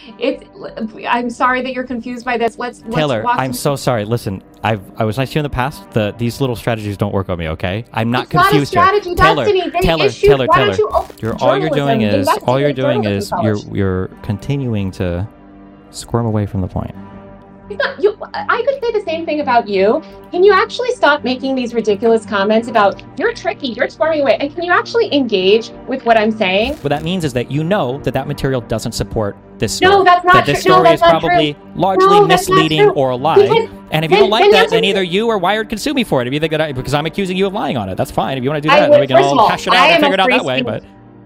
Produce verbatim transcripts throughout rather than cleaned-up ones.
It's. I'm sorry that you're confused by this. Let's. let's Taylor, walk I'm so sorry. Listen, I've I was nice to you in the past. The these little strategies don't work on me. Okay, I'm not it's confused not a strategy, here. Taylor, Destiny. They Taylor, issued, Taylor, why Taylor. don't you open You're all you're doing journalism, is all you're investigate doing is journalism you're college. you're continuing to squirm away from the point. It's not, you, I could say the same thing about you. Can you actually stop making these ridiculous comments about you're tricky, you're squirming away, and can you actually engage with what I'm saying? What that means is that you know that that material doesn't support this story. No, that's not that this true. No, story that's is not probably true. largely No, that's not misleading true. or a lie. Because- and if you then- don't like then that, that's then a- either you or Wired can sue me for it. If you think that I, because I'm accusing you of lying on it, that's fine. If you want to do I that, would- then we can first of all all, hash it I out and am a figure it out free that way. speech-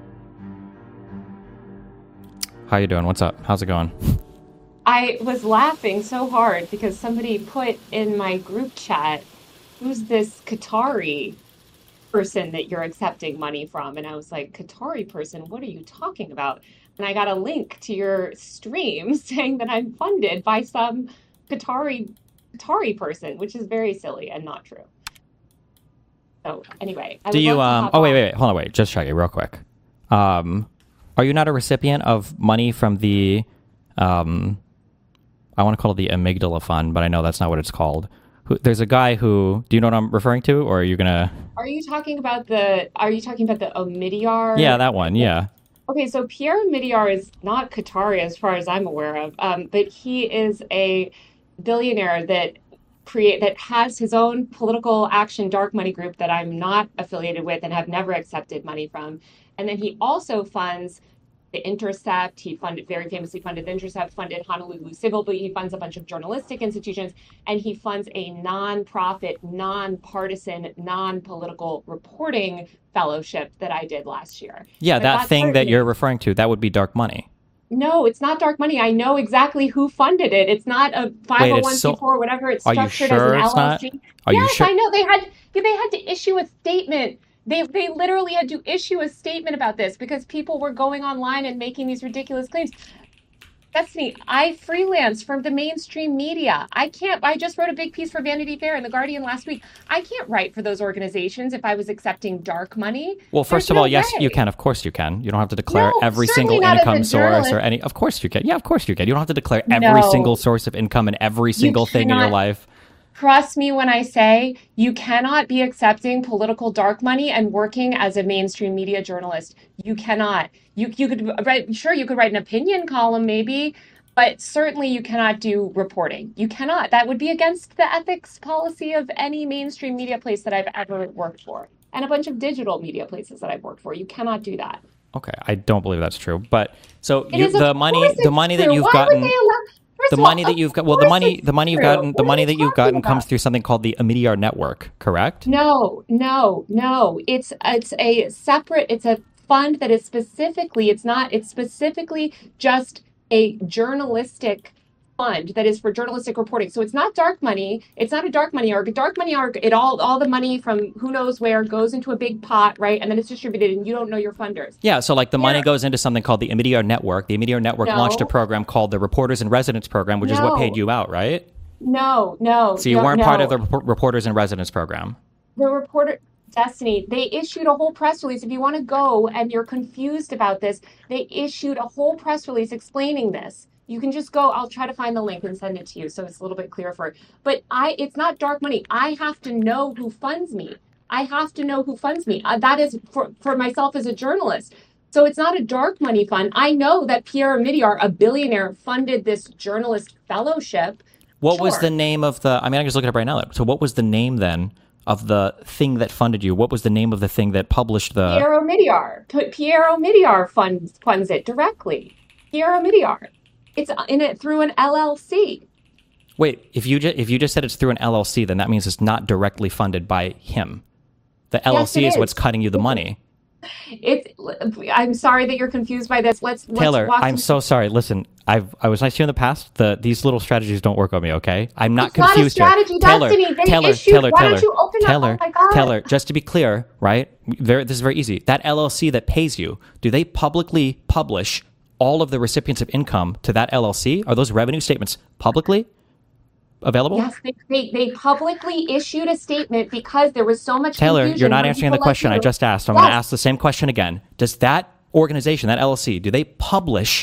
But how you doing? What's up? How's it going? I was laughing so hard because somebody put in my group chat, who's this Qatari person that you're accepting money from? And I was like, Qatari person, what are you talking about? And I got a link to your stream saying that I'm funded by some Qatari Qatari person, which is very silly and not true. So anyway, I Do would you love to um? hop Oh wait, on. wait, wait. Hold on, wait. Just check it real quick. Um, are you not a recipient of money from the um? I want to call it the Amygdala Fund, but I know that's not what it's called. Who, there's a guy who. Do you know what I'm referring to, or are you gonna? Are you talking about the? Are you talking about the Omidyar? Yeah, that one. Yeah. Okay, so Pierre Omidyar is not Qatari as far as I'm aware of, um, but he is a billionaire that create that has his own political action dark money group that I'm not affiliated with and have never accepted money from. And then he also funds The Intercept. He funded very famously funded The Intercept, funded Honolulu Civil, but he funds a bunch of journalistic institutions, and he funds a non-profit, non-partisan, non-political reporting fellowship that I did last year. Yeah, But that that's thing that certainly- you're referring to, that would be dark money. No, it's not dark money. I know exactly who funded it. It's not a five oh one c four, so- whatever it's Are you structured as sure an it's not? L L C. Are you Yes, sure? I know. They had they had to issue a statement. They they literally had to issue a statement about this because people were going online and making these ridiculous claims. Destiny, I freelance from the mainstream media. I can't, I just wrote a big piece for Vanity Fair and The Guardian last week. I can't write for those organizations if I was accepting dark money. Well, first There's of no all, yes, way. you can. Of course you can. You don't have to declare No, every certainly single not as a income source journalist. or any. Of course you can. Yeah, of course you can. You don't have to declare every No. single source of income and every single thing in your cannot- life. Trust me when I say you cannot be accepting political dark money and working as a mainstream media journalist. You cannot. You you could write, sure, you could write an opinion column maybe, but certainly you cannot do reporting. You cannot. That would be against the ethics policy of any mainstream media place that I've ever worked for, and a bunch of digital media places that I've worked for. You cannot do that. Okay, I don't believe that's true. But so It you, is, of the money, course the it's money that true. you've Why would gotten. they allow- First The of all, money that of you've got, well, the course money, it's the money you've true. gotten, the What are money you that you've talking gotten comes about? through something called the Omidyar Network, correct? No, no, no. It's it's a separate, it's a fund that is specifically, it's not, it's specifically just a journalistic fund that is for journalistic reporting. So it's not dark money. It's not a dark money arc. A dark money arc, it all all the money from who knows where goes into a big pot, right? And then it's distributed and you don't know your funders. Yeah, so like the money Yeah. goes into something called the Omidyar Network. The Omidyar Network No. launched a program called the Reporters in Residence Program, which is what No. paid you out, right? No, no. So you no, weren't no. part of the Rep- Reporters in Residence Program. The reporter Destiny, they issued a whole press release. If you want to go and you're confused about this, they issued a whole press release explaining this. You can just go, I'll try to find the link and send it to you so it's a little bit clearer for you. But I it's not dark money. I have to know who funds me. I have to know who funds me. Uh, that is for, for myself as a journalist. So it's not a dark money fund. I know that Pierre Omidyar, a billionaire, funded this journalist fellowship. What was Sure. the name of the? I mean, I can just look it up right now. So what was the name then of the thing that funded you? What was the name of the thing that published the? Pierre Omidyar. P- Pierre Omidyar funds funds it directly. Pierre Omidyar. It's in it through an L L C. Wait, if you just if you just said it's through an L L C, then that means it's not directly funded by him. The L L C Yes, is it what's is. cutting you the money. It's. I'm sorry that you're confused by this. Let's, let's Taylor, walk I'm through- so sorry. Listen, I've I was nice to you in the past. The these little strategies don't work on me. Okay, I'm not It's not a confused strategy, here. Taylor, Destiny. They Taylor, issued- Taylor, why don't Taylor, you open up- Taylor, oh my God. Taylor. Just to be clear, right? Very, this is very easy. That L L C that pays you, do they publicly publish all of the recipients of income to that L L C? Are those revenue statements publicly available? Yes, they, they they publicly issued a statement because there was so much Taylor, confusion you're not when answering the people like question I you- just asked. So I'm going Yes. to ask the same question again. Does that organization, that L L C, do they publish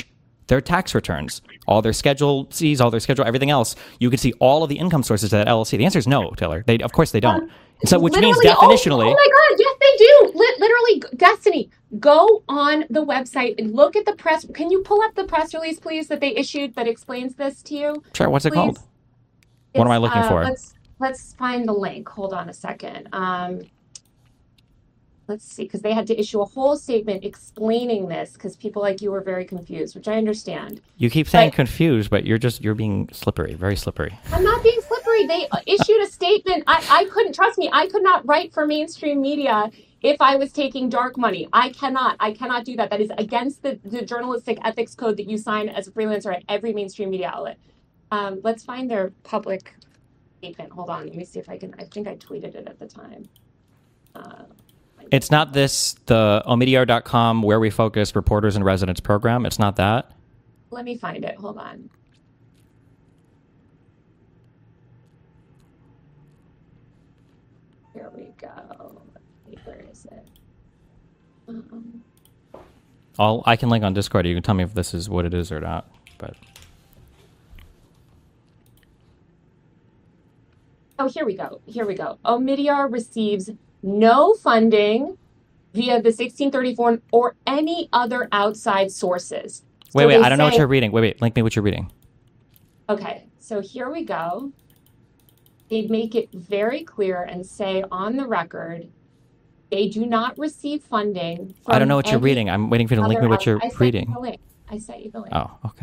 their tax returns, all their Schedule C's, all their schedule, everything else. You can see all of the income sources of that L L C. The answer is no, Taylor. They, of course, they don't. Um, So, which means literally, definitionally, oh, oh my God, yes, they do. Li- literally, Destiny, go on the website and look at the press. Can you pull up the press release, please, that they issued that explains this to you? sure. What's it Please. called? What am I looking uh, for? Let's let's find the link. Hold on a second. Um, let's see, because they had to issue a whole statement explaining this because people like you were very confused, which I understand. You keep saying but- confused, but you're just you're being slippery, very slippery. I'm not being slippery. They issued a statement. I, I couldn't, trust me, I could not write for mainstream media if I was taking dark money. I cannot. I cannot do that. That is against the, the journalistic ethics code that you sign as a freelancer at every mainstream media outlet. Um, let's find their public statement. Hold on. Let me see if I can. I think I tweeted it at the time. Uh, It's not this, the omidyar dot com where we focus reporters and residents program. It's not that. let me find it. Hold on. Here we go. Where is it? Um, I'll, I can link on Discord. You can tell me if this is what it is or not. But oh, here we go. Here we go. Omidyar receives no funding via the sixteen thirty-four or any other outside sources. wait, So wait. they I don't know what say- you're reading. Wait, wait. Link me what you're reading. Okay, so here we go. They make it very clear and say on the record, they do not receive funding. From I don't know what you're any reading. I'm waiting for you to link me other what you're out- I sent reading. You the link. I sent you the link. Oh, okay.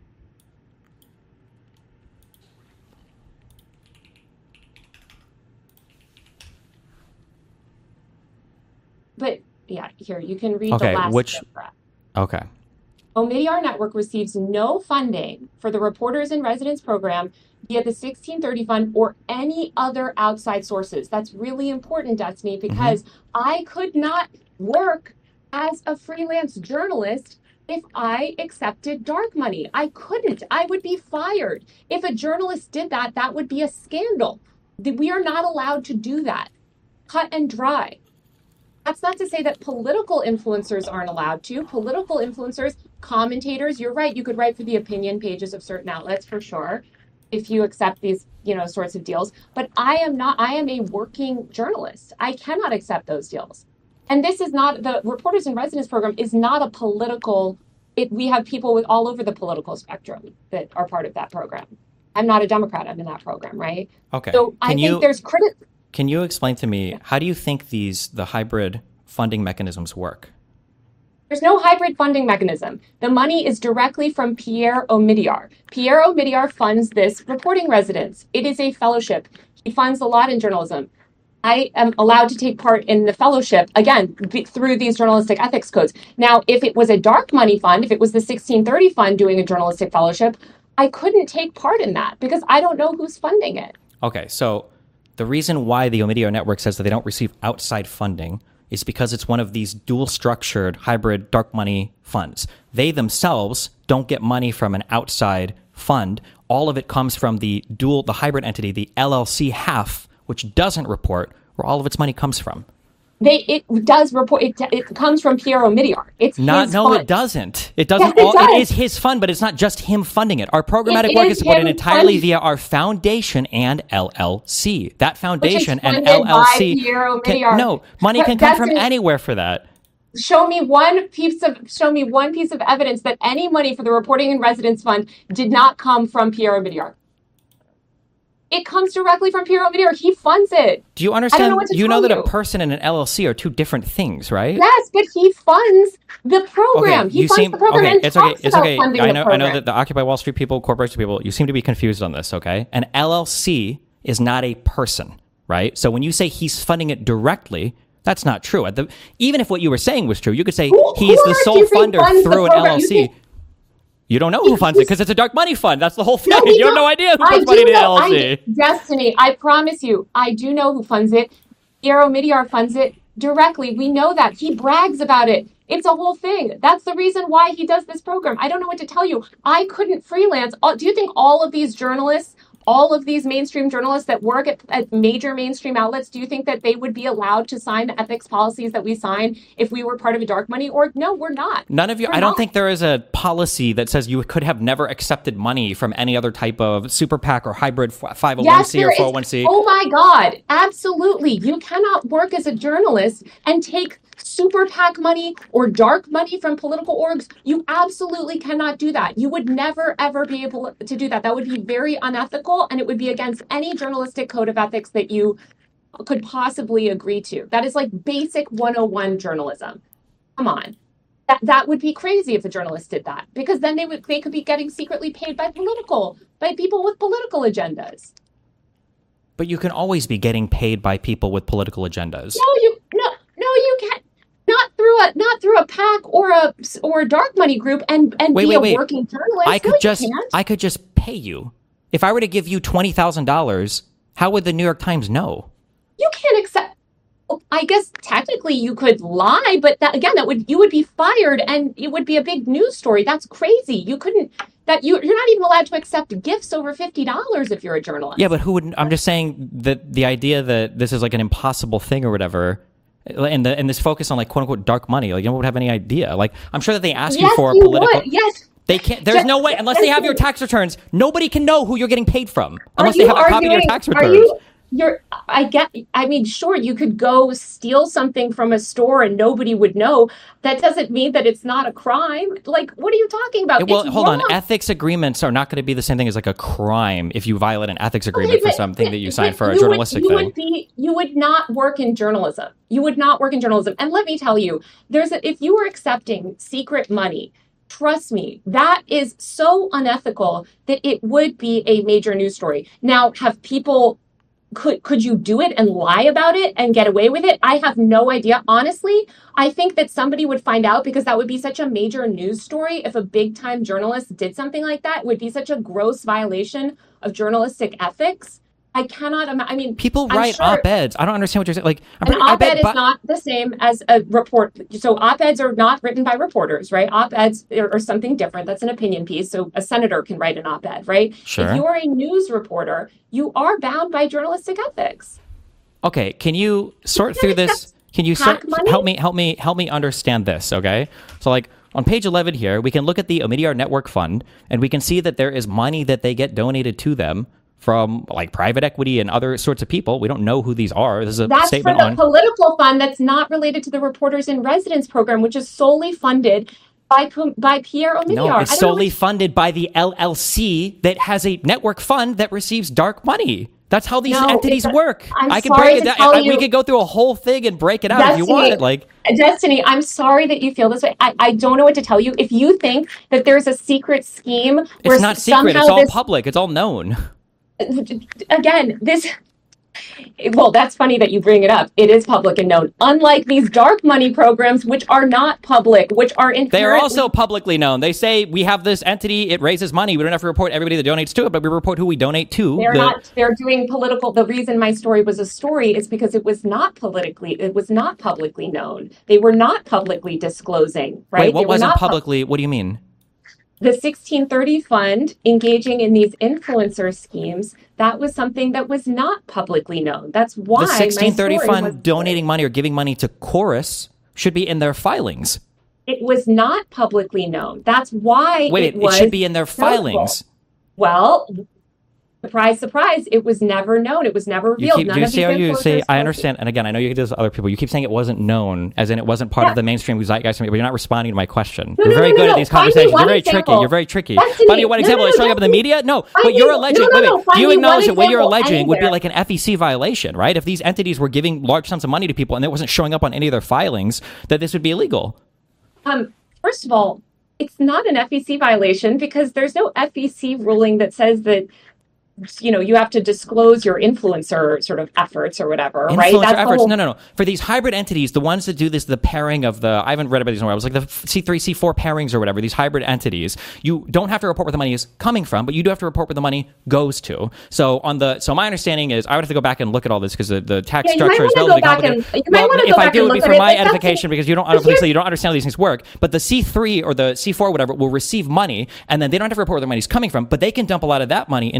But yeah, here you can read Okay, the last which- paragraph. Okay. Omidyar Network receives no funding for the Reporters in Residence program via the sixteen thirty fund or any other outside sources. That's really important, Destiny, because I could not work as a freelance journalist if I accepted dark money. I couldn't. I would be fired. If a journalist did that, that would be a scandal. We are not allowed to do that. Cut and dry. That's not to say that political influencers aren't allowed to. Political influencers, commentators, you're right, you could write for the opinion pages of certain outlets for sure, if you accept these, you know, sorts of deals. But I am not, I am a working journalist. I cannot accept those deals. And this is not, the Reporters in Residence program is not a political, it, we have people with all over the political spectrum that are part of that program. I'm not a Democrat, I'm in that program, right? Okay. So I Can think you there's criti- can you explain to me how do you think these the hybrid funding mechanisms work? There's no hybrid funding mechanism. The money is directly from Pierre Omidyar. Pierre Omidyar funds this reporting residence. It is a fellowship. He funds a lot in journalism. I am allowed to take part in the fellowship, again, b- through these journalistic ethics codes. Now, if it was a dark money fund, if it was the sixteen thirty fund doing a journalistic fellowship, I couldn't take part in that because I don't know who's funding it. Okay, so the reason why the Omidyar Network says that they don't receive outside funding is because it's one of these dual structured hybrid dark money funds. They themselves don't get money from an outside fund. All of it comes from the dual, the hybrid entity, the L L C half, which doesn't report where all of its money comes from. They it does report it. It comes from Pierre Omidyar. It's Not, his no, fund. it doesn't. It doesn't. Yes, it all, does. It is his fund, but it's not just him funding it. Our programmatic It work is is supported him entirely funding- via our foundation and L L C. That Which is foundation and funded L L C. by Pierre can- Omidyar. no, money But can come that's from an- anywhere for that. Show me one piece of show me one piece of evidence that any money for the Reporting and Residence Fund did not come from Pierre Omidyar. It comes directly from Pierre Omidyar. He funds it. Do you understand? what to You know tell that you. a person and an L L C are two different things, right? Yes, but he funds the program. Okay, he you funds seem the program okay. and It's okay. talks It's about okay. funding I the know. I program. know that the Occupy Wall Street people, corporation people, you seem to be confused on this. Okay, an L L C is not a person, right? So when you say he's funding it directly, that's not true. At the, even if what you were saying was true, you could say Who- he's who the else do sole you think funder funds the through an program? L L You C. think- You don't know who funds it because it's a dark money fund. That's the whole thing. No, we you have don't. no idea who I puts do money in an know. L L C. I, Destiny, I promise you, I do know who funds it. Pierre Omidyar funds it directly. We know that. He brags about it. It's a whole thing. That's the reason why he does this program. I don't know what to tell you. I couldn't freelance. All- Do you think all of these journalists all of these mainstream journalists that work at, at major mainstream outlets, do you think that they would be allowed to sign the ethics policies that we sign if we were part of a dark money org? No, we're not. None of you, we're I don't not. think there is a policy that says you could have never accepted money from any other type of super PAC or hybrid five oh one c yes, or four oh one c. Oh my God, absolutely. You cannot work as a journalist and take super PAC money or dark money from political orgs. You absolutely cannot do that. You would never, ever be able to do that. That would be very unethical, and it would be against any journalistic code of ethics that you could possibly agree to. That is like basic one oh one journalism. Come on. That that would be crazy if a journalist did that, because then they would they could be getting secretly paid by political, by people with political agendas. But you can always be getting paid by people with political agendas. No, you no no you can't. Not through a not through a PAC or a or a dark money group and and wait, be wait, a wait. working journalist. I could no, just you can't. I could just pay you. If I were to give you twenty thousand dollars, how would the New York Times know? You can't accept. I guess technically you could lie, but that, again, that would you would be fired, and it would be a big news story. That's crazy. You couldn't. That you you're not even allowed to accept gifts over fifty dollars if you're a journalist. Yeah, but who would? I'm just saying that the idea that this is like an impossible thing or whatever. And, the, and this focus on like quote unquote dark money, like no one would have any idea. Like I'm sure that they ask yes, you for you political. Would. Yes, they can't. There's just, no way unless they have your tax returns. Nobody can know who you're getting paid from unless you they have a copy of your tax returns. Are you, you're. I get. I mean, sure, you could go steal something from a store and nobody would know. That doesn't mean that it's not a crime. Like, what are you talking about? Well, it's hold wrong. on. Ethics agreements are not going to be the same thing as like a crime if you violate an ethics agreement okay, but, for something but, that you signed for a you journalistic would, you thing. Would be, you would not work in journalism. You would not work in journalism. And let me tell you, there's a, if you were accepting secret money, trust me, that is so unethical that it would be a major news story. Now, have people could could you do it and lie about it and get away with it? I have no idea. Honestly, I think that somebody would find out, because that would be such a major news story. If a big time journalist did something like that, it would be such a gross violation of journalistic ethics. I cannot imagine. I mean, people I'm write sure, op-eds. I don't understand what you're saying. Like, I'm an pretty, op-ed I bet, is but, not the same as a report. So op-eds are not written by reporters, right? Op-eds are, are something different. That's an opinion piece. So a senator can write an op-ed, right? Sure. If you're a news reporter, you are bound by journalistic ethics. Okay, can you sort You through can't this? Can you sort, money? help me help me help me understand this? Okay, so like on page eleven here, we can look at the Omidyar Network Fund, and we can see that there is money that they get donated to them from like private equity and other sorts of people. We don't know who these are. This is a That's statement for the on political fund that's not related to the Reporters in Residence program, which is solely funded by by Pierre Omidyar. No, it's I don't know solely which- funded by the L L C that has a network fund that receives dark money. That's how these No, entities it's a- work. I'm I can sorry break it to down. tell I- we you- could go through a whole thing and break it out if you Destiny, want. Like, Destiny, I'm sorry that you feel this way. I, I don't know what to tell you. If you think that there's a secret scheme where it's not secret. somehow It's all this, public. It's all known. again, this. Well, that's funny that you bring it up. It is public and known. Unlike these dark money programs, which are not public, which are inherently... They are also publicly known. They say we have this entity. It raises money. We don't have to report everybody that donates to it, but we report who we donate to. They're The- not. They're doing political. The reason my story was a story is because it was not politically. It was not publicly known. They were not publicly disclosing. Right. Wait, what They were wasn't not pub- publicly? What do you mean? The sixteen thirty fund engaging in these influencer schemes. That was something that was not publicly known. That's why The sixteen thirty my story fund was, donating money or giving money to Chorus should be in their filings. It was not publicly known. That's why Wait, it it, was should be in their notable. filings. Well, surprise, surprise! It was never known. It was never You revealed. keep, None do you of see these how you say, influencers I were- understand, and again, I know you do this with other people. You keep saying it wasn't known, as in it wasn't part Yeah. of the mainstream zeitgeist, but you're not responding to my question. No, you're no, very no, good no, at these find me conversations. one You're very example. tricky. You're very tricky. Destiny. Find me one No, example. no, It's no, showing up in the Destiny. media? No, Find but me- you're no, alleging, no, wait, no, wait, find do you me acknowledge one that what you're example alleging would be anywhere. like an F E C violation, right? If these entities were giving large sums of money to people and it wasn't showing up on any of their filings, that this would be illegal. Um, first of all, it's not an F E C violation because there's no F E C ruling that says that, you know, you have to disclose your influencer sort of efforts or whatever, right? Influencer That's the efforts. whole- No, no, no. For these hybrid entities, the ones that do this, the pairing of the, I haven't read about these anywhere. It was like the C three, C four pairings or whatever, these hybrid entities. You don't have to report where the money is coming from, but you do have to report where the money goes to. So on the, so my understanding is, I would have to go back and look at all this because the, the tax Yeah, you might structure is wanna go relatively back complicated. and- you might Well, wanna if go I back do, it and would be look for at it, my but that's- edification because you don't, but obviously, here- you don't understand how these things work. But the C three or the C four, whatever, will receive money and then they don't have to report where the money's coming from, but they can dump a lot of that money into a C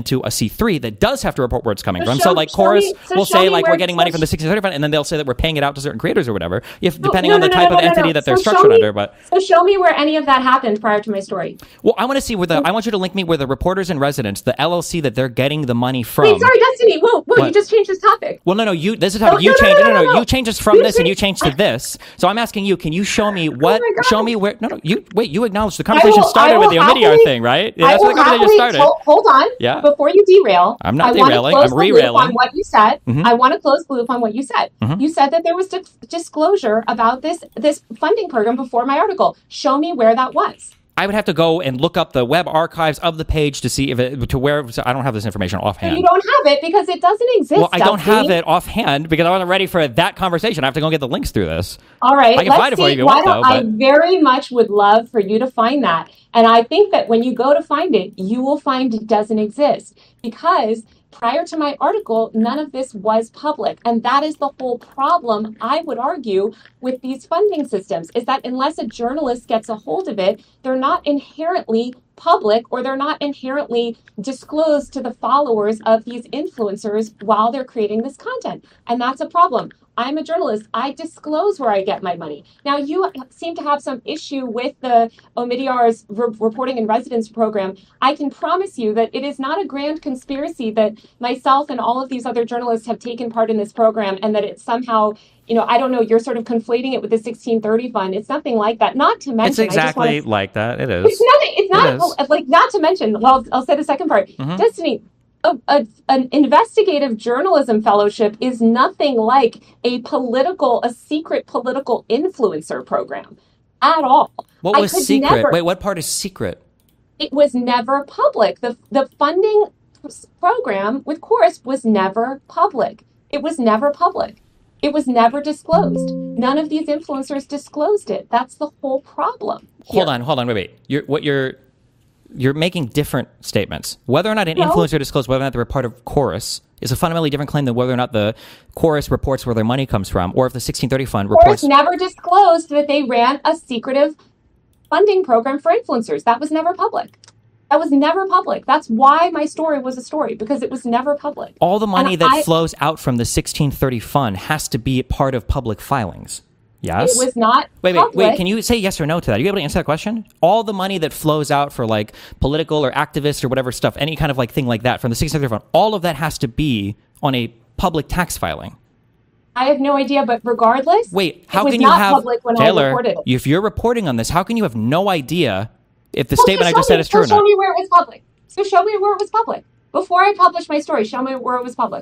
C three that does have to report where it's coming So from. show- So like show Chorus me- so will show say me like where we're it's- getting money so from the sixteen thirty fund, and then they'll say that we're paying it out to certain creators or whatever, if No, depending no, on the no, type no, of no, no, entity no. that they're So show structured me- under. But So show me where any of that happened prior to my story. well, I want to see where the I want you to link me where the reporters in residence, the L L C that they're getting the money from. Wait, sorry, Destiny. Whoa, whoa, you What? just changed this topic. Well, no, no, you. This is how No, you no, no, change. no, No, no, no, no, no. you change us from You this, and you changed- change to this. So I'm asking you, can you show me what? my God. Show me where? No, no, you wait. You acknowledge the conversation will- started I with will the Omidyar happily- thing, right? Yeah, I that's will where the conversation happily- started. Hold, hold on. Yeah. Before you derail, I'm not I wanna derailing, close I'm the loop re-railing. on what you said. Mhm. I want to close the loop on what you said. Mhm. You said that there was dis- disclosure about this this funding program before my article. Show me where that was. I would have to go and look up the web archives of the page to see if it to where. So I don't have this information offhand. You don't have it because it doesn't exist. Well, I don't Dusty. have it offhand because I wasn't ready for that conversation. I have to go get the links through this. All right, I can let's find it for see. you if you Why want, don't though, I but- very much would love for you to find that. And I think that when you go to find it, you will find it doesn't exist because prior to my article, none of this was public. And that is the whole problem, I would argue, with these funding systems is that unless a journalist gets a hold of it, they're not inherently public or they're not inherently disclosed to the followers of these influencers while they're creating this content. And that's a problem. I'm a journalist. I disclose where I get my money. Now, you seem to have some issue with the Omidyar's re- reporting in residence program. I can promise you that it is not a grand conspiracy that myself and all of these other journalists have taken part in this program and that it's somehow, you know, I don't know, you're sort of conflating it with the sixteen thirty fund. It's nothing like that. Not to mention, It's I just exactly wanna- like that. It it's is. nothing. It's not It is. like not to mention. Well, I'll say the second part. Mhm. Destiny, a, a, an investigative journalism fellowship is nothing like a political, a secret political influencer program, at all. What I was could secret? never- Wait, what part is secret? It was never public. The the funding program with Chorus was never public. It was never public. It was never disclosed. None of these influencers disclosed it. That's the whole problem. here. Hold on, hold on, wait, wait. You're what you're you're making different statements. Whether or not an No. influencer disclosed whether or not they were part of Chorus is a fundamentally different claim than whether or not the Chorus reports where their money comes from, or if the sixteen thirty fund Chorus reports. never disclosed that they ran a secretive funding program for influencers. That was never public. That was never public. That's why my story was a story, because it was never public. All the money And that I- flows out from the sixteen thirty fund has to be part of public filings. Yes. It was not Wait, wait, public. wait. Can you say yes or no to that? Are you able to answer that question? All the money that flows out for like political or activist or whatever stuff, any kind of like thing like that from the sixteen thirty fund, all of that has to be on a public tax filing. I have no idea, but regardless, Wait, how it was can you not have public when I Taylor? reported it. If you're reporting on this, how can you have no idea if the Well, statement I show just said me- is true or so not? Show me where it was public. So show me where it was public. Before I publish my story, show me where it was public.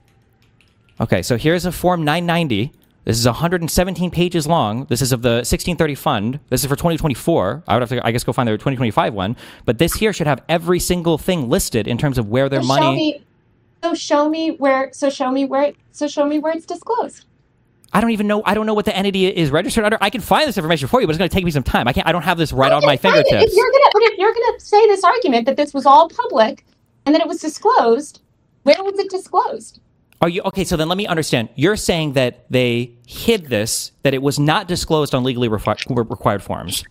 Okay, so here's a Form nine ninety. This is one hundred seventeen pages long. This is of the sixteen thirty fund. This is for twenty twenty-four. I would have to, I guess, go find the twenty twenty-five one. But this here should have every single thing listed in terms of where their So money. show me. So show me where. So show me where. So show me where it's disclosed. I don't even know. I don't know what the entity is registered under. I can find this information for you, but it's going to take me some time. I can't. I don't have this right I on can my find it. fingertips. If you're gonna, but if you're gonna say this argument that this was all public and that it was disclosed, where was it disclosed? Are you okay? So then let me understand. You're saying that they hid this, that it was not disclosed on legally refi- required forms.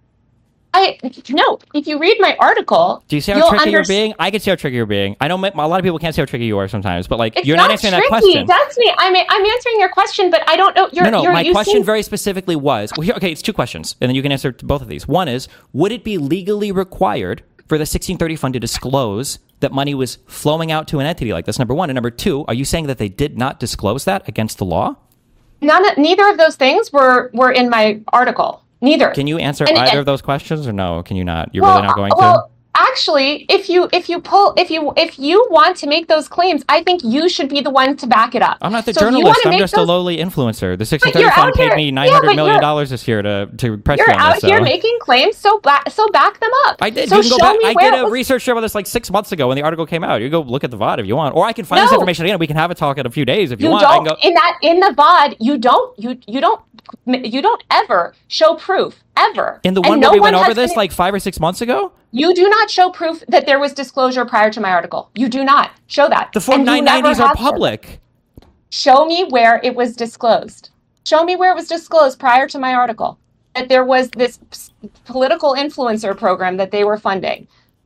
I no. If you read my article, Do you see how you'll tricky you're underst- being? I can see how tricky you're being. I know ma- a lot of people can't see how tricky you are sometimes, but like It's you're not, answering tricky. that question. That's me. I'm I'm answering your question, but I don't know. You're, no, no. you're, My you question seem- very specifically was well, here. Okay, it's two questions, and then you can answer to both of these. One is, would it be legally required for the sixteen thirty fund to disclose that money was flowing out to an entity like this? Number one, and number two, are you saying that they did not disclose that against the law? None. Of, neither of those things were were in my article. Neither. Can you answer And- either and- of those questions, or no? Can you not? You're well, really not going well, to. actually, if you if you pull if you if you want to make those claims, I think you should be the one to back it up. I'm not the So if you journalist. wanna I'm make just a those- lowly influencer. The sixteen But thirty you're fund out paid here- me yeah, nine hundred but million you're- dollars this year to to press You're you on out this. here so. making claims, so back so back them up. I did. So you can go show back. me I where did it a was- research show about this like six months ago when the article came out. You go look at the V O D if you want, or I can find this No. information again. We can have a talk in a few days if you, You want. I don't can go. in that in the V O D. You don't you you don't you don't ever show proof ever. In the And one no where we went one over has this been- like five or six months ago, You do not show proof that there was disclosure prior to my article. You do not show that. the Form And you nine never nineties are have to. public. Show me where it was disclosed. Show me where it was disclosed prior to my article that there was this p- political influencer program that they were funding.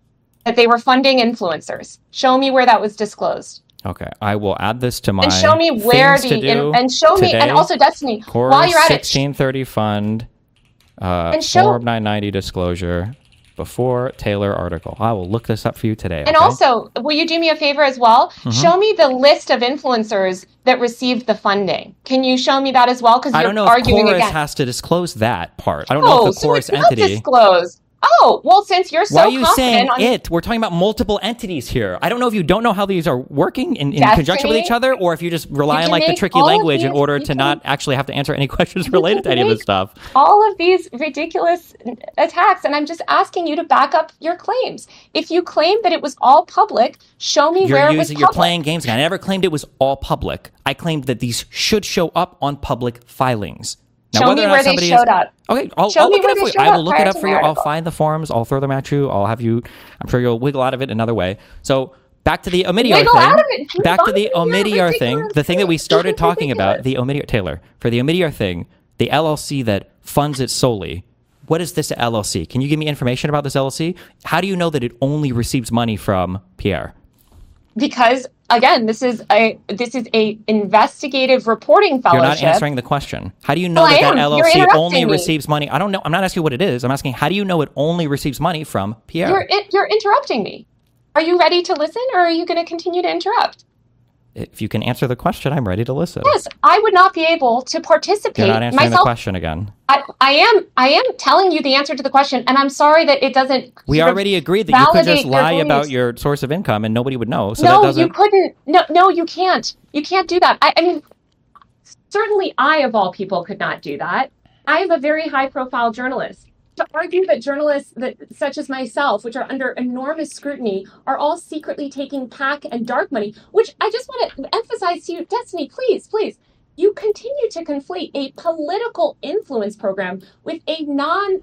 that they were funding influencers. Show me where that was disclosed. Okay, I will add this to my and show me where the in, and show today. me and also Destiny Chorus while you're at sixteen thirty fund, uh, and show, Form nine ninety disclosure before Taylor article. I will look this up for you today. And okay? also, will you do me a favor as well? Mm-hmm. Show me the list of influencers that received the funding. Can you show me that as well? Because I don't know if Chorus has to disclose that part. I don't oh, know if the so Chorus it's entity. Not disclosed. Oh, well, since you're so Why are you saying on... it? We're talking about multiple entities here. I don't know if you don't know how these are working in, in conjunction with each other, or if you just rely on like the tricky language these, in order to can, not actually have to answer any questions related to any of this stuff. All of these ridiculous attacks, and I'm just asking you to back up your claims. If you claim that it was all public, show me you're where using, it was public. You're playing games again. I never claimed it was all public. I claimed that these should show up on public filings. Now, show me where they showed is, up. Okay, I'll, I'll look it up for you. I will look it up for you. I'll find the forums. I'll throw them at you. I'll have you. I'm sure you'll wiggle out of it another way. So back to the Omidyar thing. Back to the Omidyar thing. The thing that we started talking about. The Omidyar Taylor for the Omidyar thing. The L L C that funds it solely. What is this L L C? Can you give me information about this L L C? How do you know that it only receives money from Pierre? Because again, this is a this is a investigative reporting fellowship. You're not answering the question. How do you know well, that that L L C only me. receives money? I don't know. I'm not asking you what it is. I'm asking how do you know it only receives money from Pierre? You're it, you're interrupting me. Are you ready to listen, or are you going to continue to interrupt? If you can answer the question, I'm ready to listen. Yes, I would not be able to participate. You're not answering myself. the question again. I, I am. I am telling you the answer to the question, and I'm sorry that it doesn't. We already agreed that you could just lie about your source of income, and nobody would know. So no, that doesn't... you couldn't. No, no, you can't. You can't do that. I, I mean, certainly, I of all people could not do that. I am a very high-profile journalist. To argue that journalists that, such as myself, which are under enormous scrutiny, are all secretly taking PAC and dark money, which I just want to emphasize to you, Destiny, please, please. You continue to conflate a political influence program with a non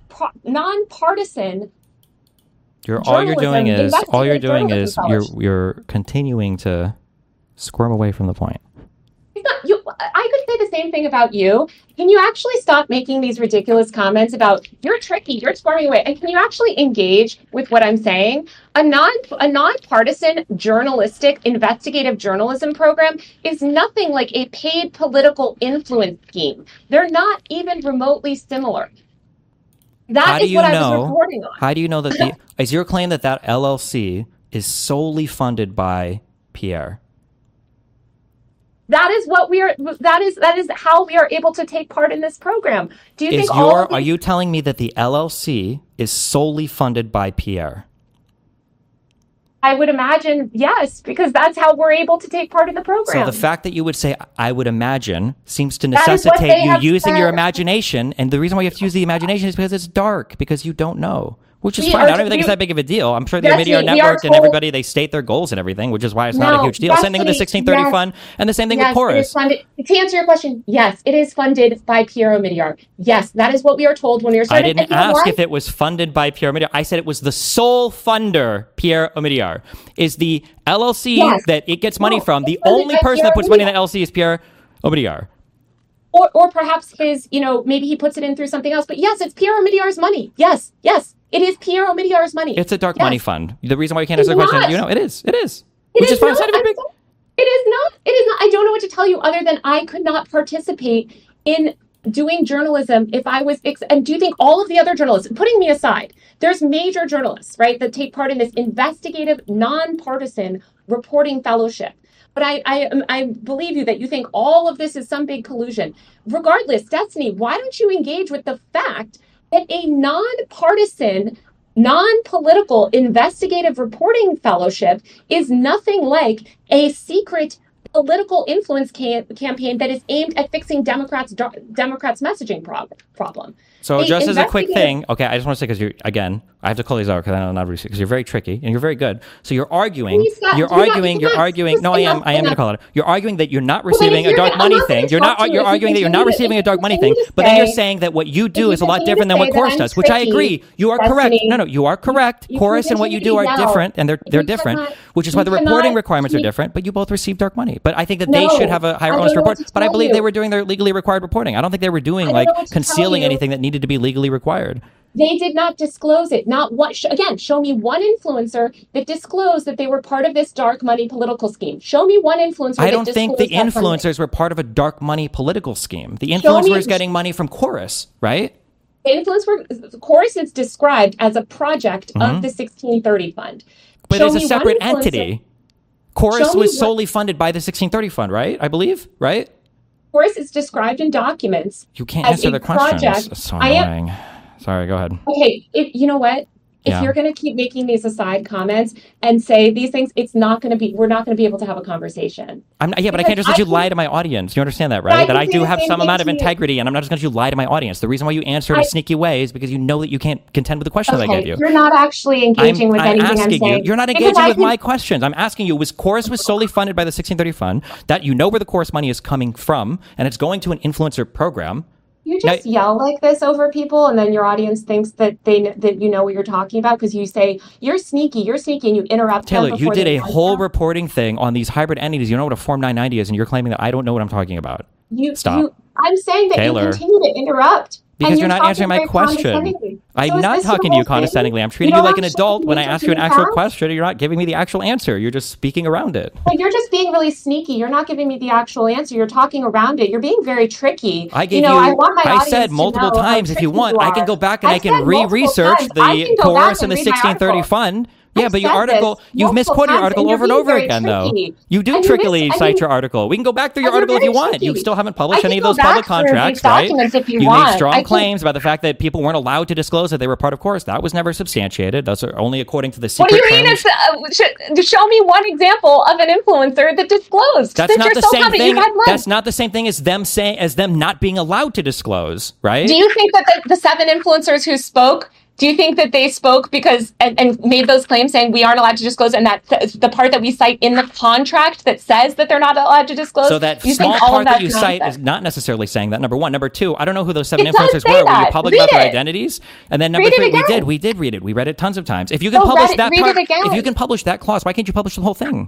nonpartisan. You're all you're doing is all you're doing is you're you're continuing to squirm away from the point. It's not, you, I could say the same thing about you. Can you actually stop making these ridiculous comments about you're tricky, you're squirming away, and can you actually engage with what I'm saying? A non a nonpartisan journalistic investigative journalism program is nothing like a paid political influence scheme. They're not even remotely similar. That is what I was reporting on. How do you know that the is your claim that that L L C is solely funded by Pierre? That is what we are. That is that is how we are able to take part in this program. Do you is think your, all? These... Are you telling me that the L L C is solely funded by Pierre? I would imagine yes, because that's how we're able to take part in the program. So the fact that you would say "I would imagine" seems to necessitate you using said. your imagination, and the reason why you have to use the imagination is because it's dark, because you don't know. Which is we fine. I don't even think you, it's that big of a deal. I'm sure the Omidyar Network and everybody, they state their goals and everything, which is why it's no, not a huge deal. Same thing with the sixteen thirty yes, fund, and the same thing yes, with Chorus. It is funded, to answer your question, yes, it is funded by Pierre Omidyar. Yes, that is what we are told when we are started. I didn't ask if it was funded by Pierre Omidyar. I said it was the sole funder, Pierre Omidyar. Is the L L C yes. that it gets money no, from, the only person Pierre that puts Omidyar. money in the L L C is Pierre Omidyar. Or, or perhaps his, you know, maybe he puts it in through something else. But yes, it's Pierre Omidyar's money. Yes, yes. It is Pierre Omidyar's money. It's a dark yes. money fund. The reason why you can't answer the question, you know, it is. It is. It Which is, is fine. not, It's not even big. So, it is not. It is not. I don't know what to tell you other than I could not participate in doing journalism if I was. And do you think all of the other journalists, putting me aside, there's major journalists, right, that take part in this investigative, nonpartisan reporting fellowship. But I, I, I believe you that you think all of this is some big collusion. Regardless, Destiny, why don't you engage with the fact that a nonpartisan, non-political investigative reporting fellowship is nothing like a secret political influence cam- campaign that is aimed at fixing Democrats' Democrats' messaging prob- problem. So, a just as a quick thing, okay, I just want to say, because you're, again, I have to call these out because I don't know, because you're very tricky and you're very good. So you're arguing, stop, you're arguing, not, you're arguing. No, I am, I am going to call it. You're arguing that you're not receiving well, a dark money thing. You're not. You're arguing that you're not receiving a dark money thing. But then you're saying that what you do is a lot different than what Chorus does, which I agree. You are correct. No, no, you are correct. Chorus and what you do are different, and they're they're different, which is why the reporting requirements are different. But you both receive dark money. But I think that they should have a higher onus report. But I believe they were doing their legally required reporting. I don't think they were doing like concealing anything that needed to be legally required. They did not disclose it. Not one. Sh- again, show me one influencer that disclosed that they were part of this dark money political scheme. Show me one influencer. I that don't think the disclosed that funding. influencers were part of a dark money political scheme. The Show influencer me- was getting money from Chorus, right? The influencer, of course, is described as a project Mhm. of the sixteen thirty fund. But Show it's a me one separate influencer- entity. Chorus Show me was what- solely funded by the sixteen thirty fund, right? I believe, right? Chorus is described in documents. You can't As answer a the questions. project, It's so I am- annoying. Sorry, go ahead. Okay, if you know what? If Yeah. you're going to keep making these aside comments and say these things, it's not going to be. We're not going to be able to have a conversation. I'm not, yeah, but I Because can't just let I you can- lie to my audience. You understand that, But I right? That can I say do the have same some thing amount of to you. integrity, and I'm not just going to let you lie to my audience. The reason why you answer in a I- sneaky way is because you know that you can't contend with the question that I Okay, gave you. you're not actually engaging I'm, with I'm anything I'm asking saying. you. You're not Because engaging I with can- my questions. I'm asking you. Was Chorus was solely funded by the sixteen thirty fund? That you know where the Chorus money is coming from, and it's going to an influencer program. You just Now- yell like this over people, and then your audience thinks that they kn- that you know what you're talking about because you say you're sneaky, you're sneaky, and you interrupt them Taylor, you before did they a launch whole them. reporting thing on these hybrid entities. You know what a Form nine ninety is, and you're claiming that I don't know what I'm talking about. You, Stop. You, I'm saying that Taylor. you continue to interrupt. Because and you're not talking answering my very question. condescendingly. I'm So is not this your talking to you whole thing? condescendingly. I'm treating You you like don't an actually adult when I believe ask you an what actual have? question. You're not giving me the actual answer. You're just speaking around it. But you're just being really sneaky. You're not giving me the actual answer. You're talking around it. You're being very tricky. I gave you. you, know, I, want my I audience said to multiple know how times, if you tricky want, you I can are. go back and I I can said multiple re-research times. I the can go Chorus back and the and read my sixteen thirty article. fund. Yeah, I've but your said article, this you've multiple misquoted your times, article and you're over and being over very again, though. tricky. You do And you're trickily mis- and cite you- your article. We can go back through your and you're article if you very want. You tricky. still haven't I published can any of go those public back through these contracts, right? documents if you You want. made strong I can- claims about the fact that people weren't allowed to disclose that they were part of Chorus. That was never substantiated. Those are only according to the What secret do you mean? terms. It's, uh, sh- show me one example of an influencer that disclosed. That's Since not you're the so same confident, thing. you've had one. That's not the same thing as them saying as them not being allowed to disclose, right? Do you think that the, the seven influencers who spoke, do you think that they spoke because and, and made those claims saying we aren't allowed to disclose, and that th- the part that we cite in the contract that says that they're not allowed to disclose? So that you small think all part of that that's you cite nonsense? is not necessarily saying that. Number one. Number two, I don't know who those seven It does influencers say were. Were you that. public Read about their it. identities? And then number Read it three, we again. did. We did read it. We read it tons of times. If you can So publish read it- that read it part, again. if you can publish that clause, why can't you publish the whole thing?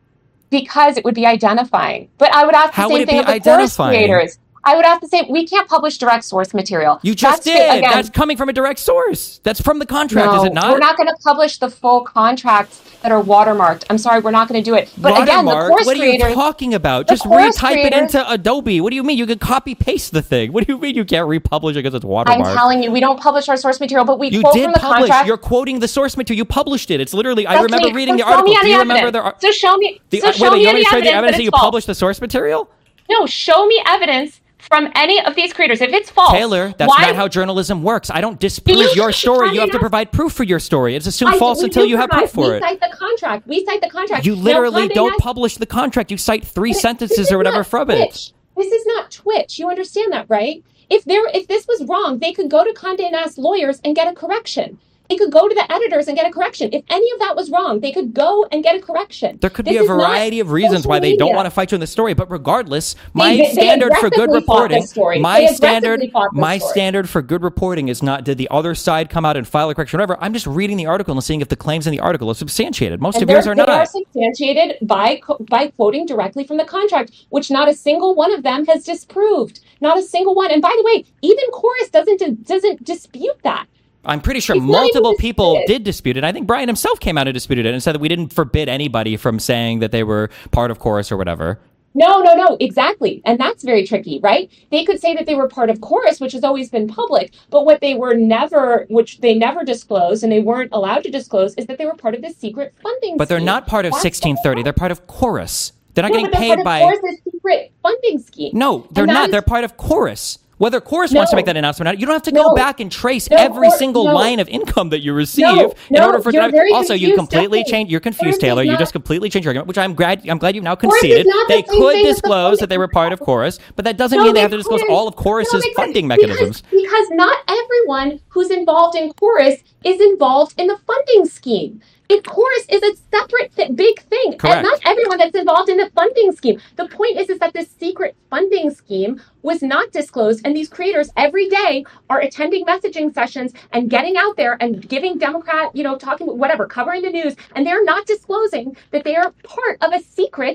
Because it would be identifying. But I would ask the How would same it thing be of the course identifying? creators. I would ask the same. We can't publish direct source material. You just That's did. again, That's coming from a direct source. That's from the contract, no, is it not? we're not going to publish the full contracts that are watermarked. I'm sorry, we're not going to do it. But again, the Watermark? course What are creators. you talking about? the Just course retype it creators- into Adobe. What do you mean? You can copy paste the thing. What do you mean you can't republish it because it's I'm watermarked? telling you, we don't publish our source material, but we You quote did from the publish. contract. You're quoting the source material. You published it. It's literally. I That's remember me. reading So the show article. me Do you any remember evidence. the? ar- So show me. the so uh, show wait, wait, me you want any me to show you the evidence evidence that that it's you false. published the source material? No, show me evidence from any of these creators. If it's false, Taylor, that's why? not how journalism works. I don't disprove your story. You have to provide proof for your story. It's assumed I- false we until do you have provide- proof for we it. cite the contract. We cite the contract. You Now, literally Condé don't Nast- publish the contract. You cite three But this sentences is or whatever not from it. Twitch. This is not Twitch. You understand that, right? If there, if this was wrong, they could go to Condé Nast lawyers and get a correction. They could go to the editors and get a correction. If any of that was wrong, they could go and get a correction. There could This be a is not variety of reasons social why they don't media. want to fight you in the story, but regardless, my they standard for good aggressively fought reporting, this story. my They aggressively standard, fought this my story. standard for good reporting is not did the other side come out and file a correction or whatever. I'm just reading the article and seeing if the claims in the article are substantiated. Most And of yours they're- are they are not. substantiated by co- by quoting directly from the contract, which not a single one of them has disproved. Not a single one. And by the way, even Chorus doesn't doesn't dispute that. I'm pretty sure It's not even multiple people disputed. did dispute it. I think Brian himself came out and disputed it and said that we didn't forbid anybody from saying that they were part of Chorus or whatever. No, no, no, exactly. And that's very tricky, right? They could say that they were part of Chorus, which has always been public, but what they were never, which they never disclosed and they weren't allowed to disclose, is that they were part of this secret funding But they're scheme. not part of That's sixteen thirty. They're part of Chorus. They're not No, getting but they're paid part by. of Chorus's secret funding scheme. No, they're And that not. is- They're part of Chorus. Whether Chorus No. wants to make that announcement or not, you don't have to go No. back and trace No, every Chor- single no. line of income that you receive No, in no, order for it to you're have- very Also, you confused, completely Stephanie. changed. You're confused, Chorus is Taylor. You not- just completely changed your argument, which I'm glad. I'm glad you've now Chorus is conceded. not the They same could thing as the disclose funding that they were part of Chorus, but that doesn't No, mean they have to they disclose couldn't. all of Chorus's No, they couldn't. funding mechanisms. Because, because not everyone who's involved in Chorus is involved in the funding scheme. It, Chorus is a separate th- big thing. Correct. And not everyone that's involved in the funding scheme. The point is, is that this secret funding scheme was not disclosed, and these creators every day are attending messaging sessions and getting out there and giving Democrat, you know, talking, whatever, covering the news, and they're not disclosing that they are part of a secret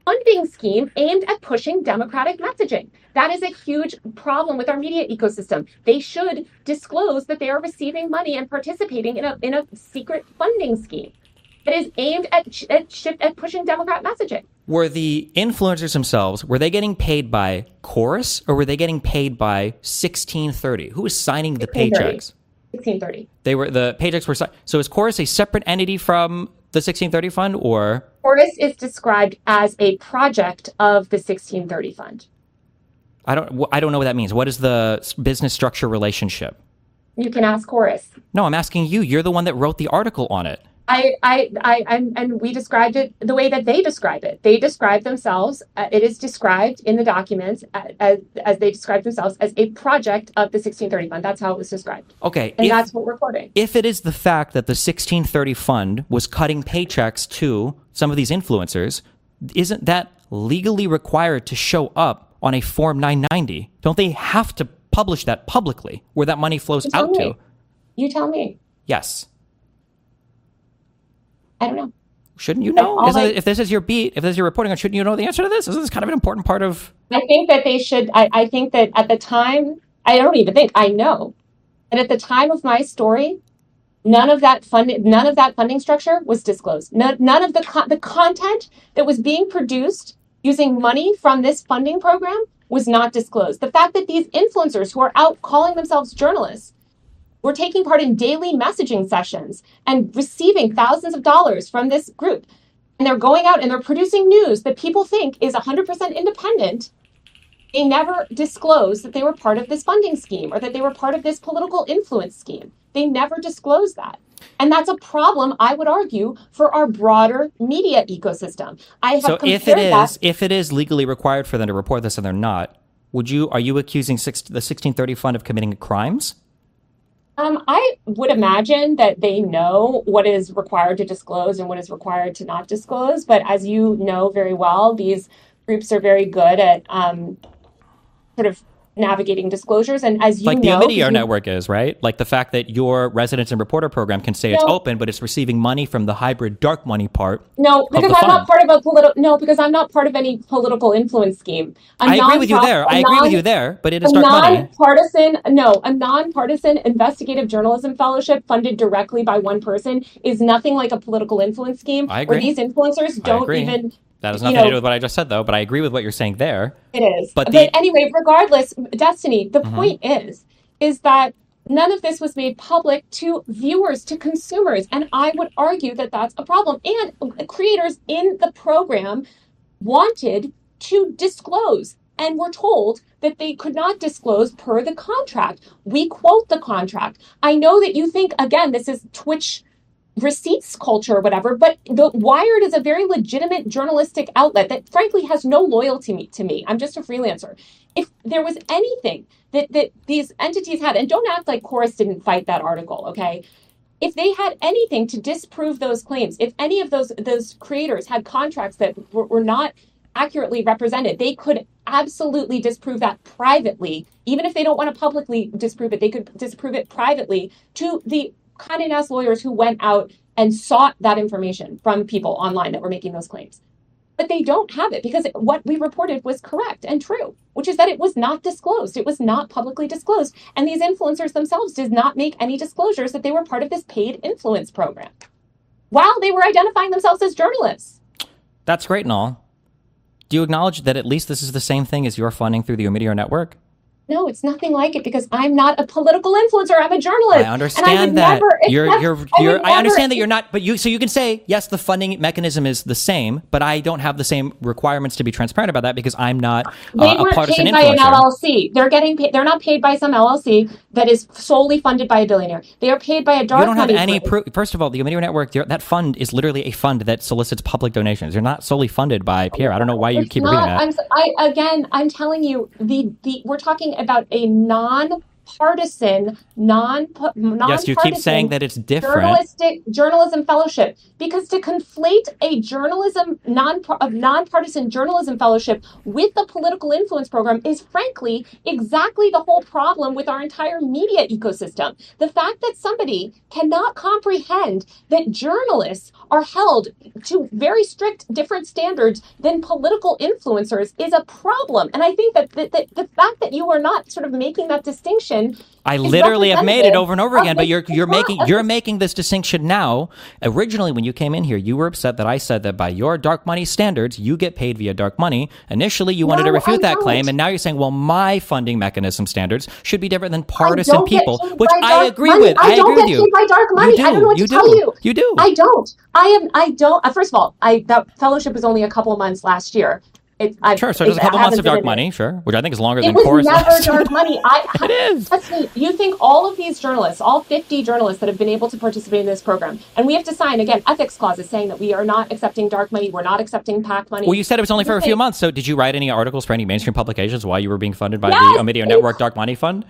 funding scheme aimed at pushing democratic messaging. That is a huge problem with our media ecosystem. They should disclose that they are receiving money and participating in a in a secret funding scheme that is aimed at at, shift, at pushing Democrat messaging. Were the influencers themselves, were they getting paid by Chorus or were they getting paid by sixteen thirty? Who was signing the paychecks? sixteen thirty. They were, the paychecks were, so is Chorus a separate entity from the sixteen thirty fund, or? Chorus is described as a project of the sixteen thirty fund. I don't, I don't know what that means. What is the business structure relationship? You can ask Chorus. No, I'm asking you. You're the one that wrote the article on it. I, I, I, and, and we described it the way that they describe it. They describe themselves, uh, it is described in the documents as, as they describe themselves as a project of the sixteen thirty fund. That's how it was described. Okay. And if, that's what we're quoting. If it is the fact that the sixteen thirty fund was cutting paychecks to some of these influencers, isn't that legally required to show up on a Form nine ninety? Don't they have to publish that publicly where that money flows out me. to? You tell me. Yes. I don't know. Shouldn't you know? I, if this is your beat, if this is your reporting on, shouldn't you know the answer to this? Isn't this kind of an important part of... I think that they should, I, I think that at the time, I don't even think, I know that at the time of my story, none of that funding, none of that funding structure was disclosed. None, none of the, co- the content that was being produced using money from this funding program was not disclosed. The fact that these influencers who are out calling themselves journalists were taking part in daily messaging sessions and receiving thousands of dollars from this group, and they're going out and they're producing news that people think is one hundred percent independent, they never disclosed that they were part of this funding scheme or that they were part of this political influence scheme. They never disclosed that. And that's a problem, I would argue, for our broader media ecosystem. I have so compared if it is that, if it is legally required for them to report this and they're not, would you are you accusing six, the sixteen thirty fund of committing crimes? Um, I would imagine that they know what is required to disclose and what is required to not disclose. But as you know very well, these groups are very good at um, sort of navigating disclosures. And as you like know, the Omidyar you, network is, right? Like the fact that your residents and reporter program can say it's no, open, but it's receiving money from the hybrid dark money part. No, because I'm fund. not part of a political. No, because I'm not part of any political influence scheme. A I agree with you non-prof- there. a I agree non- with you there, but it is A dark money. non-partisan, no, a non-partisan investigative journalism fellowship funded directly by one person is nothing like a political influence scheme. I agree. Where these influencers don't agree. even. That has you nothing know, to do with what I just said, though, but I agree with what you're saying there. It is. But, But, the, anyway, regardless, Destiny, the Mhm. point is, is that none of this was made public to viewers, to consumers. And I would argue that that's a problem. And creators in the program wanted to disclose and were told that they could not disclose per the contract. We quote the contract. I know that you think, again, this is Twitch receipts culture or whatever, but the Wired is a very legitimate journalistic outlet that frankly has no loyalty to me. I'm just a freelancer. If there was anything that, that these entities had, and don't act like Chorus didn't fight that article, okay? If they had anything to disprove those claims, if any of those those creators had contracts that were, were not accurately represented, they could absolutely disprove that privately. Even if they don't want to publicly disprove it, they could disprove it privately to the Condé Nast lawyers who went out and sought that information from people online that were making those claims. But they don't have it because what we reported was correct and true, which is that it was not disclosed. It was not publicly disclosed. And these influencers themselves did not make any disclosures that they were part of this paid influence program while they were identifying themselves as journalists. That's great and all. Do you acknowledge that at least this is the same thing as your funding through the Omidyar network? No, it's nothing like it because I'm not a political influencer. I'm a journalist. I understand and I would that. Never you're, accept, you're, I, you're, would I never, understand that you're not, but you, so you can say, yes, the funding mechanism is the same, but I don't have the same requirements to be transparent about that because I'm not uh, they a weren't partisan paid influencer. by an L L C. They're getting paid. They're not paid by some L L C that is solely funded by a billionaire. They are paid by a dark You don't have money any, group. pro- first of all, the Omidyar network, that fund is literally a fund that solicits public donations. They're not solely funded by Pierre. I don't know why you It's keep not, repeating that. I'm, I, again, I'm telling you, the, the we're talking about a non non-partisan, non non Yes, you keep saying that it's different. journalistic journalism fellowship, because to conflate a journalism non a nonpartisan journalism fellowship with the political influence program is frankly exactly the whole problem with our entire media ecosystem. The fact that somebody cannot comprehend that journalists are held to very strict different standards than political influencers is a problem. And I think that the, the, the fact that you are not sort of making that distinction, I literally have made it over and over again, but you're you're not making you're making this distinction now. Originally, when you came in here, you were upset that I said that by your dark money standards, you get paid via dark money. Initially, you wanted to No, refute I that don't. claim, and now you're saying, well, my funding mechanism standards should be different than partisan don't get people, paid which by I dark agree money. with. I I don't agree get with you. paid by dark money. You do. I don't know what you to do. tell you. You do. I don't. I am. I don't. Uh, first of all, I that fellowship was only a couple of months last year. It, I, Sure, so there's a it couple months hasn't of been dark in- money, sure, which I think is longer It than was Chorus never last year. dark money. I, It is. That's me. You think all of these journalists, all fifty journalists that have been able to participate in this program, and we have to sign, again, ethics clauses saying that we are not accepting dark money, we're not accepting PAC money. Well, you said it was only for a You few think- months, so did you write any articles for any mainstream publications while you were being funded by Yes, the Omidyar it- Network Dark Money Fund?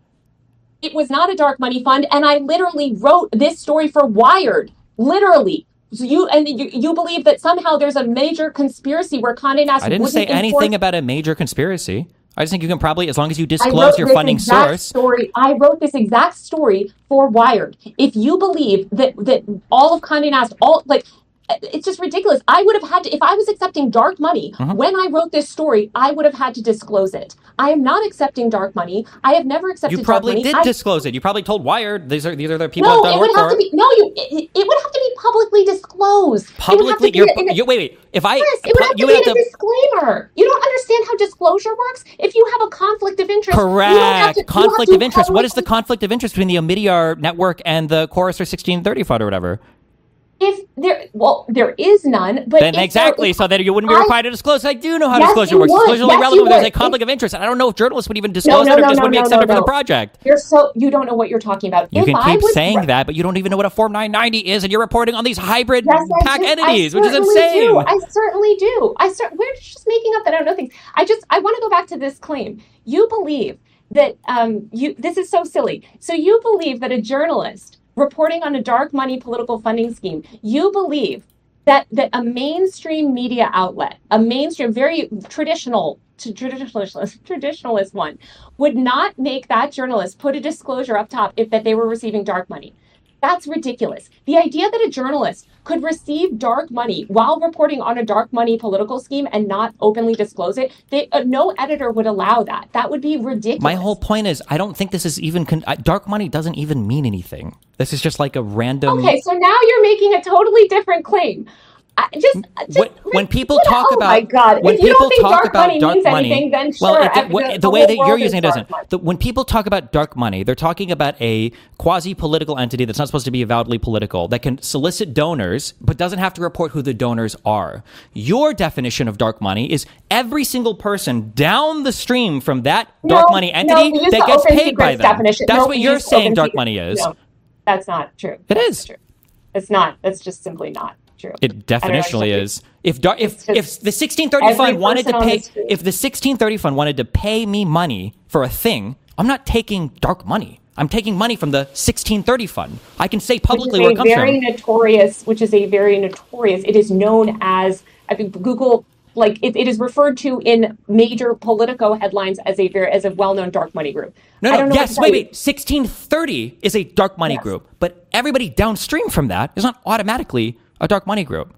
It was not a dark money fund, and I literally wrote this story for Wired. Literally. So you and you, you believe that somehow there's a major conspiracy where Condé Nast I didn't wouldn't say anything enforce- about a major conspiracy. I just think you can probably, as long as you I disclose wrote your this funding exact source. Story. I wrote this exact story for Wired. If you believe that that all of Condé Nast, all like, it's just ridiculous. I would have had to, if I was accepting dark money Mhm. when I wrote this story, I would have had to disclose it. I am not accepting dark money. I have never accepted You probably dark money. did I, disclose it. You probably told Wired these are these are the people no, I've done it work would have for. to be no. You, it, it would have to be publicly disclosed. It would have Publicly, to be you're, in a- you wait, wait. If I, Chris, it would have you to would be have in a to disclaimer. You don't understand how disclosure works. If you have a conflict of interest, you don't have correct to, you conflict have of to interest. What is the publicly- conflict of interest between the Omidyar Network and the Chorus or sixteen thirty Fund or whatever? If there, well, there is none. But Then if exactly, there, so that you wouldn't be I- required to disclose. I do know how Yes, disclosure you works. would. Disclosure is only Yes, relevant you when there's a would. conflict of interest. And I don't know if journalists would even disclose no, it or no, just no, wouldn't be no, accepted no, for the no. project. You're so you don't know what you're talking about. You if can I keep was, saying that, but you don't even know what a Form nine ninety is, and you're reporting on these hybrid Yes, I PAC do. entities, I which is certainly insane. Do. I certainly do. I cer- We're just making up that I don't know things. I just I want to go back to this claim. You believe that um you this is so silly. So you believe that a journalist reporting on a dark money political funding scheme, you believe that that a mainstream media outlet, a mainstream, very traditional to traditionalist traditionalist one, would not make that journalist put a disclosure up top if that they were receiving dark money. That's ridiculous. The idea that a journalist could receive dark money while reporting on a dark money political scheme and not openly disclose it, they, uh, no editor would allow that. That would be ridiculous. My whole point is, I don't think this is even con- uh, dark money doesn't even mean anything. This is just like a random. Okay, so now you're making a totally different claim. I, just, just When, when people what- talk oh about my God. when If you people don't think talk dark about money dark means money, anything, then well, sure, it, the, the- what- the the way whole that you're world is using it dark doesn't. money. The, when people talk about dark money, they're talking about a quasi-political entity that's not supposed to be avowedly political that can solicit donors but doesn't have to report who the donors are. Your definition of dark money is every single person down the stream from that dark No, money no, entity we use that the gets open paid by secrets them. definition. That's No, what we you're use saying open dark secret- money is. No, that's not true. It That's is. not true. It's not. That's just simply not true. It I don't know, definitionally it's is. If dar- if It's just if the sixteen thirty every fund wanted to person on pay the street. if the sixteen thirty fund wanted to pay me money for a thing, I'm not taking dark money. I'm taking money from the sixteen thirty fund. I can say publicly where it which is comes a very from. notorious, which is a very notorious. It is known as I think Google, like it, it is referred to in major Politico headlines as a very as a well-known dark money group. No, I no, don't know what yes, to tell wait, you. wait. sixteen thirty is a dark money Yes. group, but everybody downstream from that is not automatically a dark money group.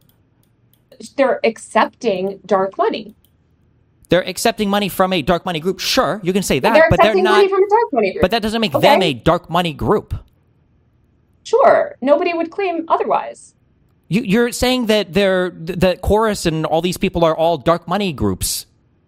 They're accepting dark money. They're accepting money from a dark money group. Sure, you can say that, They're but they're accepting not. money from a dark money group. But that doesn't make Okay. them a dark money group. Sure, nobody would claim otherwise. You, you're saying that they're that Chorus and all these people are all dark money groups.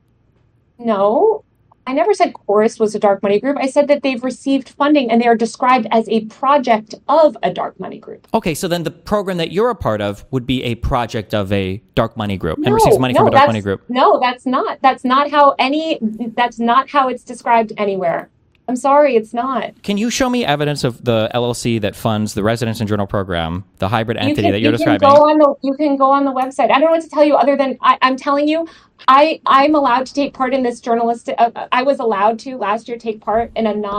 No, I never said Chorus was a dark money group. I said that they've received funding and they are described as a project of a dark money group. Okay, so then the program that you're a part of would be a project of a dark money group and No, receives money no, from a dark that's- money group. No, that's not. That's not how any. That's not how it's described anywhere. I'm sorry, it's not. Can you show me evidence of the L L C that funds the Residence and Journal program, the hybrid You entity can, that you're you describing? Can go on the, you can go on the website. I don't know what to tell you other than I, I'm telling you, I I'm allowed to take part in this journalistic. Uh, I was allowed to last year take part in a non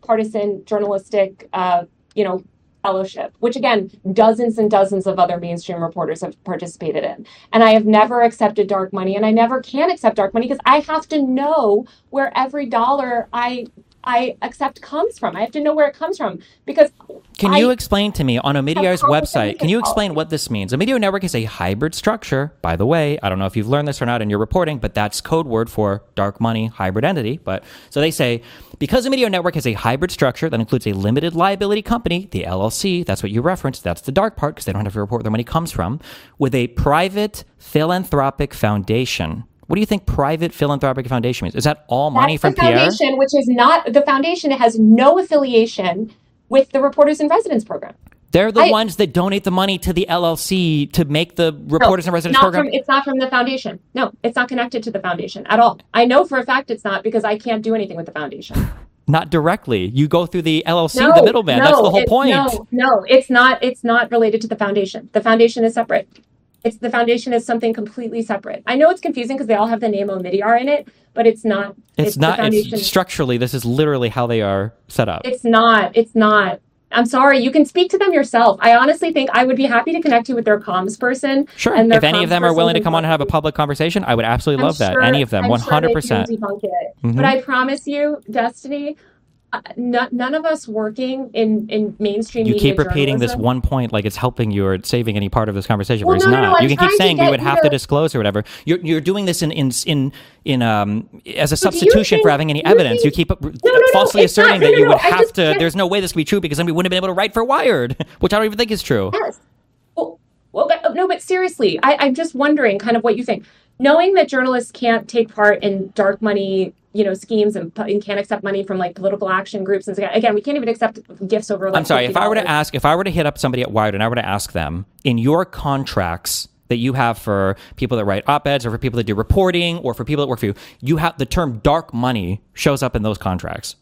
nonpartisan journalistic, uh, you know, fellowship, which again, dozens and dozens of other mainstream reporters have participated in. And I have never accepted dark money, and I never can accept dark money because I have to know where every dollar I I accept comes from. I have to know where it comes from because Can I you explain to me on Omidyar's have website, can you explain policy. what this means? Omidyar Network is a hybrid structure, by the way. I don't know if you've learned this or not in your reporting, but that's code word for dark money hybrid entity. But so they say, because Omidyar Network is a hybrid structure that includes a limited liability company, the L L C, that's what you referenced, that's the dark part because they don't have to report where their money comes from, with a private philanthropic foundation. What do you think private philanthropic foundation means? Is that all money That's from the Pierre? foundation, which is not the foundation. It has no affiliation with the Reporters in Residence program. They're the I- ones that donate the money to the L L C to make the No, Reporters in Residence not program. From, it's not from the foundation. No, it's not connected to the foundation at all. I know for a fact it's not because I can't do anything with the foundation. Not directly. You go through the L L C, No, the middleman. no, That's the whole it's- point. No, no, it's not. It's not related to the foundation. The foundation is separate. It's the foundation is something completely separate. I know it's confusing because they all have the name Omidyar in it, but it's not. It's, the not. foundation. It's structurally, this is literally how they are set up. It's not. It's not. I'm sorry. You can speak to them yourself. I honestly think I would be happy to connect you with their comms person. Sure. And their If any comms of them are person willing to can come on and have a talk public conversation, I would absolutely I'm love that. sure- Any of them, I'm one hundred Sure percent. they can debunk it. Mhm. But I promise you, Destiny, uh, no, none of us working in, in mainstream You media keep repeating this journalism- one point like it's helping you or saving any part of this conversation, Well, where it's no, no, not. no, I'm you can trying keep to saying we get would you have to to- disclose or whatever. You're you're doing this in in in in um as a But do you substitution for think- having any do you evidence. think- you keep no, no, falsely it's not. asserting No, that no, you no, would I have just to. can't- There's no way this could be true because then we wouldn't have been able to write for Wired, which I don't even think is true. Yes. Well, well, but, no, but seriously, I, I'm just wondering kind of what you think. Knowing that journalists can't take part in dark money, you know, schemes and, and can't accept money from like political action groups. And again, we can't even accept gifts over like I'm sorry. If I were to fifty dollars. ask, if I were to hit up somebody at Wired and I were to ask them in your contracts that you have for people that write op-eds or for people that do reporting or for people that work for you, you have the term dark money shows up in those contracts.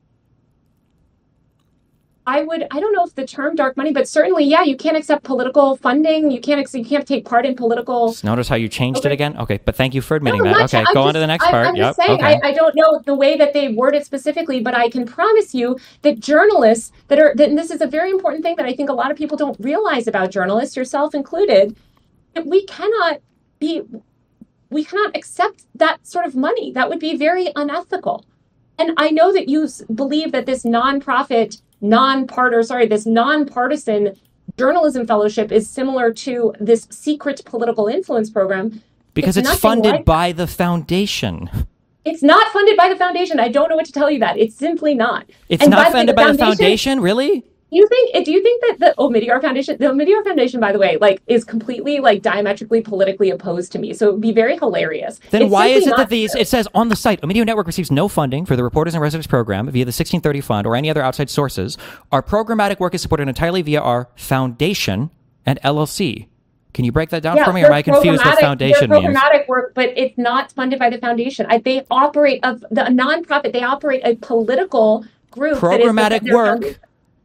I would, I don't know if the term dark money, but certainly, yeah, you can't accept political funding. You can't, ex- you can't take part in political. Notice how you changed Okay. it again? Okay, but thank you for admitting No, that. not- Okay, I'm go on just- to the next I- part. I'm Yep. just saying, Okay. I, I don't know the way that they word it specifically, but I can promise you that journalists that are, that, and this is a very important thing that I think a lot of people don't realize about journalists, yourself included, that we cannot be, we cannot accept that sort of money. That would be very unethical. And I know that you s- believe that this nonprofit, non-part, sorry, this nonpartisan journalism fellowship is similar to this secret political influence program. because it's nothing funded like- by the foundation. It's not funded by the foundation. I don't know what to tell you that. It's simply not. It's And not by the way, funded by the foundation, really? Do you think? Do you think that the Omidyar Foundation, the Omidyar Foundation, by the way, like is completely like diametrically politically opposed to me? So it would be very hilarious. Then It's why simply is it not that these, true. it says on the site, Omidyar Network receives no funding for the Reporters in Residence program via the sixteen thirty fund or any other outside sources. Our programmatic work is supported entirely via our foundation and L L C. Can you break that down Yeah, for me, or am I their confused what programmatic- foundation their means? programmatic work, but it's not funded by the foundation. I, they operate a the a nonprofit. They operate a political group. that is the- Programmatic their work. foundation.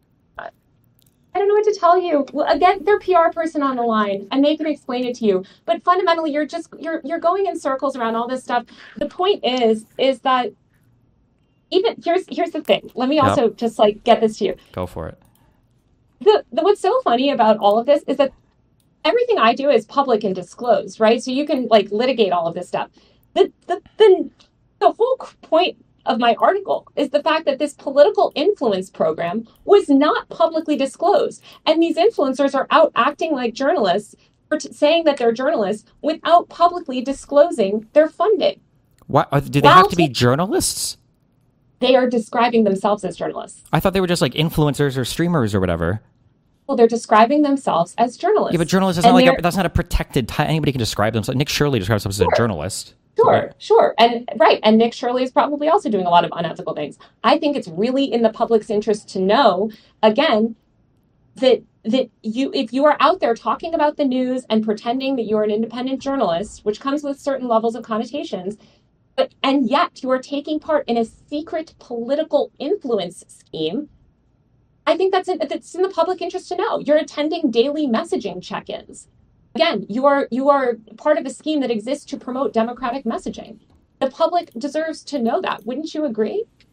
I don't know what to tell you. Well, again, their P R person on the line, and they can explain it to you. But fundamentally, you're just you're you're going in circles around all this stuff. The point is, is that even here's here's the thing. Let me Yep. also just like get this to you. Go for it. The, the what's so funny about all of this is that everything I do is public and disclosed, right? So you can like litigate all of this stuff. The the the, the whole point of my article is the fact that this political influence program was not publicly disclosed. And these influencers are out acting like journalists, or t- saying that they're journalists without publicly disclosing their funding. Why, are, do they Well, have to be so- journalists? They are describing themselves as journalists. I thought they were just like influencers or streamers or whatever. Well, they're describing themselves as journalists. Yeah, but journalist is And not like they're- a, that's not a protected title. Anybody can describe themselves. Nick Shirley describes himself as a journalist. Sure, sure. And right. And Nick Shirley is probably also doing a lot of unethical things. I think it's really in the public's interest to know, again, that that you if you are out there talking about the news and pretending that you're an independent journalist, which comes with certain levels of connotations, but and yet you are taking part in a secret political influence scheme, I think that's in, that's in the public interest to know. You're attending daily messaging check-ins. Again, you are you are part of a scheme that exists to promote democratic messaging. The public deserves to know that. Wouldn't you agree?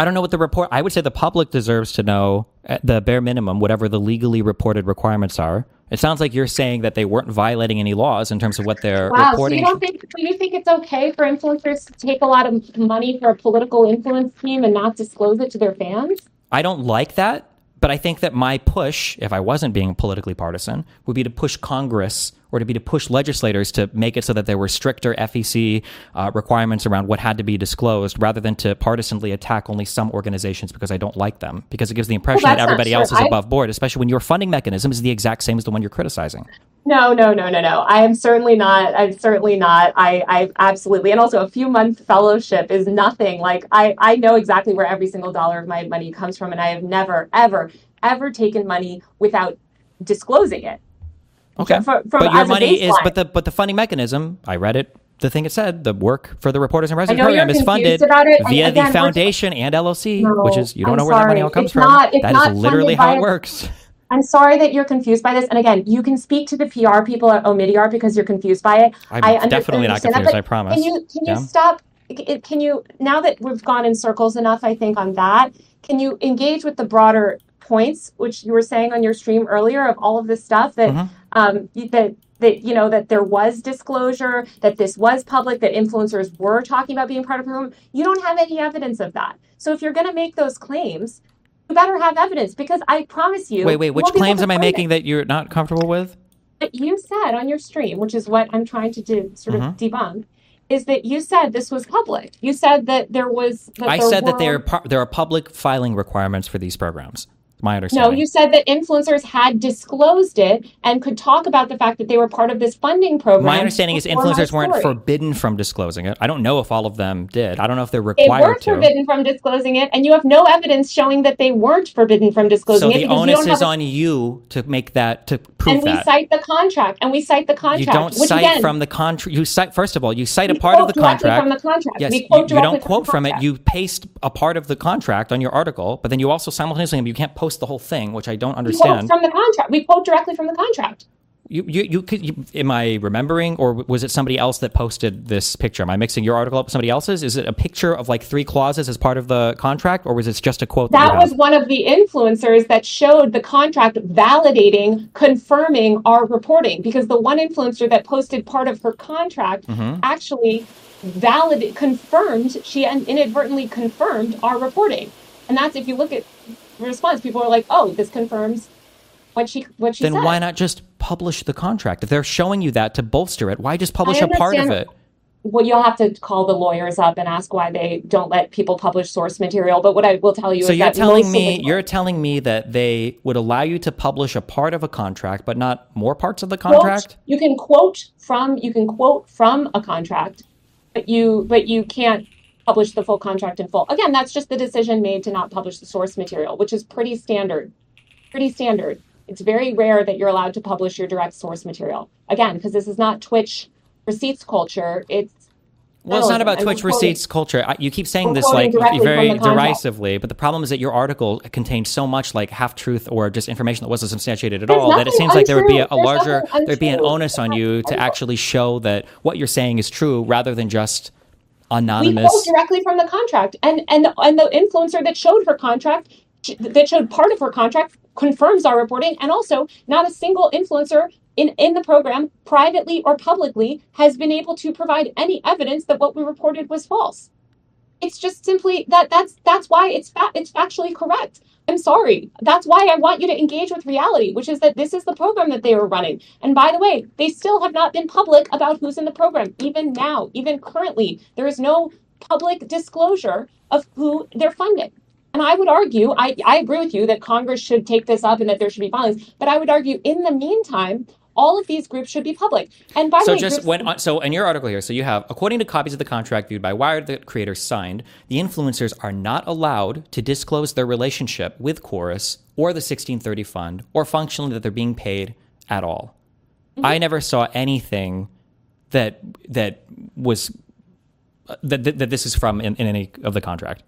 I don't know what the report. I would say the public deserves to know at the bare minimum whatever the legally reported requirements are. It sounds like you're saying that they weren't violating any laws in terms of what they're Wow, so reporting. you don't think so you think it's okay for influencers to take a lot of money for a political influence scheme and not disclose it to their fans? I don't like that, but I think that my push, if I wasn't being politically partisan, would be to push Congress or to be to push legislators to make it so that there were stricter F E C uh, requirements around what had to be disclosed, rather than to partisanly attack only some organizations because I don't like them, because it gives the impression Well, that that's not everybody true. else is I- above board, especially when your funding mechanism is the exact same as the one you're criticizing. No, no, no, no, no. I am certainly not. I'm certainly not. I, I absolutely, and also a few month fellowship is nothing. Like I, I know exactly where every single dollar of my money comes from, and I have never, ever, ever taken money without disclosing it. Okay, For- from- but your as a money is, baseline. but the but the funding mechanism. I read it. The thing it said, the work for the Reporters and Residents know you're program is funded confused about it, and via again, the we're- foundation and L L C, No, which is you don't I'm know where that money sorry. all comes It's from. not- it's That not is literally funded how by it a- works. I'm sorry that you're confused by this. And again, you can speak to the P R people at Omidyar because you're confused by it. I'm I under- definitely not understand that, confused, but I promise. Can you can you Yeah. stop? it- Can you, now that we've gone in circles enough, I think, on that, can you engage with the broader points, which you were saying on your stream earlier, of all of this stuff that Mhm. um that that you know that there was disclosure, that this was public, that influencers were talking about being part of the room. You don't have any evidence of that. So if you're going to make those claims, you better have evidence, because I promise you. Wait, wait. you Which won't be able claims to am I find it. making that you're not comfortable with? That you said on your stream, which is what I'm trying to do, sort of Mhm. debunk, is that you said this was public. You said that there was. That I there said that were- there are pu- there are public filing requirements for these programs. My No, understanding. you said that influencers had disclosed it and could talk about the fact that they were part of this funding program. My understanding is before my influencers weren't story. forbidden from disclosing it. I don't know if all of them did. I don't know if they're They required weren't to. forbidden from disclosing it, and you have no evidence showing that they weren't forbidden from So disclosing it. the because you onus don't is have a- on you to make that to prove And we that. cite the contract, and we cite the contract. You don't which cite again, from the contract. You cite first of all. You cite a we part of quote the directly contract. from the contract. Yes, We you, quote you directly don't from quote the from it. contract. You paste a part of the contract on your article, but then you also simultaneously you can't post the whole thing, which I don't We quote understand. from the contract. We quote directly from the contract. You, you, you could. You, am I remembering, or was it somebody else that posted this picture? Am I mixing your article up with somebody else's? Is it a picture of like three clauses as part of the contract, or was it just a quote? That, That you was have? one of the influencers that showed the contract validating, confirming our reporting, because the one influencer that posted part of her contract Mhm. actually valid confirmed, she inadvertently confirmed our reporting. And that's, if you look at the response, people are like, oh, this confirms what she what she Then said. why not just publish the contract? If they're showing you that to bolster it, why just publish I a part of understand- it? Well, you'll have to call the lawyers up and ask why they don't let people publish source material. But what I will tell you So is you're that telling most of me the- you're telling me that they would allow you to publish a part of a contract, but not more parts of the quote- contract? you can quote from you can quote from a contract, but you but you can't publish the full contract in full. Again, that's just the decision made to not publish the source material, which is pretty standard. Pretty standard. It's very rare that you're allowed to publish your direct source material. Again, because this is not Twitch receipts culture. It's Well, it's not about journalism, and Twitch we're quoting- receipts culture. I- You keep saying we're this quoting like directly very from the contract. derisively, but the problem is that your article contained so much like half truth or just information that wasn't substantiated at There's all that it nothing seems like there would be a, a untrue. There's larger, nothing there'd be an untrue. onus on you to actually show that what you're saying is true rather than just We anonymous. quote directly from the contract, and and and the influencer that showed her contract, that showed part of her contract, confirms our reporting, and also not a single influencer in in the program, privately or publicly, has been able to provide any evidence that what we reported was false. It's just simply that that's that's why it's fa- it's factually correct. I'm sorry. That's why I want you to engage with reality, which is that this is the program that they were running. And by the way, they still have not been public about who's in the program. Even now, even currently, there is no public disclosure of who they're funding. And I would argue, I, I agree with you that Congress should take this up and that there should be filings. But I would argue, in the meantime, all of these groups should be public. And by the So way, just groups- when uh, so in your article here, so you have according to copies of the contract viewed by Wired, the creators signed, the influencers are not allowed to disclose their relationship with Chorus or the sixteen thirty fund or functionally that they're being paid at all. Mm-hmm. I never saw anything that that was uh, that, that that this is from in, in any of the contract.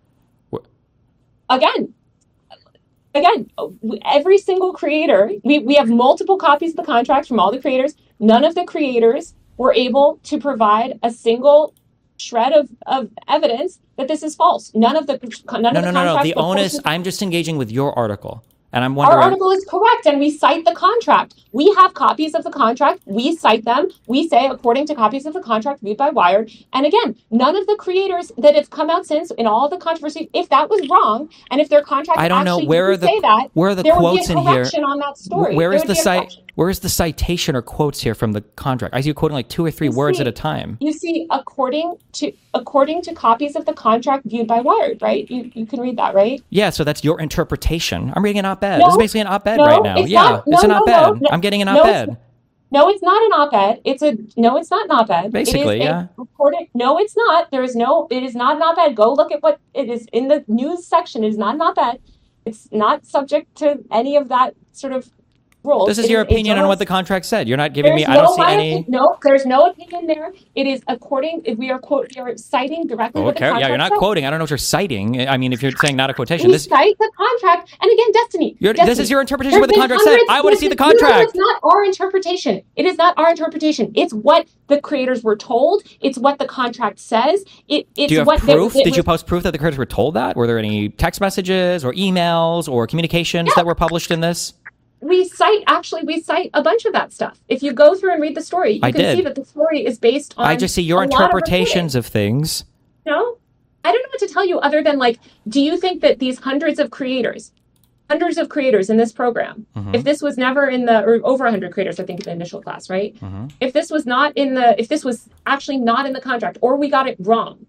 again, again, every single creator, we, we have multiple copies of the contract from all the creators. None of the creators were able to provide a single shred of, of evidence that this is false. None of the none No, of no, the no, no. contracts The were onus. posted. I'm just engaging with your article, and I'm Our wondering. article is correct, and we cite the contract. We have copies of the contract. We cite them. We say, according to copies of the contract viewed by Wired. And again, none of the creators that have come out since in all the controversy, if that was wrong, and if their contract I don't know actually where are didn't the say that, where are the there would quotes be a in here. correction on that story. Where There is would the be a cite? correction. Where is the citation or quotes here from the contract? I see you quoting like two or three You words see- at a time. You see, according to according to copies of the contract viewed by Wired, right? You you can read that, right? Yeah, so that's your interpretation. I'm reading an op-ed. No, this is basically an op-ed no, right now. it's Yeah, not. it's No, an no, op-ed. no, I'm getting an no, it's- op-ed. No, it's not an op-ed. It's a no. It's not an op-ed. Basically, it is yeah. A reported, no, it's not. There is no. It is not an op-ed. Go look at what it is in the news section. It is not an op-ed. It's not subject to any of that sort of rules. This is It your a opinion on what the journalist- contract said. You're not giving There's me. I don't no see my any. opi- No, there's no opinion there. It is according. If we are quote, we are citing directly what the Okay, contract yeah, you're not says. quoting. I don't know what you're citing. I mean, if you're saying not a quotation, We this cite the contract, and again, Destiny. you're, Destiny, this is your interpretation there's of what the been contract said. hundreds- I want to there's see the been- no, no, no, contract. it's not our interpretation. It is not our interpretation. It's what the creators were told. It's what the contract says. It, it's Do you have what they- proof? it Did you was- post proof that the creators were told that? Were there any text messages or emails or communications that were published in this? We cite actually we cite a bunch of that stuff. If you go through and read the story, you I can did. see that the story is based on. I just see your a lot of interpretations of things. reporting. No, I don't know what to tell you other than like, do you think that these hundreds of creators, hundreds of creators in this program, Mhm. if this was never in the or over one hundred creators, I think in the initial class, right? Mhm. If this was not in the, if this was actually not in the contract, or we got it wrong,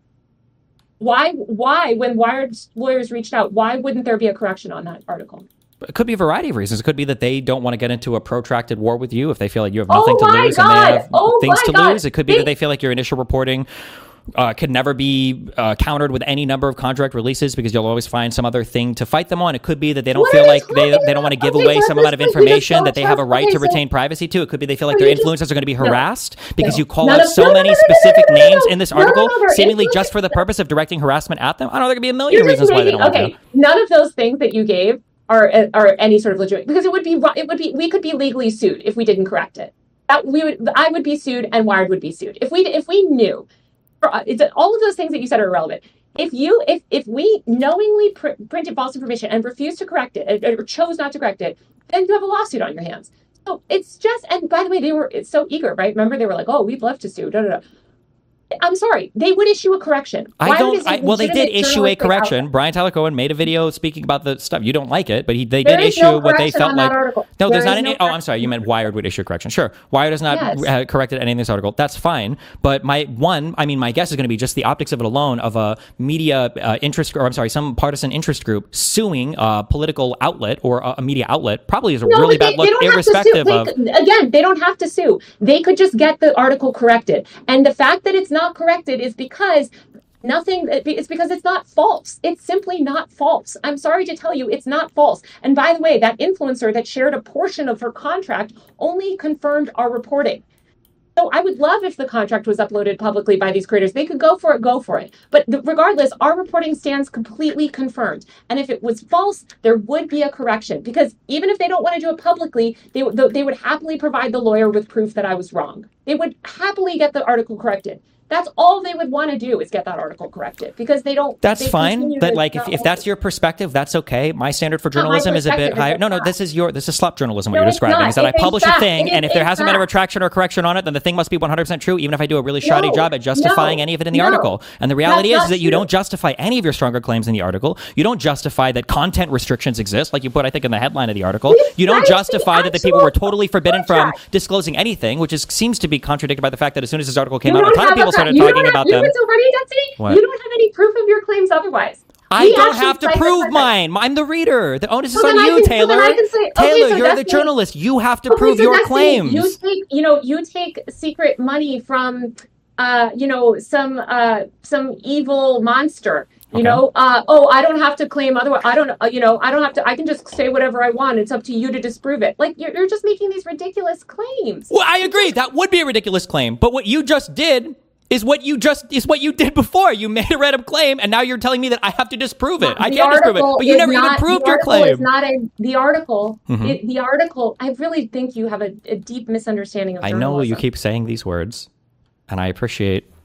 why, why, when Wired's lawyers reached out, why wouldn't there be a correction on that article? It could be a variety of reasons. It could be that they don't want to get into a protracted war with you if they feel like you have Oh nothing to my lose and God! they have Oh things my to God! lose. It could be They- that they feel like your initial reporting uh, could never be uh, countered with any number of contract releases because you'll always find some other thing to fight them on. It could be that they don't What feel are you like they, talking they don't want to about? give Okay, away so some at amount of this point, you just information don't that they have a trust- right okay, to so- retain privacy to. It could be they feel like So their you just- influencers are going to be No. harassed because No. you call None out of- so no, no, many no, no, no, specific no, no, no, names no. in this No, no, article, no, no. seemingly Influencers- just for the purpose of directing harassment at them. I don't know. There could be a million You're just reasons why they making, don't want to. okay, none of those things that you gave are are any sort of legitimate because it would be it would be we could be legally sued if we didn't correct it. That we would I would be sued and Wired would be sued if we if we knew. It's, all of those things that you said are irrelevant. If you if if we knowingly pr- printed false information and refused to correct it or chose not to correct it, then you have a lawsuit on your hands. So it's just and by the way, they were it's so eager, right? Remember they were like, oh, we'd love to sue. Da, da, da. I'm sorry, they would issue a correction. I Wired don't. is a I, well, they did legitimate issue a journalistic correction. outlet. Brian Tyler Cohen made a video speaking about the stuff. You don't like it, but he they There did is issue no what they correction felt on like. that article. No, there's There not is any. no Oh, I'm sorry. You meant Wired would issue a correction. Sure, Wired has not Yes. uh, corrected any of this article. That's fine. But my one, I mean, my guess is going to be just the optics of it alone of a media uh, interest, or I'm sorry, some partisan interest group suing a political outlet or a, a media outlet probably is a No, really but bad they, look, they don't irrespective have to of. sue. They, again, they don't have to sue. They could just get the article corrected. And the fact that it's not corrected is because nothing, it's because it's not false. It's simply not false. I'm sorry to tell you, it's not false. And by the way, that influencer that shared a portion of her contract only confirmed our reporting. So I would love if the contract was uploaded publicly by these creators. They could go for it, go for it. But the, regardless, our reporting stands completely confirmed. And if it was false, there would be a correction. Because even if they don't want to do it publicly, they, w- they would happily provide the lawyer with proof that I was wrong. They would happily get the article corrected. That's all they would want to do is get that article corrected because they don't. That's they fine. continue But to like, if, not if that's your perspective, that's okay. My standard for not my journalism is a bit perspective, higher. it's No, no, not. this is your this is slut journalism. What No, you're it's describing not. is that I It's a publish a fact. thing, It and is if there a hasn't been a fact. retraction or correction on it, then the thing must be one hundred percent true, even if I do a really shoddy No, job at justifying no, any of it in the no. article. And the reality That's is, is not that you true. don't justify any of your stronger claims in the article. You don't justify that content restrictions exist, like you put, I think, in the headline of the article. We You don't cite the justify that the people actual were totally forbidden from contract. disclosing anything, which is sees to be contradicted by the fact that as soon as this article came You out, a don't ton of have people a- started you don't talking have- about you them. know what's so funny, Destiny? What? You don't have any proof of your claims otherwise. I We don't actually have to cite the prove contract. mine. I'm the reader. The onus is So on then I you, can- so then Taylor. I can say, okay, Taylor, so you're the Destiny- journalist. You have to Okay, prove so your Destiny, claims. You take, you know, you take secret money from, uh, you know, some, uh, some evil monster. You Okay. know, uh, oh, I don't have to claim otherwise. I don't, uh, you know, I don't have to. I can just say whatever I want. It's up to you to disprove it. Like you're, you're just making these ridiculous claims. Well, I agree. That would be a ridiculous claim. But what you just did is what you just is what you did before. You made a random claim, and now you're telling me that I have to disprove it. I The can't disprove it. article But you is never even not- proved the your article claim. Is not a the article. Mhm. It, the article. I really think you have a, a deep misunderstanding of I journalism. know you keep saying these words, and I appreciate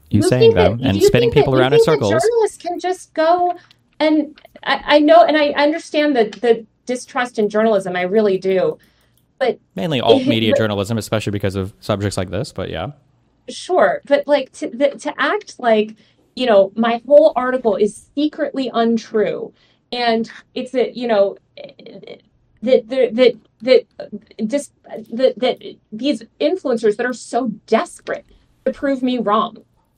you You saying think that them do and you spinning think that people you around in think that circles. journalists can just go and I, I know and I understand the the distrust in journalism, I really do. But Mainly alt media but journalism, especially because of subjects like this, but yeah. sure, but like to the, to act like, you know, my whole article is secretly untrue and it's a, you know, that that that that just that that these influencers that are so desperate to prove me wrong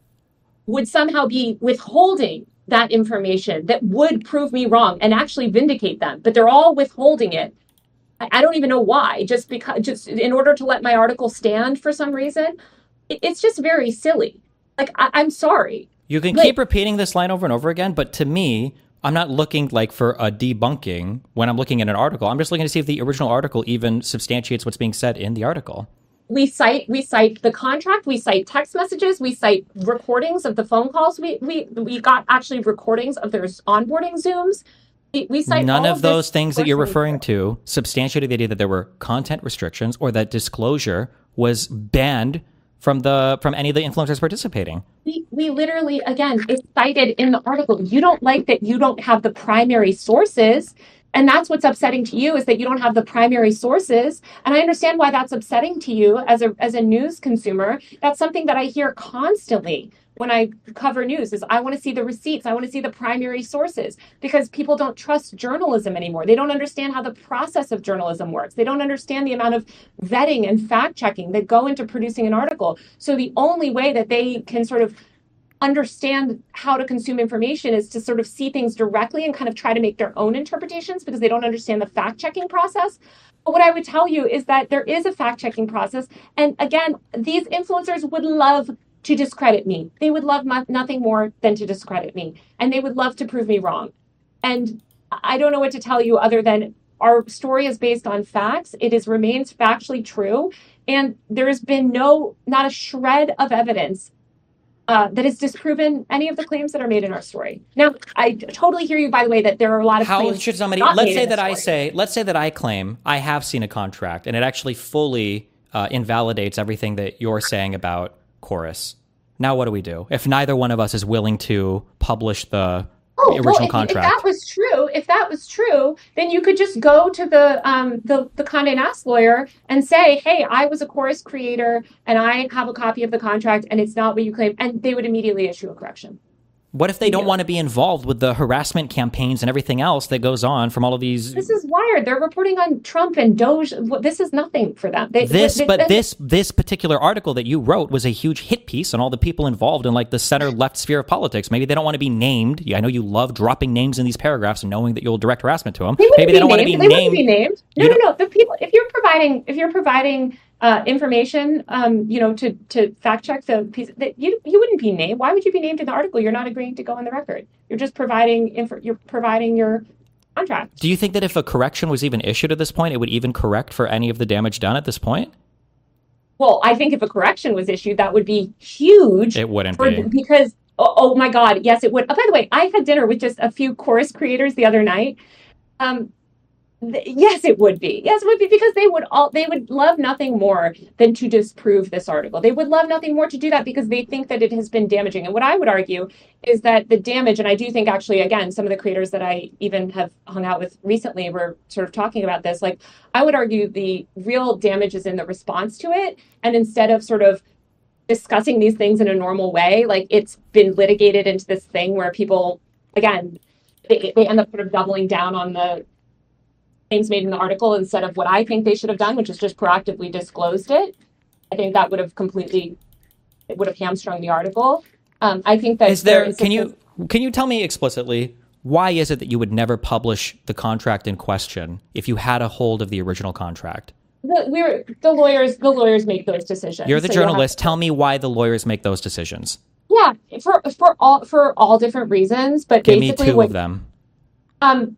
would somehow be withholding that information that would prove me wrong and actually vindicate them, but they're all withholding it. I, I don't even know why, just because just in order to let my article stand for some reason. It, it's just very silly. Like I, I'm sorry. You can But keep repeating this line over and over again, but to me, I'm not looking like for a debunking when I'm looking at an article. I'm just looking to see if the original article even substantiates what's being said in the article. we cite we cite the contract, we cite text messages, we cite recordings of the phone calls. We we we got actually recordings of their onboarding Zooms. We, we cite None all of those this things that you're personally. referring to substantiated the idea that there were content restrictions or that disclosure was banned from the from any of the influencers participating. We, we literally, again, it's cited in the article. You don't like that you don't have the primary sources. And that's what's upsetting to you is that you don't have the primary sources. And I understand why that's upsetting to you as a as a news consumer. That's something that I hear constantly when I cover news is I want to see the receipts. I want to see the primary sources because people don't trust journalism anymore. They don't understand how the process of journalism works. They don't understand the amount of vetting and fact checking that go into producing an article. So the only way that they can sort of understand how to consume information is to sort of see things directly and kind of try to make their own interpretations because they don't understand the fact checking process. But what I would tell you is that there is a fact checking process. And again, these influencers would love to discredit me. They would love mo- nothing more than to discredit me. And they would love to prove me wrong. And I don't know what to tell you other than our story is based on facts. It is remains factually true. And there has been no, not a shred of evidence uh, that has disproven any of the claims that are made in our story. Now, I totally hear you, by the way, that there are a lot of How claims should somebody, not let's made say in the that I story. say, let's say that I claim I have seen a contract and it actually fully uh, invalidates everything that you're saying about Chorus. Now, what do we do if neither one of us is willing to publish the Oh, original well, if, contract? if that was true, if that was true, then you could just go to the um, the the Condé Nast lawyer and say, "Hey, I was a Chorus creator, and I have a copy of the contract, and it's not what you claim," and they would immediately issue a correction. What if they don't Yeah. want to be involved with the harassment campaigns and everything else that goes on from all of these? This is Wired. They're reporting on Trump and Doge. This is nothing for them. They, This, they- but they- this this particular article that you wrote was a huge hit piece on all the people involved in like the center left sphere of politics. Maybe they don't want to be named. Yeah, I know you love dropping names in these paragraphs and knowing that you'll direct harassment to them. They wouldn't Maybe be they don't want to be named. They wouldn't named. be named. No, You no, don't- no. The people. If you're providing, if you're providing uh, information, um, you know, to to fact check the piece, that you you wouldn't be named. Why would you be named in the article? You're not agreeing to go on the record. You're just providing info. You're providing your contract. Do you think that if a correction was even issued at this point, it would even correct for any of the damage done at this point? Well, I think if a correction was issued, that would be huge. It wouldn't for, be. because oh, oh my God, yes, it would. Oh, by the way, I had dinner with just a few Chorus creators the other night. Um, th- yes, it would be. Yes, it would be because they would all they would love nothing more than to disprove this article. They would love nothing more to do that because they think that it has been damaging. And what I would argue is that the damage, and I do think actually, again, some of the creators that I even have hung out with recently were sort of talking about this. Like, I would argue the real damage is in the response to it. And instead of sort of discussing these things in a normal way, like it's been litigated into this thing where people, again, they, they end up sort of doubling down on the things made in the article instead of what I think they should have done, which is just proactively disclosed it. I think that would have completely, it would have hamstrung the article. Um, I think that Is there? is Can a- you can you tell me explicitly why is it that you would never publish the contract in question if you had a hold of the original contract? the, we're the lawyers. The lawyers make those decisions. You're the So you'll have- journalist. Tell me why the lawyers make those decisions. Yeah, for for all for all different reasons, but Give me basically, two what, of them. um,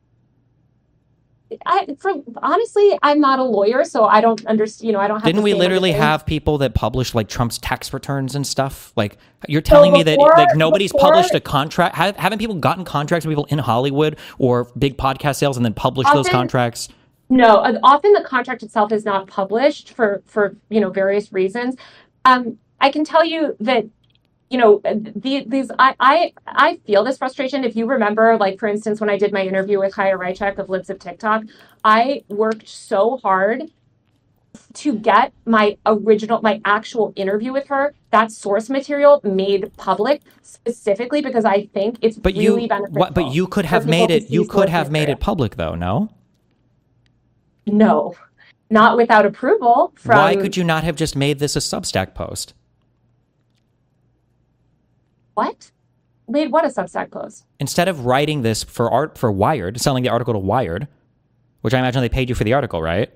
I for honestly, I'm not a lawyer, so I don't understand. You know, I don't have. Didn't to we stand on literally the thing. have people that published like Trump's tax returns and stuff? Like you're telling me that before- like nobody's before- published a contract. Have, haven't people gotten contracts with people in Hollywood or big podcast sales and then published those Often- contracts? No, uh, often the contract itself is not published for for you know various reasons. Um, I can tell you that you know, the, these, I, I, I feel this frustration. If you remember, like, for instance, when I did my interview with Chaya Raichek of Libs of TikTok, I worked so hard to get my original, my actual interview with her, that source material made public specifically because I think it's but really you, beneficial. What, but you could have made it, you could have made it public though, no? No, not without approval from... Why could you not have just made this a Substack post? What? Made what a Substack post? Instead of writing this for art for Wired, selling the article to Wired, which I imagine they paid you for the article, right?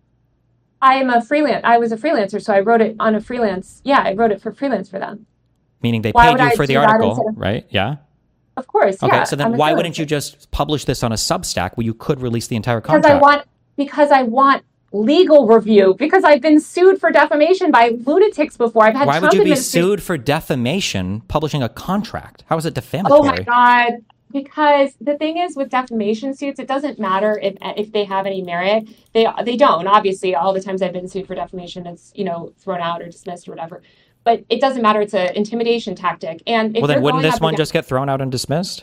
I am a freelance. I was a freelancer, so I wrote it on a freelance. Yeah, I wrote it for freelance for them. Meaning they Why paid would you I for the do that article, instead of- right? Yeah. Of course. Okay, yeah. so then I'm a why freelancer. wouldn't you just publish this on a Substack where you could release the entire Because contract? I want because I want legal review. Because I've been sued for defamation by lunatics before. I've had Why Trump would you be administration- sued for defamation publishing a contract? How is it defamatory? Oh my God. Because the thing is with defamation suits, it doesn't matter if if they have any merit. They they don't. Obviously, all the times I've been sued for defamation, it's, you know, thrown out or dismissed or whatever. But it doesn't matter. It's an intimidation tactic. And if Well, then you're wouldn't going this up one against- just get thrown out and dismissed?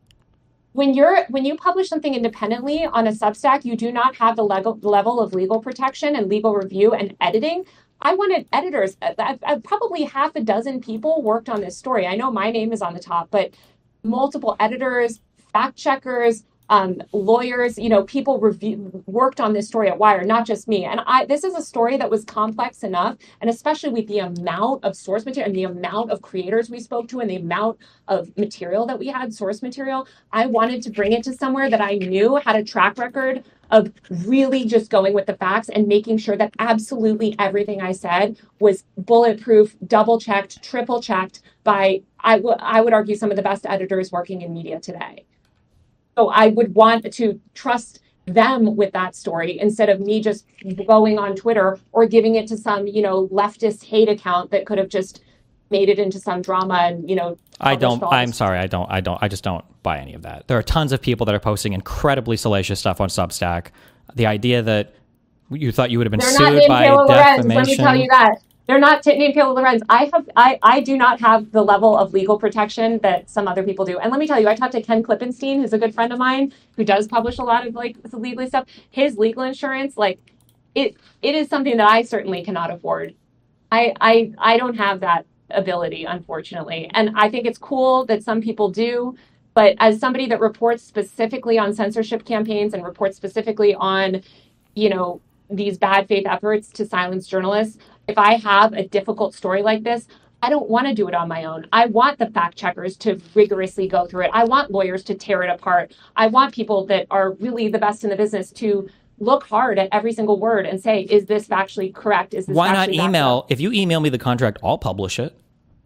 when you're when you publish something independently on a Substack, you do not have the legal level of legal protection and legal review and editing. I wanted editors. I've, I've probably half a dozen people worked on this story. I know my name is on the top, but multiple editors, fact checkers, um, lawyers, you know, people review, worked on this story at Wired, not just me. And I, this is a story that was complex enough, and especially with the amount of source material and the amount of creators we spoke to and the amount of material that we had, source material, I wanted to bring it to somewhere that I knew had a track record of really just going with the facts and making sure that absolutely everything I said was bulletproof, double checked, triple checked by, I, w- I would argue, some of the best editors working in media today. So I would want to trust them with that story instead of me just going on Twitter or giving it to some, you know, leftist hate account that could have just made it into some drama and, you know, I don't, published all I'm this- sorry, I don't, I don't, I just don't buy any of that. There are tons of people that are posting incredibly salacious stuff on Substack. The idea that you thought you would have been They're sued not named by Taylor Lorenz. defamation. Let me tell you that. They're not t- named Taylor Lorenz. I have, I, I do not have the level of legal protection that some other people do. And let me tell you, I talked to Ken Klippenstein, who's a good friend of mine, who does publish a lot of like legal stuff. His legal insurance, like it, it is something that I certainly cannot afford. I, I, I don't have that ability, unfortunately. And I think it's cool that some people do. But as somebody that reports specifically on censorship campaigns and reports specifically on, you know, these bad faith efforts to silence journalists, if I have a difficult story like this, I don't want to do it on my own. I want the fact checkers to rigorously go through it. I want lawyers to tear it apart. I want people that are really the best in the business to look hard at every single word and say, is this factually correct? Is this Why not factually backed email? up? If you email me the contract, I'll publish it.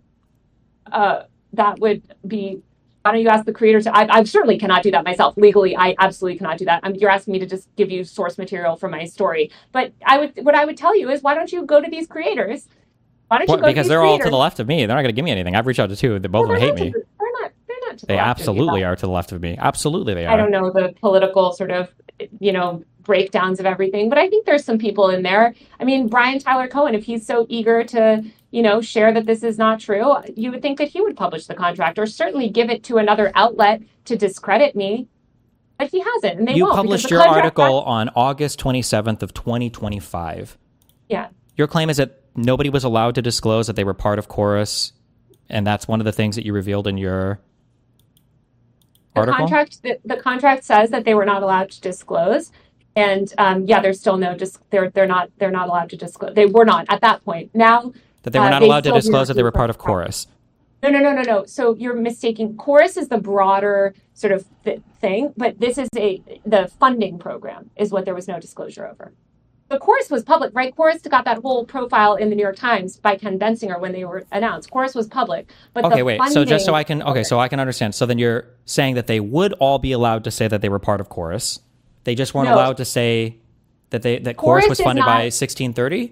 Uh, that would be, why don't you ask the creators? I, I certainly cannot do that myself. Legally, I absolutely cannot do that. I mean, you're asking me to just give you source material for my story. But I would, what I would tell you is, why don't you go to these creators? Why don't Well, you go because to these they're creators? all to the left of me. They're not going to give me anything. I've reached out to two. They both Well, of them they're hate not me. to the- They're not. They're not to the They left of you, absolutely though. are to the left of me. Absolutely, they are. I don't know the political sort of, you know, breakdowns of everything, but I think there's some people in there. I mean, Brian Tyler Cohen, if he's so eager to, you know, share that this is not true, you would think that he would publish the contract or certainly give it to another outlet to discredit me. But he hasn't, and they You won't. because published the your contract- article on August twenty-seventh of twenty twenty-five. Yeah. Your claim is that nobody was allowed to disclose that they were part of Chorus, and that's one of the things that you revealed in your The article? contract, the, the contract says that they were not allowed to disclose. And um, yeah, there's still no dis- they're they're not they're not allowed to disclose. They were not at that point. Now That they were uh, not they allowed to still do disclose not that they do were part of contract. Chorus. No, no, no, no, no. So you're mistaking. Chorus is the broader sort of th- thing, but this is a the funding program is what there was no disclosure over. The Chorus was public, right? Chorus got that whole profile in the New York Times by Ken Bensinger when they were announced. Chorus was public, but Okay, the wait. funding, So just so I can okay, so I can understand. So then you're saying that they would all be allowed to say that they were part of Chorus. They just weren't No. allowed to say that they that Chorus, Chorus was is funded by not- sixteen thirty?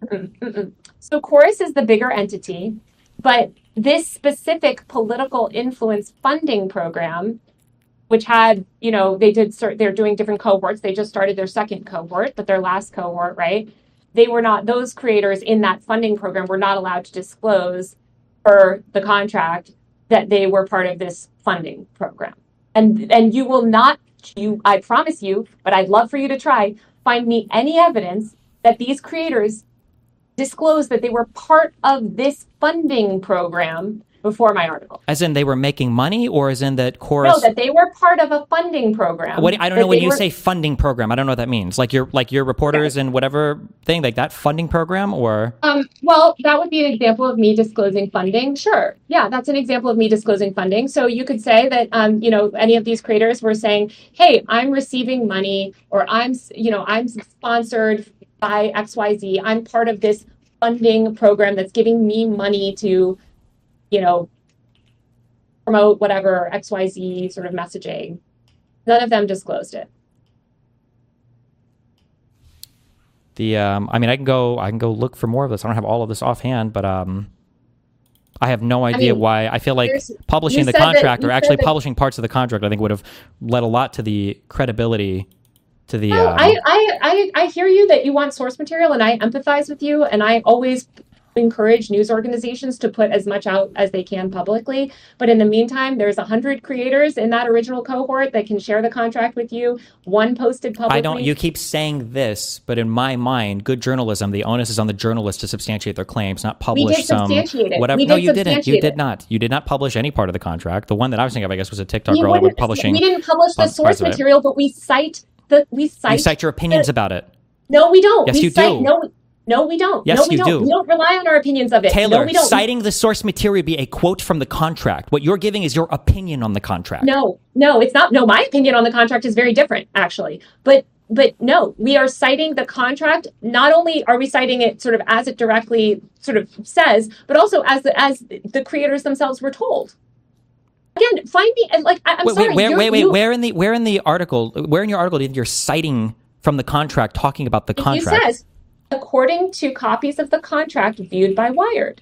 So Chorus is the bigger entity, but this specific political influence funding program, which had, you know, they did start, they're doing different cohorts. They just started their second cohort, but their last cohort, right? They were not, those creators in that funding program were not allowed to disclose per the contract that they were part of this funding program. And and you will not, you I promise you, but I'd love for you to try, find me any evidence that these creators disclosed that they were part of this funding program before my article. As in they were making money, or as in that Chorus? No, that they were part of a funding program. What, I don't know when you were, say funding program. I don't know what that means. Like your like your reporters yeah. and whatever thing, like that funding program, or? Um, well, that would be an example of me disclosing funding. Sure. Yeah, that's an example of me disclosing funding. So you could say that, um, you know, any of these creators were saying, hey, I'm receiving money, or I'm, you know, I'm sponsored by X Y Z. I'm part of this funding program that's giving me money to, you know, promote whatever X Y Z sort of messaging. None of them disclosed it. The um, I mean, I can go, I can go look for more of this. I don't have all of this offhand, but um, I have no idea I mean, why. I feel like publishing the contract or actually publishing parts of the contract, I think would have led a lot to the credibility. To the. Oh, um, I, I, I, I hear you that you want source material, and I empathize with you, and I always encourage news organizations to put as much out as they can publicly. But in the meantime, there's a hundred creators in that original cohort that can share the contract with you. One posted publicly. I don't, you keep saying this, but in my mind, good journalism, the onus is on the journalist to substantiate their claims, not publish we did some substantiate it. whatever. We no, did you didn't. You did it. not. You did not publish any part of the contract. The one that I was thinking of, I guess, was a TikTok we girl that was publishing. We didn't publish the source material, but we cite the, we cite. You cite your opinions the, about it. No, we don't. Yes, we you cite, do. No, No, we don't. Yes, no, we you don't. do. We don't rely on our opinions of it. Taylor, no, we don't. citing the source material be a quote from the contract. What you're giving is your opinion on the contract. No, no, it's not. No, my opinion on the contract is very different, actually. But but no, we are citing the contract. Not only are we citing it sort of as it directly sort of says, but also as the, as the creators themselves were told. Again, find me like I, I'm wait, sorry. Wait, wait, wait, wait. You, where in the where in the article? Where in your article do you think you're citing from the contract, talking about the it contract? says, according to copies of the contract viewed by Wired.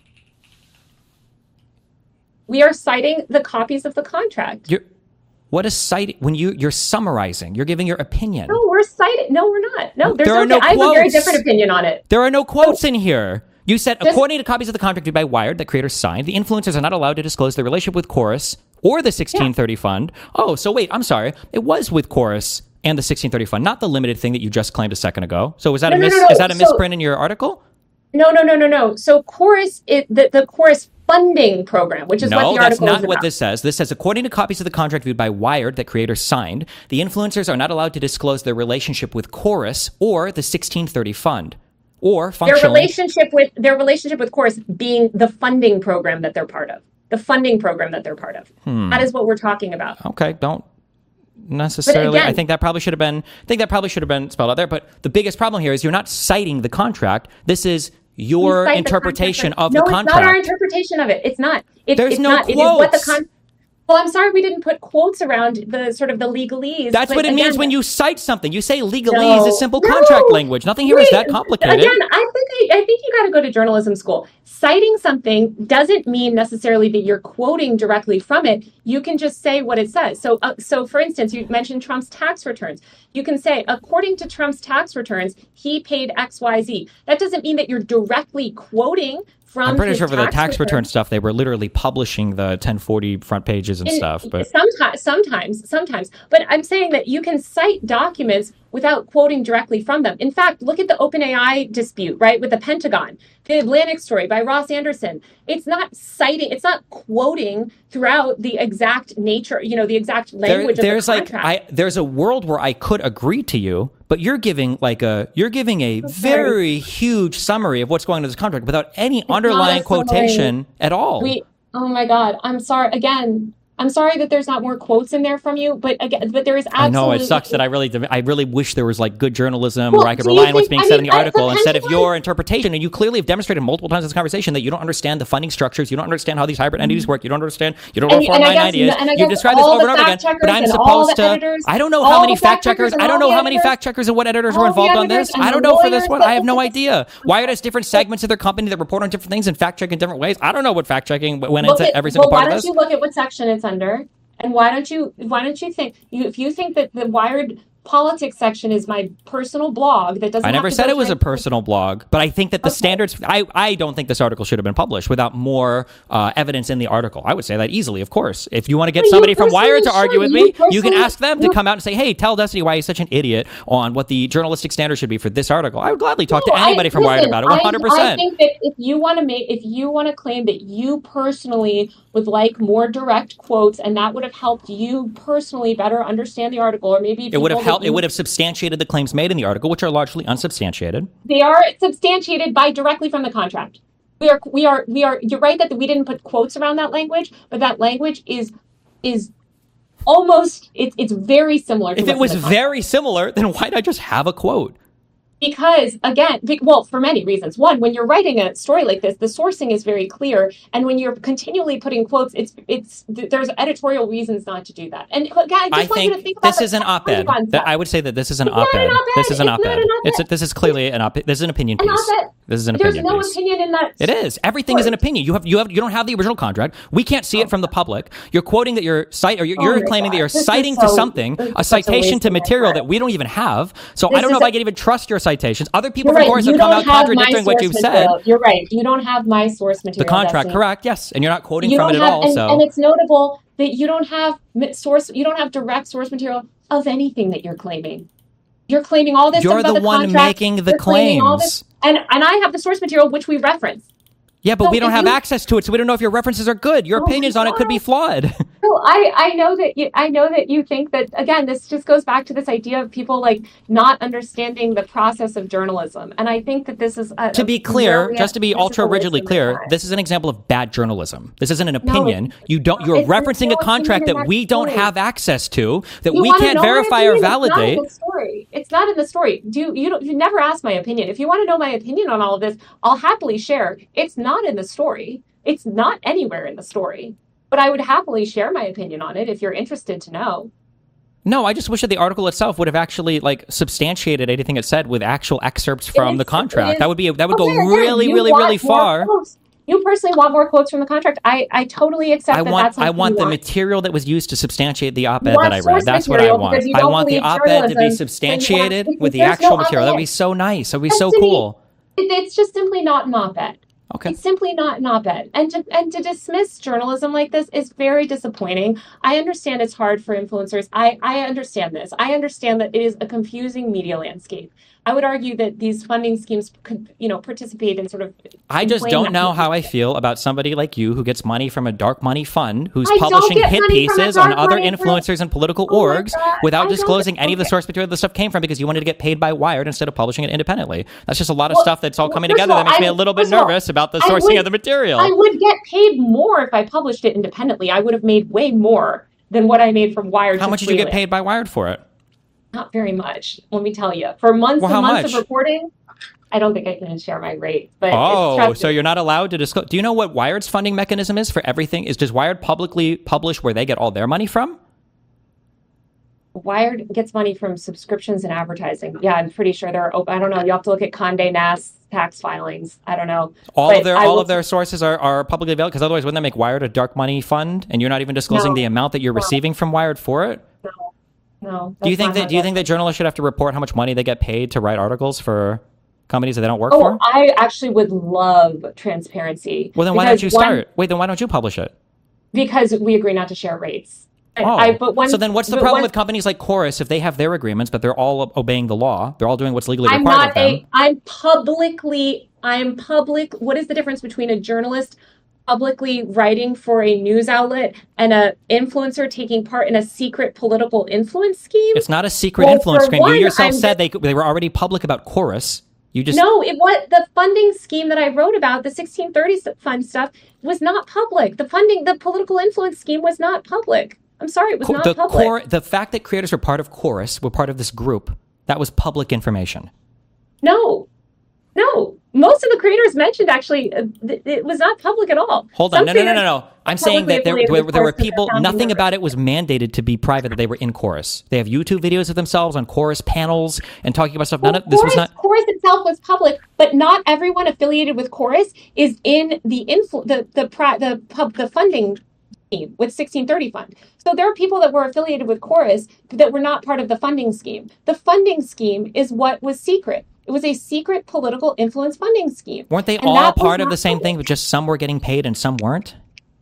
We are citing the copies of the contract. You're, what is citing? When you, you're summarizing, you're giving your opinion. No, we're citing. No, we're not. No, there's there are no I have quotes. a very different opinion on it. There are no quotes so, in here. You said, this, according to copies of the contract viewed by Wired that creators signed, the influencers are not allowed to disclose their relationship with Chorus or the sixteen thirty yeah. fund. Oh, so wait, I'm sorry. It was with Chorus and the sixteen thirty fund, not the limited thing that you just claimed a second ago. So was that no, a mis- no, no, no. is that a so, misprint in your article? No, no, no, no, no. So Chorus, it, the, the Chorus funding program, which is no, what the article is about. No, that's not what this says. This says, according to copies of the contract viewed by Wired that creators signed, the influencers are not allowed to disclose their relationship with Chorus or the sixteen thirty fund. Or functionally, their relationship with their relationship with Chorus being the funding program that they're part of. The funding program that they're part of. Hmm. That is what we're talking about. Okay, don't necessarily. Again, I think that probably should have been. I think that probably should have been spelled out there. But the biggest problem here is you're not citing the contract. This is your interpretation the of no, the contract. No, it's not our interpretation of it. It's not. It, There's it's no not. quotes. It is what the con- Well, I'm sorry we didn't put quotes around the sort of the legalese. That's what it again, means when you cite something. You say legalese no, is simple no, contract language. Nothing here wait, is that complicated. Again, I think I, I think you got to go to journalism school. Citing something doesn't mean necessarily that you're quoting directly from it. You can just say what it says. So, uh, so for instance, you mentioned Trump's tax returns. You can say, according to Trump's tax returns, he paid X Y Z. That doesn't mean that you're directly quoting from I'm pretty sure for the tax return return stuff, they were literally publishing the ten forty front pages and, and stuff. But sometimes, sometimes, sometimes. But I'm saying that you can cite documents without quoting directly from them. In fact, look at the OpenAI dispute, right, with the Pentagon, the Atlantic story by Ross Anderson. It's not citing, it's not quoting throughout the exact nature, you know, the exact language there, there's of the like contract. I, there's a world where I could agree to you, but you're giving like a you're giving a I'm very sorry. huge summary of what's going on in this contract without any it's underlying quotation at all. We, oh my God, I'm sorry again. I'm sorry that there's not more quotes in there from you, but again, but there is absolutely. I know it sucks that I really, I really wish there was like good journalism well, where I could do rely you on what's think, being I said mean, in the article the instead of Pentagon, your interpretation. And you clearly have demonstrated multiple times in this conversation that you don't understand the funding structures, you don't understand how these hybrid entities work, you don't understand, you don't know what foreign ideas. You've described this over and over again, but I'm supposed to. Editors, I don't know how many fact checkers. I don't know how many fact checkers and what editors were involved on this. I don't know for this one. I have no idea. Wired has different segments of their company that report on different things and fact check in different ways. I don't know what fact checking went into every single part of this. Why don't you look at what section it's under? And why don't you why don't you think you if you think that the Wired politics section is my personal blog that doesn't I never have to said go it was through a personal blog, but I think that the Okay. standards, I, I don't think this article should have been published without more uh, evidence in the article. I would say that easily, of course. If you want to get But you somebody from personally Wired to argue should. with You me, you can personally- ask them to you- come out and say, hey, tell Destiny why he's such an idiot on what the journalistic standard should be for this article. I would gladly talk No, to anybody I- from Wired listen, about it, I- one hundred percent. I think that if you want to make, if you want to claim that you personally would like more direct quotes, and that would have helped you personally better understand the article, or maybe It would have people that helped. It you- would have substantiated the claims made in the article, which are largely unsubstantiated. They are substantiated by directly from the contract. We are, we are, we are. You're right that we didn't put quotes around that language, but that language is, is almost. It's it's very similar. To If it what's was in the contract. very similar, then why'd I just have a quote? Because again, be- well, for many reasons. One, when you're writing a story like this, the sourcing is very clear, and when you're continually putting quotes, it's it's th- there's editorial reasons not to do that. And again, I just I want you think to think about this the is an op-ed. Pentagon That stuff. I would say that this is an It's not op-ed. an op-ed. This is an It's not op-ed. an op-ed. It's a, this is clearly an op. This is an opinion An piece. op-ed. This is an There's opinion no piece. opinion in that. It is. Everything is an opinion. You have you have you don't have the original contract. We can't see it from the public. You're quoting that you're cite or you're, Oh you're my claiming that God. you're This is citing so- to something, this is a such a citation waste to of my material time. that we don't even have. So This I don't is know if a- I can even trust your citations. Other people You're from right. Chorus You have come don't out have my contradicting what source you've said. material. You're right. You don't have my source The material. contract, Destiny. correct? Yes, and you're not quoting You from don't it at have, all. and, So and it's notable that you don't have mi- source. You don't have direct source material of anything that you're claiming. You're claiming all this. You're stuff about the one contract. making the You're claiming all this- claims. and and I have the source material which we reference. Yeah, but So we don't if have you- access to it, so we don't know if your references are good. Your Oh my opinions on it could be flawed. So I I know that you I know that you think that, again, this just goes back to this idea of people like not understanding the process of journalism, and I think that this is a, To be clear, really- just to be this is ultra a waste rigidly of my clear, time. this is an example of bad journalism. This isn't an it's- opinion. You don't. You're it's- there's referencing no a contract opinion in that that we don't story. have access to, that You we wanna can't know my verify or opinion? It's not in validate. the story. It's not in the story. Do you, you don't you never ask my opinion. If you want to know my opinion on all of this, I'll happily share. It's not in the story. It's not anywhere in the story. But I would happily share my opinion on it if you're interested to know. No, I just wish that the article itself would have actually like substantiated anything it said with actual excerpts from is- the it contract. is- That would be that would go Okay, again, really, you really, want really more far. quotes. You personally want more quotes from the contract. I, I totally accept I that want that's I something want you the want. material that was used to substantiate the op-ed You want that I read. source That's what I material want. because you I don't want the believe op-ed to be journalism, so you substantiated want- with the there's actual no material. That would be op-ed. so nice. That would be so Destiny, cool. It- It's just simply not an op-ed. Okay. It's simply not an op-ed. And to and to dismiss journalism like this is very disappointing. I understand it's hard for influencers. I, I understand this. I understand that it is a confusing media landscape. I would argue that these funding schemes could, you know, participate in sort of. I just inflame don't that know how I confusion. feel about somebody like you who gets money from a dark money fund, who's I don't publishing get hit money from a pieces on dark other money fund. influencers and political Oh my orgs God, I without don't disclosing get- any of the okay. source material the stuff came from because you wanted to get paid by Wired instead of publishing it independently. That's just a lot of Well, stuff that's all well, coming first of together that all, makes me I- a little bit first of all, nervous about the I sourcing would- of the material. I would get paid more if I published it independently. I would have made way more than what I made from Wired. How to much did you get freelance. paid by Wired for it? Not very much. Let me tell you. For months Well, and how months much? of reporting, I don't think I can share my rate. But it's, Oh, trust so me. you're not allowed to disclose. Do you know what Wired's funding mechanism is for everything? Is does Wired publicly publish where they get all their money from? Wired gets money from subscriptions and advertising. Yeah, I'm pretty sure they're open. I don't know. You have to look at Condé Nast tax filings. I don't know. All But of their I all will- of their sources are, are publicly available because otherwise wouldn't that make Wired a dark money fund and you're not even disclosing No. the amount that you're No. receiving from Wired for it? No. Do you that's think not that how do you that- think that journalists should have to report how much money they get paid to write articles for companies that they don't work Oh, for? I actually would love transparency. Well, then why don't because you one- start? Wait, then why don't you publish it? Because we agree not to share rates. I- Oh, I, but when, so then what's the but problem when- with companies like Chorus if they have their agreements but they're all obeying the law? They're all doing what's legally I'm required not of them. a. I'm publicly. I'm public. What is the difference between a journalist publicly writing for a news outlet and a influencer taking part in a secret political influence scheme? It's not a secret Well, influence for screen. You one, yourself I'm said they they were already public about Chorus. You just No, it what the funding scheme that I wrote about, the sixteen thirty fund stuff, was not public. The funding, the political influence scheme was not public. I'm sorry, it was Co- not the public. core, the fact that creators were part of Chorus, were part of this group, that was public information. No, no. Most of the creators mentioned actually, uh, th- it was not public at all. Hold on, Some no, no, no, no, creators- no. I'm saying that there, publicly there, affiliated there were with Chorus people. because they're Nothing founding about it was mandated to be private that they were in Chorus. They have YouTube videos of themselves on Chorus panels and talking about stuff. None Well, of this was Chorus, not. Chorus itself was public, but not everyone affiliated with Chorus is in the influ- the the pri- the pub the funding with sixteen thirty Fund. So there are people that were affiliated with Chorus that were not part of the funding scheme. The funding scheme is what was secret. It was a secret political influence funding scheme. Weren't they And all that was part of not the same public. thing, but just some were getting paid and some weren't?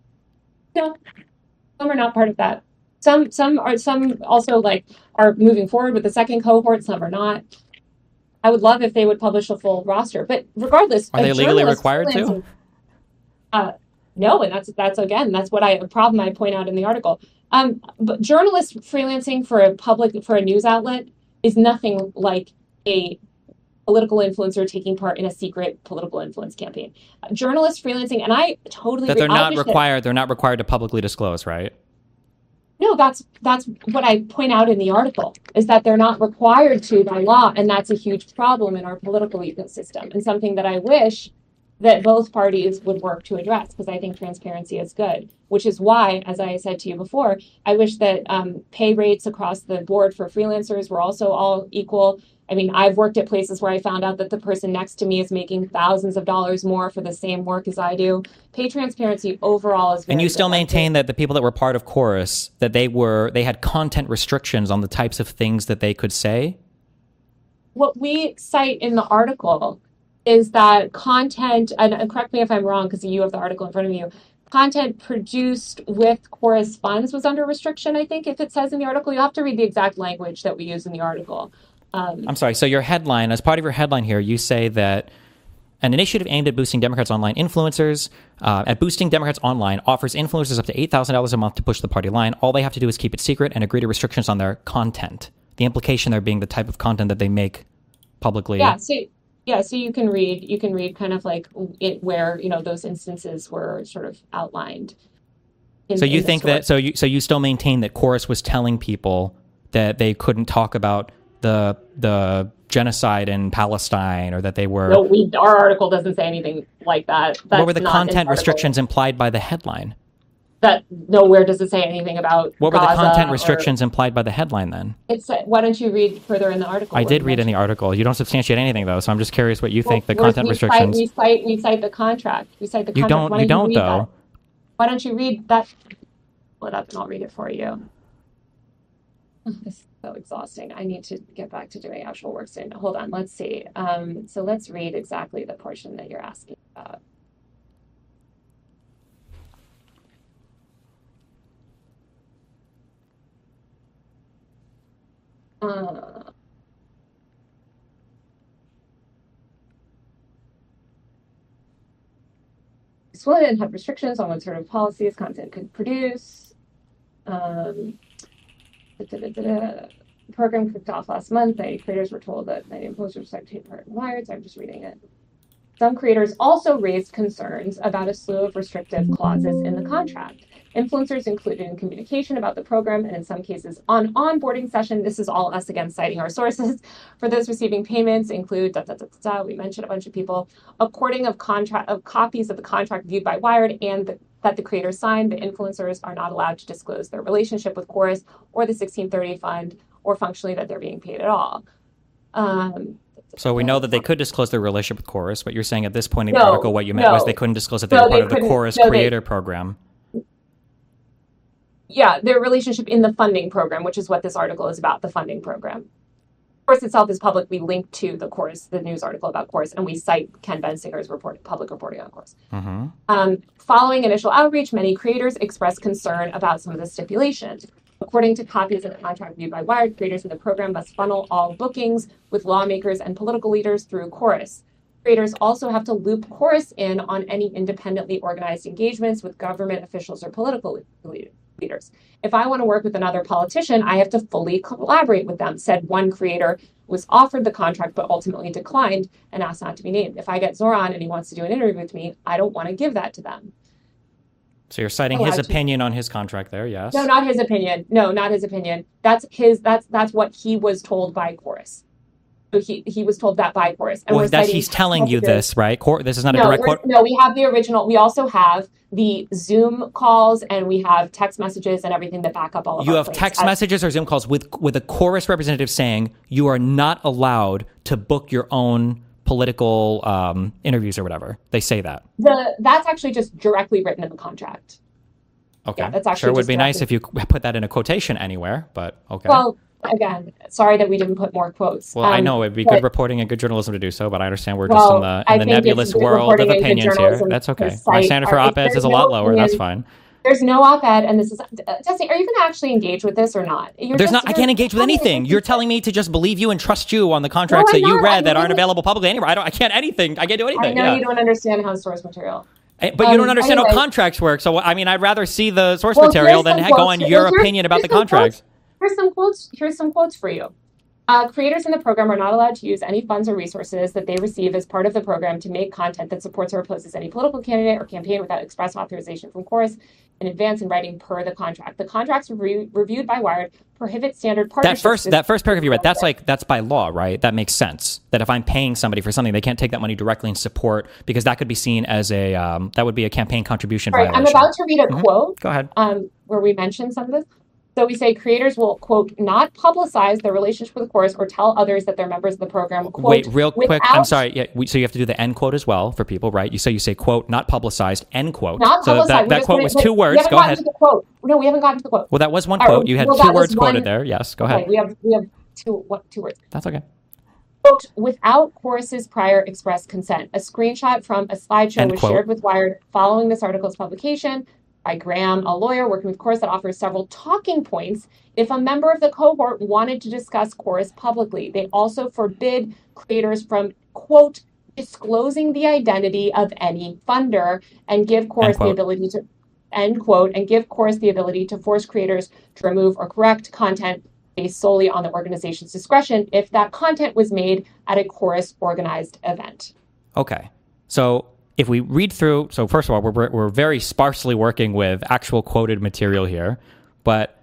No, some are not part of that. Some some are some also like are moving forward with the second cohort. Some are not. I would love if they would publish a full roster, but regardless, Are a they legally journalist required to? freelancing- Uh, no, and that's that's again that's what I a problem I point out in the article. Um, but journalists freelancing for a public for a news outlet is nothing like a political influencer taking part in a secret political influence campaign. Uh, journalists freelancing, and I totally That they're I not wish that- required. They're not required to publicly disclose, right? No, that's that's what I point out in the article is that they're not required to by law, and that's a huge problem in our political ecosystem, and something that I wish that both parties would work to address, because I think transparency is good. Which is why, as I said to you before, I wish that um, pay rates across the board for freelancers were also all equal. I mean, I've worked at places where I found out that the person next to me is making thousands of dollars more for the same work as I do. Pay transparency overall is very And you still good. maintain that the people that were part of Chorus, that they were they had content restrictions on the types of things that they could say? What we cite in the article is that content, and, and correct me if I'm wrong because you have the article in front of you, content produced with Chorus funds was under restriction, I think, if it says in the article. You'll have to read the exact language that we use in the article. Um, I'm sorry. So your headline, as part of your headline here, you say that an initiative aimed at boosting Democrats' online influencers, uh, at boosting Democrats online, offers influencers up to eight thousand dollars a month to push the party line. All they have to do is keep it secret and agree to restrictions on their content. The implication there being the type of content that they make publicly. yeah, so yeah, so you can read, you can read kind of like it where, you know, those instances were sort of outlined. In, So you in the think story. that so you so you still maintain that Chorus was telling people that they couldn't talk about the the genocide in Palestine, or that they were No, we, our article doesn't say anything like that. That's what were the not in content article. restrictions implied by the headline? That nowhere does it say anything about What were the Gaza content or- restrictions implied by the headline then? It's why don't you read further in the article? I where did it read in the mentions- article. You don't substantiate anything though, so I'm just curious what you think the Well, content we restrictions. Cite, we cite we cite the contract. We cite the You contract. don't. Why You don't read though. that? Why don't you read that? Pull it up and I'll read it for you. This is so exhausting. I need to get back to doing actual work soon. Hold on. Let's see. Um, so let's read exactly the portion that you're asking about. Uh, This one had restrictions on what sort of policies content could produce. Um, da, da, da, da, da. The program kicked off last month. ninety creators were told that ninety imposters would take part in Wired, so I'm just reading it. Some creators also raised concerns about a slew of restrictive clauses in the contract. Influencers included in communication about the program, and in some cases on onboarding session. This is all us again citing our sources. For those receiving payments include, da, da, da, da, da, we mentioned a bunch of people, according of contract of copies of the contract viewed by Wired and the, that the creators signed. The influencers are not allowed to disclose their relationship with Chorus or the sixteen thirty Fund, or functionally that they're being paid at all. Um, So we know that they could disclose their relationship with Chorus, but you're saying at this point in the No, article, what you meant no. was they couldn't disclose that they No, were part they of the couldn't. Chorus No, they- creator program. yeah, their relationship in the funding program, which is what this article is about, the funding program. Chorus itself is public. We link to the Chorus, the news article about Chorus, and we cite Ken Bensinger's report, public reporting on Chorus. Mm-hmm. Um, following initial outreach, many creators expressed concern about some of the stipulations. According to copies of the contract viewed by Wired, creators in the program must funnel all bookings with lawmakers and political leaders through Chorus. Creators also have to loop Chorus in on any independently organized engagements with government officials or political le- leaders. If I want to work with another politician, I have to fully collaborate with them, said one creator who was offered the contract but ultimately declined and asked not to be named. If I get Zoran and he wants to do an interview with me, I don't want to give that to them. So you're citing Allowed his to. opinion on his contract there, yes? No, not his opinion. No, not his opinion. That's his. That's that's what he was told by Chorus. So he he was told that by Chorus. And Well, we're that's citing he's telling you messages. this, right? Cor- this is not a No, direct we're- quote. no, we have the original. We also have the Zoom calls and we have text messages and everything that back up all of You our have claims. text As- messages or Zoom calls with with a Chorus representative saying you are not allowed to book your own political um, interviews or whatever. They say that. The that's actually just directly written in the contract. Okay. Yeah, that's actually Sure would just be nice directly- if you put that in a quotation anywhere, but okay. Well, again, sorry that we didn't put more quotes. Well, I Um, know it'd be but- good reporting and good journalism to do so, but I understand we're just Well, in the I in the think it's nebulous good world of reporting and good opinions here. journalism That's to okay. My cite standard for our- op-eds is there's a lot no lower. That's opinion. fine. There's no op-ed, and this is Jesse. Are you going to actually engage with this or not? You're There's just- not. I you're can't engage with telling me anything. this You're is- telling me to just believe you and trust you on the contracts No, that I'm you not. read I'm that aren't really- available publicly anywhere. I don't. I can't anything. I can't do anything. I know yeah. you don't understand how source material. Eh, But you Um, don't understand how anyway. contracts work. So I mean, I'd rather see the source Well, material here's than some ha- go quotes. on Well, your here's- opinion about here's the some quotes. contracts. Here's some quotes. Here's some quotes for you. Uh, creators in the program are not allowed to use any funds or resources that they receive as part of the program to make content that supports or opposes any political candidate or campaign without express authorization from Chorus in advance in writing per the contract. The contracts re- reviewed by Wired prohibit standard That partnerships. first, with- that first paragraph you read, that's like that's by law, right? That makes sense. That if I'm paying somebody for something, they can't take that money directly in support because that could be seen as a um, that would be a campaign contribution Right, I'm violation. about to read a quote Go ahead. um, where we mention some of this. So we say creators will, quote, not publicize their relationship with the Chorus or tell others that they're members of the program. Quote, Wait, real quick. I'm without- sorry. Yeah, we, so you have to do the end quote as well for people, right? You say you say quote, not publicized, end quote. Not so publicized. that, We that just quote put it- was wait, two we words. haven't Go gotten ahead. to the quote. No, we haven't gotten to the quote. Well, that was one All right, quote. You had well, two that was words quoted one- there. Yes. Go Okay, ahead. we have we have two what two words. That's okay. Quote, without Chorus's prior express consent. A screenshot from a slideshow End was quote. shared with Wired following this article's publication by Graham, a lawyer working with Chorus that offers several talking points if a member of the cohort wanted to discuss Chorus publicly. They also forbid creators from, quote, disclosing the identity of any funder and give Chorus the quote. ability to, end quote, and give Chorus the ability to force creators to remove or correct content based solely on the organization's discretion if that content was made at a Chorus organized event. Okay. So if we read through, so first of all, we're we're very sparsely working with actual quoted material here, but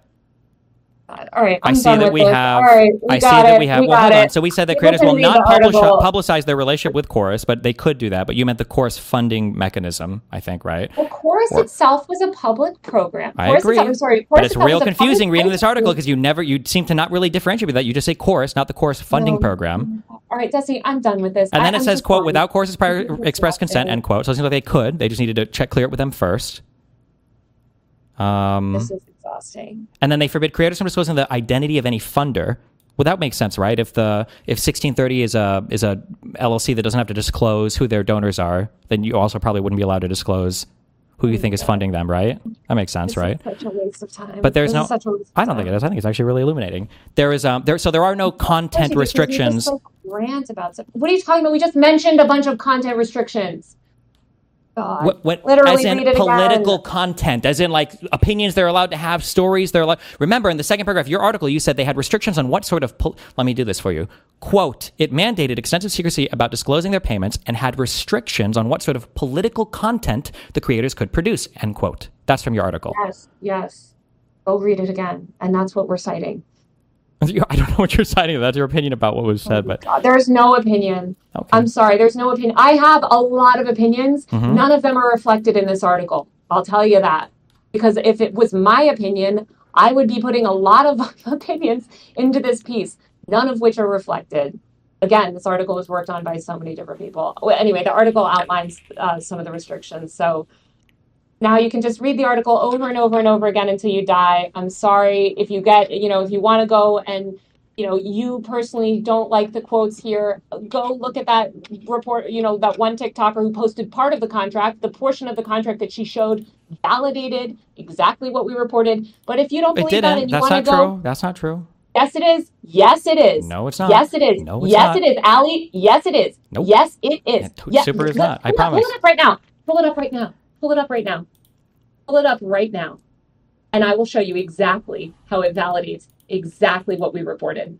God. All right, I'm I see done that with we this. have. All right, we I see got that it. we have. We well, got hold on. it. So we said that People creators can will read not the publish, article. publicize their relationship with Chorus, but they could do that. But you meant the Chorus funding mechanism, I think, right? Well, Chorus Or- itself was a public program. I Chorus agree. Itself, I'm sorry, But Chorus it's itself real was a confusing public reading this article program. because you never, you seem to not really differentiate with that. You just say Chorus, not the Chorus funding No. program. All right, Desi, I'm done with this. And then I, it I'm says, just quote, done. without Chorus's prior This is express consent, exhausting. end quote. So it seems like they could. They just needed to check, clear it with them first. Um, This is exhausting. and then they forbid creators from disclosing the identity of any funder. Well, that makes sense, right? If the if sixteen thirty is a is a L L C that doesn't have to disclose who their donors are, then you also probably wouldn't be allowed to disclose who you think is funding them, right? That makes sense, This right? is such a waste of time. But there's This no. is such a waste of I don't think it time. is. I think it's actually really illuminating. There is um there so there are no content Especially because we restrictions. just, like, rant about stuff. What are you talking about? We just mentioned a bunch of content restrictions. God. What, what, Literally as in read it political again. content, as in like opinions they're allowed to have, stories they're allowed. Remember, in the second paragraph of your article, you said they had restrictions on what sort of. Pol- Let me do this for you. Quote: it mandated extensive secrecy about disclosing their payments and had restrictions on what sort of political content the creators could produce. End quote. That's from your article. Yes, yes. Go read it again. And that's what we're citing. I don't know what you're citing. That's your opinion about what was said, but God, there's no opinion. okay. I'm sorry, there's no opinion. I have a lot of opinions. Mhm. None of them are reflected in this article. I'll tell you that. Because if it was my opinion, I would be putting a lot of opinions into this piece, none of which are reflected. Again, this article was worked on by so many different people. Well, anyway, the article outlines uh, some of the restrictions. So now you can just read the article over and over and over again until you die. I'm sorry if you get, you know, if you want to go and, you know, you personally don't like the quotes here, go look at that report, you know, that one TikToker who posted part of the contract, the portion of the contract that she showed validated exactly what we reported. But if you don't It believe that didn't. and you That's want not to go, true. That's not true. yes, it is. Yes, it is. No, it's not. Yes, it is. No, it's yes, not. it is. Allie, yes, it is. Nope. Yes, it is. It Yes, super is pull- not. I pull it up- promise. Pull it up right now. Pull it up right now. Pull it up right now. Pull it up right now. And I will show you exactly how it validates exactly what we reported.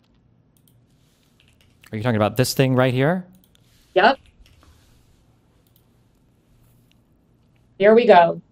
Are you talking about this thing right here? Yep. Here we go.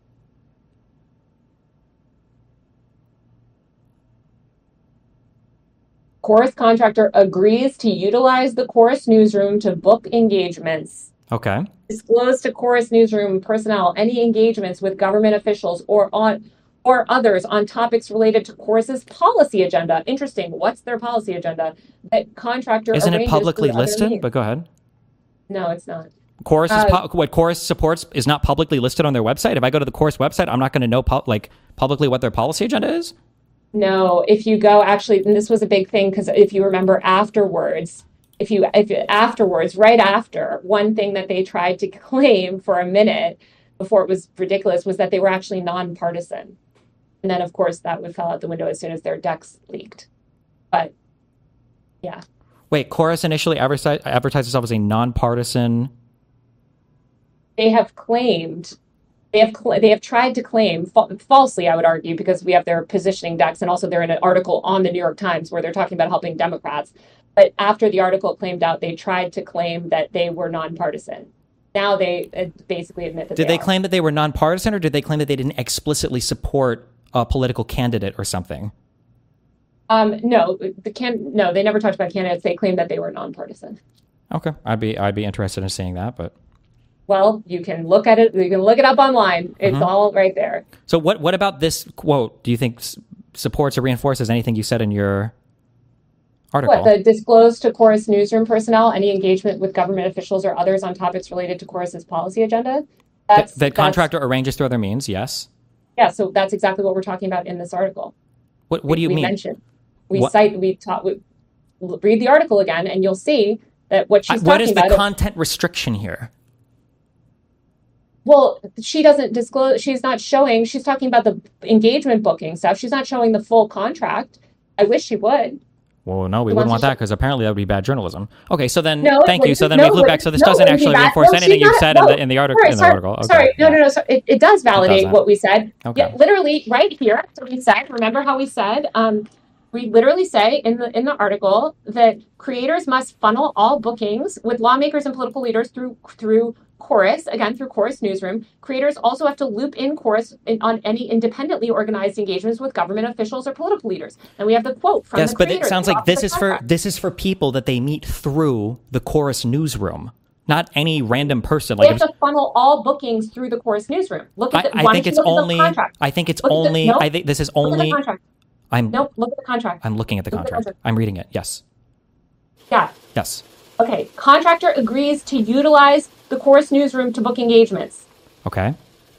Chorus contractor agrees to utilize the Chorus newsroom to book engagements. Okay. Disclose to Chorus newsroom personnel any engagements with government officials or on or others on topics related to Chorus's policy agenda. Interesting. What's their policy agenda? That contractor Isn't it arranges publicly through other listed? means. But go ahead. No, it's not. Chorus is Uh, pu- what Chorus supports is not publicly listed on their website. If I go to the Chorus website, I'm not going to know pu- like publicly what their policy agenda is. No, if you go actually, and this was a big thing because if you remember afterwards, if you if you- afterwards, right after, one thing that they tried to claim for a minute before it was ridiculous was that they were actually nonpartisan. And then of course that would fell out the window as soon as their decks leaked. But yeah. Wait, Chorus initially advertised advertised itself as a nonpartisan. They have claimed they have cl- they have tried to claim fa- falsely, I would argue, because we have their positioning decks, and also they're in an article on the New York Times where they're talking about helping Democrats. But after the article claimed out, they tried to claim that they were nonpartisan. Now they uh, basically admit that Did they, they are. claim that they were nonpartisan, or did they claim that they didn't explicitly support a political candidate or something? Um, no, the can no, they never talked about candidates. They claimed that they were nonpartisan. Okay, I'd be I'd be interested in seeing that, but. Well, you can look at it. You can look it up online. It's Mhm. all right there. So what what about this quote do you think s- supports or reinforces anything you said in your article? What, the disclose to Chorus newsroom personnel any engagement with government officials or others on topics related to Chorus's policy agenda? That's the, the that's- contractor arranges through other means, yes. Yeah, so that's exactly what we're talking about in this article. What what do you we mean? mentioned. We What- cite, we taught, we read the article again, and you'll see that what I- she's what talking is the about. content restriction here? Well, she doesn't disclose. She's not showing. She's talking about the engagement booking stuff. She's not showing the full contract. I wish she would. Well, no, we Who wouldn't wants want to that show- because apparently that would be bad journalism. Okay, so then No, it thank you. wouldn't. So then No, we it loop back. So wouldn't. this No, it doesn't wouldn't be actually bad. reinforce No, anything she's you've not- said no. in the in the article Sorry, in the sorry, article. Okay, sorry. No, yeah. no, no. So it, it does validate doesn't. what we said. Okay. Yeah, literally right here. So we said, remember how we said, um, we literally say in the in the article that creators must funnel all bookings with lawmakers and political leaders through through Chorus, again through Chorus Newsroom. Creators also have to loop in Chorus in, on any independently organized engagements with government officials or political leaders. And we have the quote from Yes, the but it creators sounds who like offered this the is for contract. this is for people that they meet through the Chorus newsroom, not any random person. They Like have if- to funnel all bookings through the Chorus Newsroom. Look I, at the. I why think don't it's you look at the only. contract? I think it's Look at the- only. no. I think this is Look at the only. contract. I'm. Nope. Look at the contract. I'm looking at the Look at the contract. contract. I'm reading it. Yes. Yeah. Yes. Okay. Contractor agrees to utilize the Chorus Newsroom to book engagements. Okay.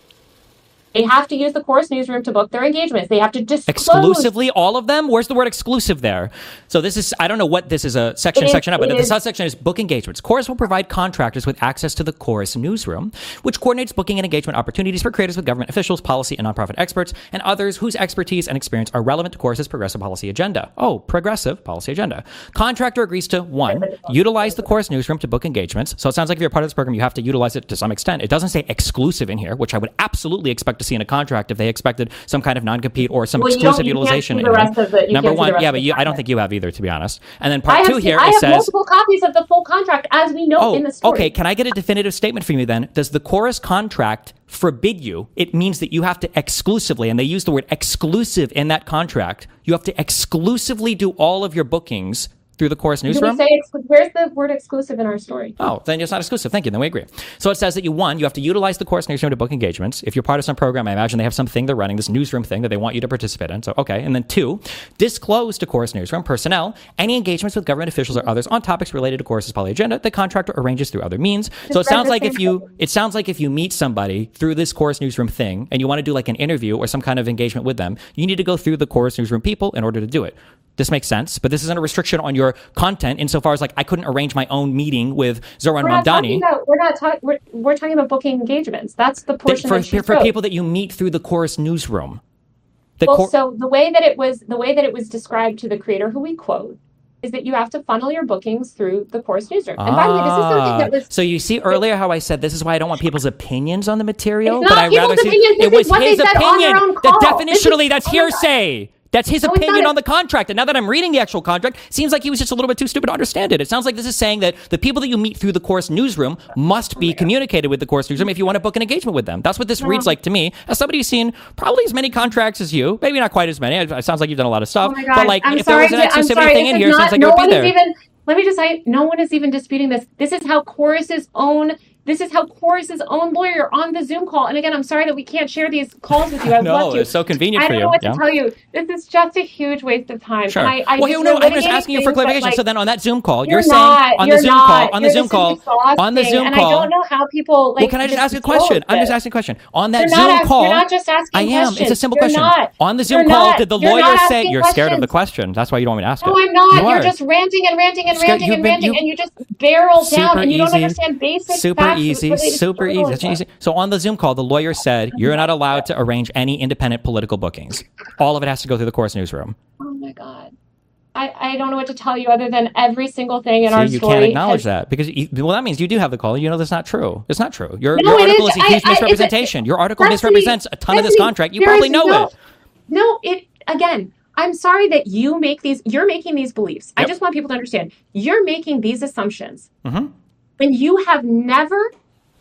They have to use the Chorus Newsroom to book their engagements. They have to disclose. Exclusively, all of them. Where's the word exclusive there? So this is. I don't know what this is a section It is- section up, but it the is- subsection is book engagements. Chorus will provide contractors with access to the Chorus newsroom, which coordinates booking and engagement opportunities for creators with government officials, policy and nonprofit experts, and others whose expertise and experience are relevant to Chorus's progressive policy agenda. Oh, progressive policy agenda. Contractor agrees to one, utilize the Chorus newsroom to book engagements. So it sounds like if you're part of this program, you have to utilize it to some extent. It doesn't say exclusive in here, which I would absolutely expect to see in a contract if they expected some kind of non-compete or some Well, you exclusive don't- you can't utilization. see in the here. rest of the- you Number can't see one, the rest yeah, of but the you, I don't contract. think you have either, to be honest. And then I part have, two here, I it have says, multiple copies of the full contract, as we know oh, in the story. okay, can I get a definitive statement from you then? Does the Chorus contract forbid you? It means that you have to exclusively, and they use the word exclusive in that contract, you have to exclusively do all of your bookings through the Chorus Do we newsroom? say exclu- where's the word exclusive in our story? Oh, then it's not exclusive. Thank you. Then we agree. So it says that you, one, you have to utilize the Chorus newsroom to book engagements. If you're part of some program, I imagine they have something they're running, this newsroom thing that they want you to participate in. So, okay. And then two, disclose to Chorus newsroom personnel any engagements with government officials or others on topics related to Chorus's poly agenda. The contractor arranges through other means. So it sounds like if you, it sounds like if you meet somebody through this Chorus newsroom thing and you want to do like an interview or some kind of engagement with them, you need to go through the Chorus newsroom people in order to do it. This makes sense, but this isn't a restriction on your content insofar as like I couldn't arrange my own meeting with Zoran We're not talking Mamdani. about. We're not talking. We're, we're talking about booking engagements. That's the portion for, that she for wrote. people that you meet through the Chorus newsroom. The Well, Chor- so the way that it was, the way that it was described to the creator, who we quote, is that you have to funnel your bookings through the Chorus newsroom. And by the way, this is something that was. Ah, so you see earlier how I said this is why I don't want people's opinions on the material, It's but not I rather people's see opinions, this it was is what they his said on opinion. their own That call. This definitionally, is- that's oh my God. hearsay. That's his No, it's opinion not. on the contract. And now that I'm reading the actual contract, seems like he was just a little bit too stupid to understand it. It sounds like this is saying that the people that you meet through the Chorus newsroom must Oh be communicated with the Chorus newsroom if you want to book an engagement with them. That's what this reads like to me. As somebody who's seen probably as many contracts as you, maybe not quite as many. It, it sounds like you've done a lot of stuff. Oh my God. But like, I'm if sorry, there was an to- I'm exclusivity sorry, thing this in is here, it not, seems like no it would one be is there. even. Let me just say, no one is even disputing this. This is how Chorus is own. This is how Corus's own lawyer on the Zoom call. And again, I'm sorry that we can't share these calls with you. I'd no, love to. It's so convenient I for don't you. know what yeah. to tell you. This is just a huge waste of time. Sure. And I, I well, just no, I'm just asking you for clarification. Like, so then on that Zoom call, you're, you're saying not, on you're the Zoom not, call, on the you're Zoom call, on the Zoom and call. I don't know how people like. Well, can I just ask a question? I'm just asking a question. On that you're Zoom not, call, you're not just asking I am. questions. It's a simple you're question. Not. On the Zoom you're call, not. did the you're lawyer say you're questions. Scared of the question? That's why you don't want me to ask no, it. No, I'm not. You you're are. just ranting and ranting and Scared, ranting and been, ranting, you, and you just barrel down, and you don't easy, understand basic super facts easy, super easy, super easy. So on the Zoom call, the lawyer said you're not allowed to arrange any independent political bookings. All of it has to go through the Chorus newsroom. Oh my God. I, I don't know what to tell you other than every single thing in See, our you story. can't acknowledge has, that because you, well, that means you do have the call. You know that's not true. It's not true. Your, no, your article is. is a huge I, misrepresentation. I, your article Bethany, misrepresents a ton Bethany, of this contract. You there probably is know no, it. No, it again. I'm sorry that you make these. You're making these beliefs. Yep. I just want people to understand. You're making these assumptions, Mm-hmm. and you have never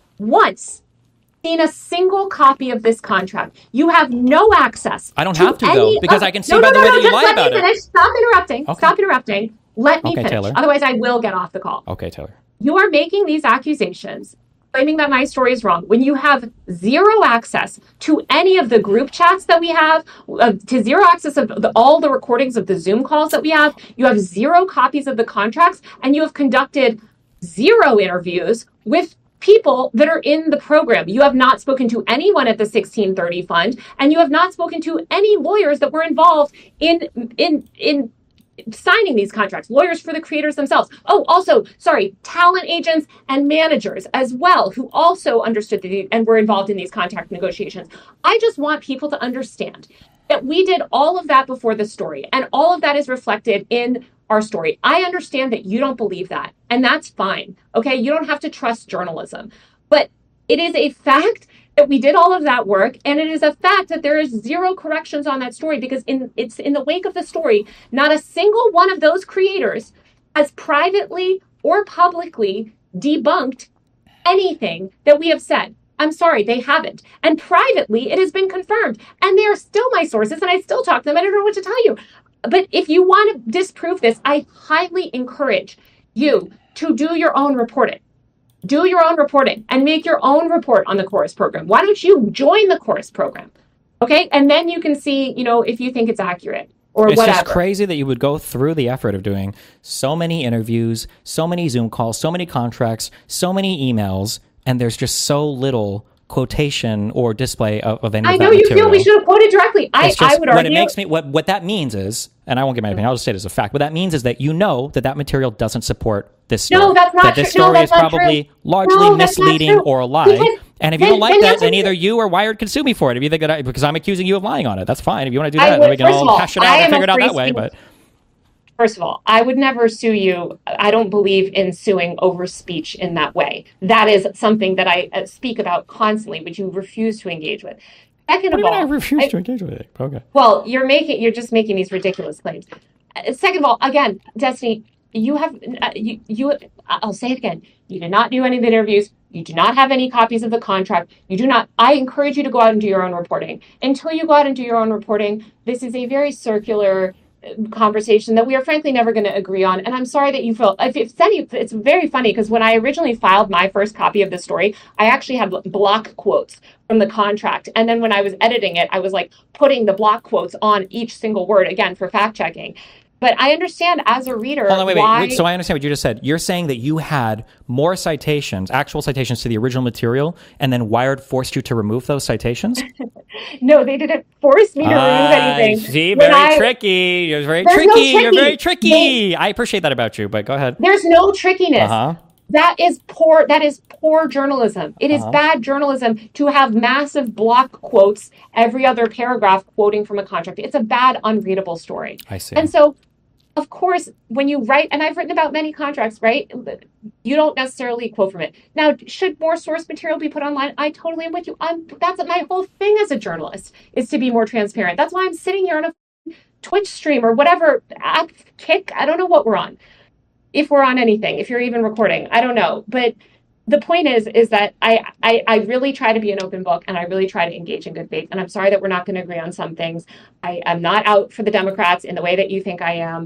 once seen a single copy of this contract. You have no access. I don't to have to, though, any because of, I can see no, by no, the no, way no, that you just lie let about me it. finish. Stop interrupting. Okay. Stop interrupting. Let me Okay, finish. Taylor. Otherwise, I will get off the call. Okay, Taylor. You are making these accusations, claiming that my story is wrong, when you have zero access to any of the group chats that we have, uh, to zero access of the, all the recordings of the Zoom calls that we have. You have zero copies of the contracts, and you have conducted zero interviews with people that are in the program. You have not spoken to anyone at the sixteen thirty fund, and you have not spoken to any lawyers that were involved in in in signing these contracts, lawyers for the creators themselves. Oh, also, sorry, talent agents and managers as well, who also understood the, and were involved in these contract negotiations. I just want people to understand that we did all of that before the story, and all of that is reflected in our story. I understand that you don't believe that, and that's fine. Okay, you don't have to trust journalism, but it is a fact that we did all of that work, and it is a fact that there is zero corrections on that story, because in it's in the wake of the story, not a single one of those creators has privately or publicly debunked anything that we have said. I'm sorry, they haven't. And privately, it has been confirmed. And they are still my sources, and I still talk to them. I don't know what to tell you. But if you want to disprove this, I highly encourage you to do your own reporting. Do your own reporting and make your own report on the Chorus program. Why don't you join the Chorus program? Okay, and then you can see, you know, if you think it's accurate or it's whatever. It's just crazy that you would go through the effort of doing so many interviews, so many Zoom calls, so many contracts, so many emails, and there's just so little quotation or display of, of any I of know that you material. feel we should have quoted directly. I, Just, I would what argue. It makes me, what, what that means is, and I won't give my opinion, I'll just say it as a fact, what that means is that you know that that material doesn't support this story. No, that's not That this true. No, story that's is not probably true. largely No, that's not misleading true. or a lie. Because And if you then- don't like then that, that's then a- either you or Wired can sue me for it. If you think that I, because I'm accusing you of lying on it, that's fine. If you want to do I that, would- then we can first of all all, hash it out I and am a figure it out free that way. speech- But First of all, I would never sue you. I don't believe in suing over speech in that way. That is something that I uh, speak about constantly, which you refuse to engage with. Second what do of you mean all, I refuse I- to engage with it? Okay. well, you're making you're just making these ridiculous claims. Uh, Second of all, again, Destiny, you have uh, you you. I'll say it again. You did not do any of the interviews. You do not have any copies of the contract. You do not. I encourage you to go out and do your own reporting. Until you go out and do your own reporting, this is a very circular conversation that we are frankly never going to agree on. And I'm sorry that you feel, if it's any, it's very funny because when I originally filed my first copy of the story, I actually had block quotes from the contract. And then when I was editing it, I was like putting the block quotes on each single word again for fact checking. But I understand as a reader Hold on, wait, why... wait, wait. So I understand what you just said. You're saying that you had more citations, actual citations to the original material, and then Wired forced you to remove those citations? No, they didn't force me to remove Ah, anything. See, When very I- tricky. You're very There's no tricky. You're very tricky. tricky. I appreciate that about you, but go ahead. There's no trickiness. Uh-huh. That is poor. That is poor journalism. It is Uh-huh. bad journalism to have massive block quotes every other paragraph quoting from a contract. It's a bad, unreadable story. I see. And so, of course, when you write, and I've written about many contracts, right? You don't necessarily quote from it. Now, should more source material be put online? I totally am with you. I'm, that's my whole thing as a journalist, is to be more transparent. That's why I'm sitting here on a Twitch stream or whatever app, Kick. I don't know what we're on. If we're on anything, if you're even recording, I don't know. But the point is, is that I, I, I really try to be an open book and I really try to engage in good faith. And I'm sorry that we're not going to agree on some things. I am not out for the Democrats in the way that you think I am.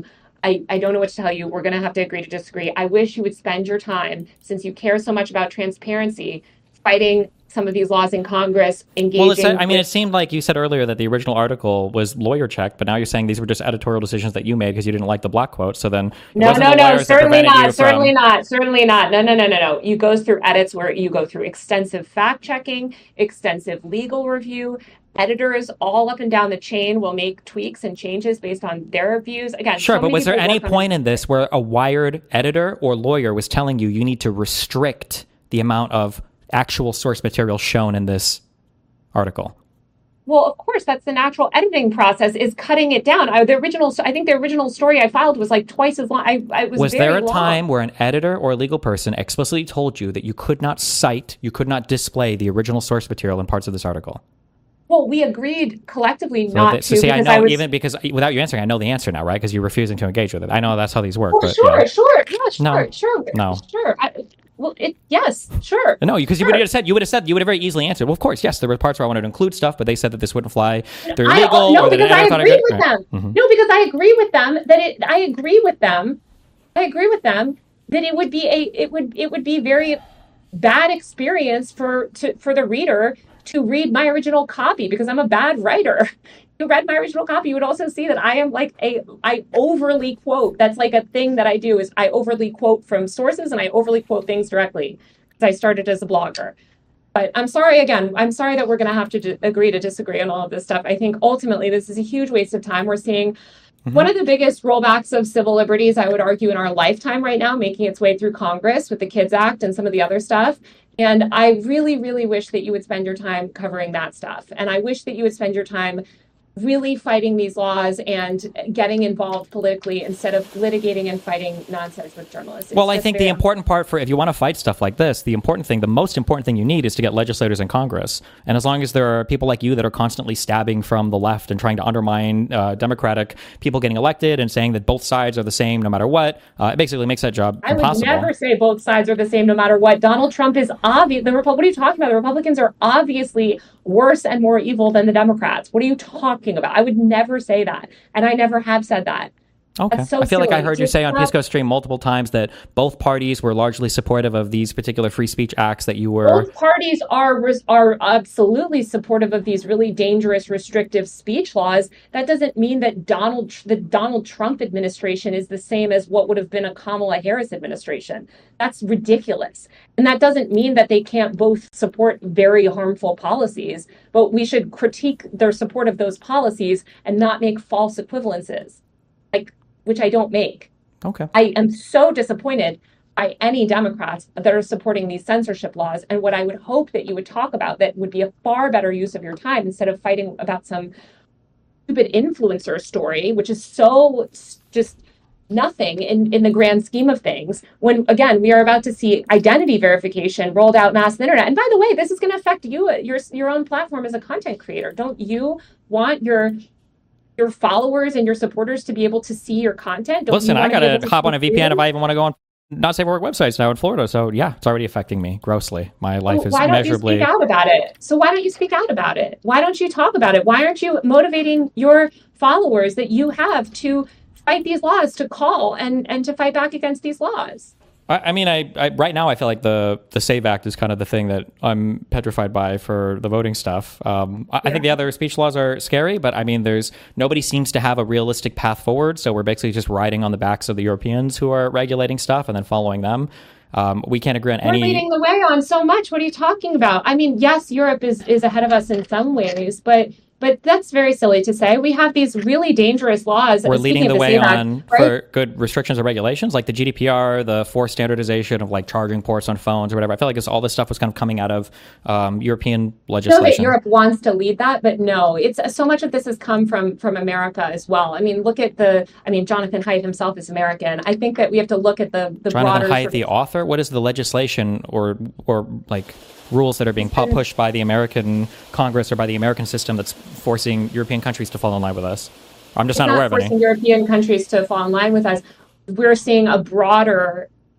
I, I don't know what to tell you. We're going to have to agree to disagree. I wish you would spend your time, since you care so much about transparency, fighting some of these laws in Congress, engaging. Well, it said, I mean, with- it seemed like you said earlier that the original article was lawyer checked, but now you're saying these were just editorial decisions that you made because you didn't like the block quote. So then, it no, wasn't no, the no, lawyers that certainly prevented you not, certainly from- not, certainly not. No, no, no, no, no. You go through edits where you go through extensive fact checking, extensive legal review. Editors all up and down the chain will make tweaks and changes based on their views. Again, Sure, so but many was there people any work on point in this where a Wired editor or lawyer was telling you you need to restrict the amount of actual source material shown in this article? Well, of course, that's the natural editing process, is cutting it down. I, the original, I think the original story I filed was like twice as long. I, I was Was very there a long. time where an editor or a legal person explicitly told you that you could not cite, you could not display the original source material in parts of this article? Well, we agreed collectively So not th- so to see, I because know I was. even because without you answering, I know the answer now, right? Because you're refusing to engage with it. I know that's how these work. Well, but, sure, yeah. sure, yeah, sure, No. sure, No. sure. I, well, it yes, sure. No, because you Sure. would have said you would have said you would have very easily answered. Well, of course, yes, there were parts where I wanted to include stuff, but they said that this wouldn't fly. They're I, illegal. no, or that because an I editor thought agree could- with right. them. Mhm. No, because I agree with them that it. I agree with them. I agree with them that it would be a. It would. It would be very bad experience for to for the reader to read my original copy because I'm a bad writer. If you read my original copy, you would also see that I am like a. I overly quote. That's like a thing that I do is I overly quote from sources and I overly quote things directly because I started as a blogger. But I'm sorry again. I'm sorry that we're going to have to d- agree to disagree on all of this stuff. I think ultimately this is a huge waste of time. We're seeing Mhm. one of the biggest rollbacks of civil liberties, I would argue, in our lifetime right now, making its way through Congress with the KIDS Act and some of the other stuff. And I really, really wish that you would spend your time covering that stuff. And I wish that you would spend your time really fighting these laws and getting involved politically instead of litigating and fighting nonsense with journalists. It's Well, I just think the very- important part for if you want to fight stuff like this, the important thing, the most important thing you need is to get legislators in Congress. And as long as there are people like you that are constantly stabbing from the left and trying to undermine uh, Democratic people getting elected and saying that both sides are the same no matter what, uh, it basically makes that job I would impossible. never say both sides are the same no matter what. Donald Trump is obvious. The Repu- what are you talking about? The Republicans are obviously worse and more evil than the Democrats. What are you talking about? I would never say that. And I never have said that. Okay. That's so I feel like I silly. heard you Just say on stop. Pisco Stream multiple times that both parties were largely supportive of these particular free speech acts that you were. Both parties are res- are absolutely supportive of these really dangerous restrictive speech laws. That doesn't mean that Donald the Donald Trump administration is the same as what would have been a Kamala Harris administration. That's ridiculous. And that doesn't mean that they can't both support very harmful policies, but we should critique their support of those policies and not make false equivalences, like which I don't make. Okay. I am so disappointed by any Democrats that are supporting these censorship laws. And what I would hope that you would talk about that would be a far better use of your time instead of fighting about some stupid influencer story, which is so s- just nothing in, in the grand scheme of things. When, again, we are about to see identity verification rolled out mass on the internet. And by the way, this is going to affect you, your, your own platform as a content creator. Don't you want your your followers and your supporters to be able to see your content? Don't Listen, you I wanna be able gotta to hop on a see V P N if freedom? I even want to go on not safe for work websites now in Florida. So yeah, it's already affecting me grossly. My life Well, is why don't measurably. you speak out about it? So why don't you speak out about it? Why don't you talk about it? Why aren't you motivating your followers that you have to fight these laws, to call and and to fight back against these laws? I, I mean, I, I right now I feel like the the SAVE Act is kind of the thing that I'm petrified by for the voting stuff. Um, I, I think the other speech laws are scary, but I mean, there's nobody seems to have a realistic path forward. So we're basically just riding on the backs of the Europeans who are regulating stuff and then following them. Um, we can't agree on We're any. leading the way on so much. What are you talking about? I mean, yes, Europe is is ahead of us in some ways, but but that's very silly to say. We have these really dangerous laws. We're speaking leading of the way SAVE Act, on right? for good restrictions and regulations, like the G D P R, the forced standardization of like charging ports on phones or whatever. I feel like it's, all this stuff was kind of coming out of um, European know that legislation. Europe wants to lead that, but no, it's so much of this has come from from America as well. I mean, look at the. I mean, Jonathan Haidt himself is American. I think that we have to look at the the Jonathan broader. Haidt, sort the of- author. What is the legislation or or like rules that are being pu- pushed by the American Congress or by the American system that's forcing European countries to fall in line with us? I'm just it's not, not aware of forcing any. European countries to fall in line with us. We're seeing a broader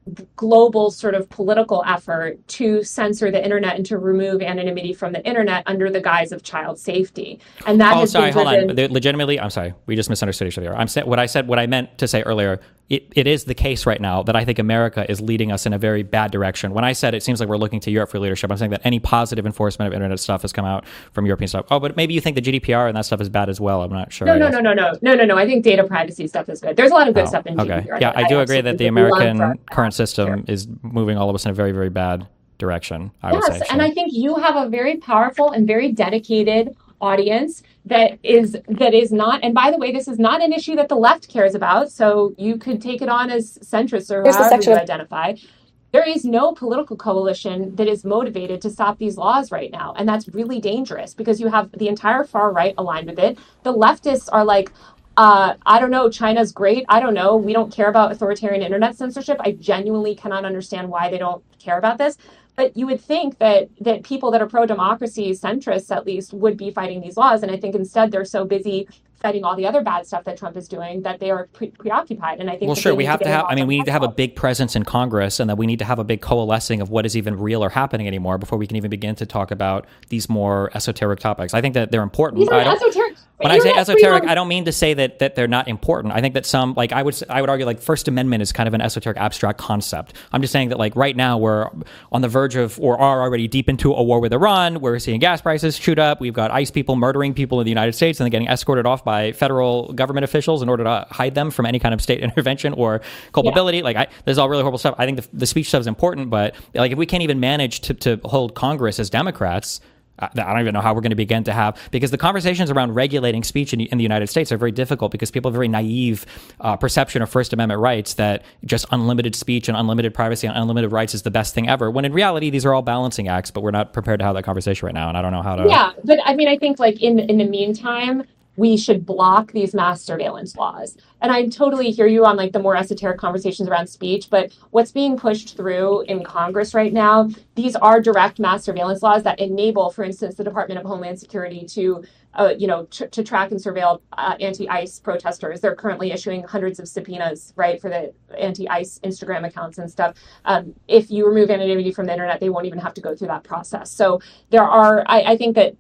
global sort of political effort to censor the internet and to remove anonymity from the internet under the guise of child safety. And that Oh, has sorry, been hold driven... on. They- Legitimately, I'm sorry. We just misunderstood each other. I'm saying what I said, what I meant to say earlier. It, it is the case right now that I think America is leading us in a very bad direction. When I said it seems like we're looking to Europe for leadership, I'm saying that any positive enforcement of internet stuff has come out from European stuff. Oh, but maybe you think the G D P R and that stuff is bad as well. I'm not sure. No, no, no, no, no, no, no, no. I think data privacy stuff is good. There's a lot of good Oh, stuff in okay. G D P R. Yeah, I do agree that the absolutely love American that. current system Sure. is moving all of us in a very, very bad direction, I would Yes, say. and So- I think you have a very powerful and very dedicated audience that is that is not, and by the way, this is not an issue that the left cares about, so you could take it on as centrist or There's the however section you of- identify. There is no political coalition that is motivated to stop these laws right now, and that's really dangerous because you have the entire far right aligned with it. The leftists are like, uh, I don't know, China's great. I don't know. We don't care about authoritarian internet censorship. I genuinely cannot understand why they don't care about this. But you would think that that people that are pro-democracy, centrists at least, would be fighting these laws. And I think instead they're so busy fighting all the other bad stuff that Trump is doing that they are pre- preoccupied. And I think Well, that sure, they we need have to get have, involved I mean, on we need to have a that. big presence in Congress and that we need to have a big coalescing of what is even real or happening anymore before we can even begin to talk about these more esoteric topics. I think that they're important. These are I don't- esoteric. When I say Internet esoteric, freedom- I don't mean to say that that they're not important. I think that some, like I would, s- I would argue, like First Amendment is kind of an esoteric, abstract concept. I'm just saying that, like right now, we're on the verge of, or are already deep into a war with Iran. We're seeing gas prices shoot up. We've got ICE people murdering people in the United States and then getting escorted off by federal government officials in order to hide them from any kind of state intervention or culpability. Like, I, there's all really horrible stuff. I think the, the speech stuff is important, but like if we can't even manage to to hold Congress as Democrats. I don't even know how we're going to begin to have, because the conversations around regulating speech in, in the United States are very difficult because people have a very naive uh, perception of First Amendment rights that just unlimited speech and unlimited privacy and unlimited rights is the best thing ever. When in reality, these are all balancing acts, but we're not prepared to have that conversation right now. And I don't know how to. Yeah, but I mean, I think like in in the meantime, we should block these mass surveillance laws. And I totally hear you on like the more esoteric conversations around speech, but what's being pushed through in Congress right now, these are direct mass surveillance laws that enable, for instance, the Department of Homeland Security to, uh, you know, tr- to track and surveil uh, anti-ICE protesters. They're currently issuing hundreds of subpoenas, right, for the anti-ICE Instagram accounts and stuff. Um, if you remove anonymity from the internet, they won't even have to go through that process. So there are, I, I think that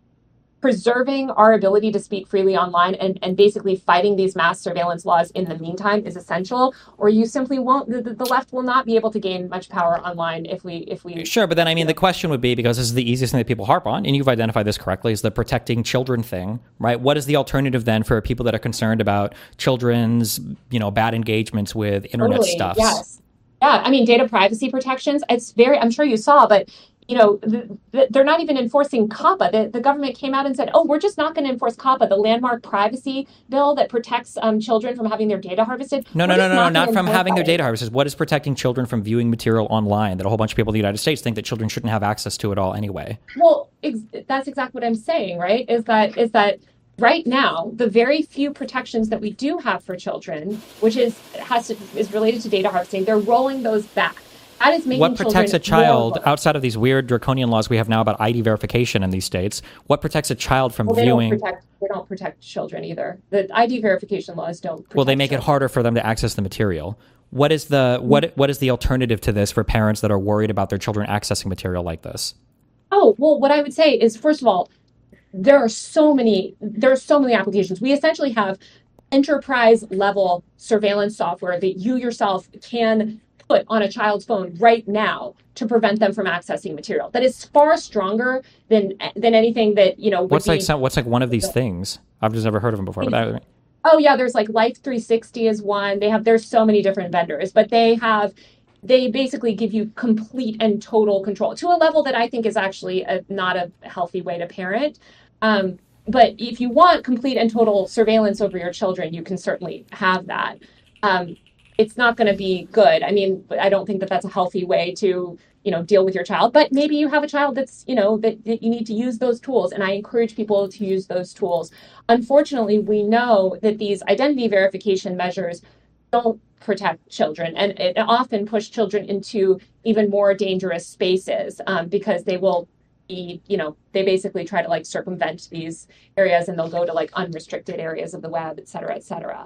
preserving our ability to speak freely online and, and basically fighting these mass surveillance laws in the meantime is essential, or you simply won't, the, the left will not be able to gain much power online if we, if we. Sure, but then I mean, the question would be, because this is the easiest thing that people harp on, and you've identified this correctly, is the protecting children thing, right? What is the alternative then for people that are concerned about children's, you know, bad engagements with internet Totally, stuff? yes. Yeah, I mean, data privacy protections, it's very, I'm sure you saw, but you know, th- th- they're not even enforcing COPPA. The, the government came out and said, oh, we're just not going to enforce COPPA, the landmark privacy bill that protects um, children from having their data harvested. No, We're no, no, just no, no, gonna not from enforce having their that. data harvested. What is protecting children from viewing material online that a whole bunch of people in the United States think that children shouldn't have access to at all anyway? Well, ex- that's exactly what I'm saying, right? Is that is that right now the very few protections that we do have for children, which is has to, is related to data harvesting, they're rolling those back. That is making What protects a children more child vulnerable. outside of these weird draconian laws we have now about I D verification in these states? What protects a child from Well, they viewing? don't protect. They don't protect children either. The I D verification laws don't. Protect Well, they make it children. harder for them to access the material. What is the what what is the alternative to this for parents that are worried about their children accessing material like this? Oh, well, what I would say is, first of all, there are so many. There are so many applications. We essentially have enterprise level surveillance software that you yourself can put on a child's phone right now to prevent them from accessing material. That is far stronger than than anything that you know. Would What's be, like some, what's like one of these things? I've just never heard of them before. But that, Oh yeah, there's like Life three sixty is one. They have there's so many different vendors, but they have they basically give you complete and total control to a level that I think is actually a, not a healthy way to parent. Um, but if you want complete and total surveillance over your children, you can certainly have that. Um, it's not going to be good. I mean, I don't think that that's a healthy way to, you know, deal with your child. But maybe you have a child that's, you know, that, that you need to use those tools. And I encourage people to use those tools. Unfortunately, we know that these identity verification measures don't protect children, and it often push children into even more dangerous spaces um, because they will be, you know, they basically try to like circumvent these areas and they'll go to like unrestricted areas of the web, et cetera, et cetera.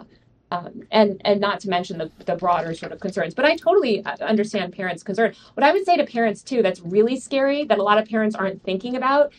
Um, and and not to mention the, the broader sort of concerns. But I totally uh, understand parents' concern. What I would say to parents too, that's really scary, that a lot of parents aren't thinking about,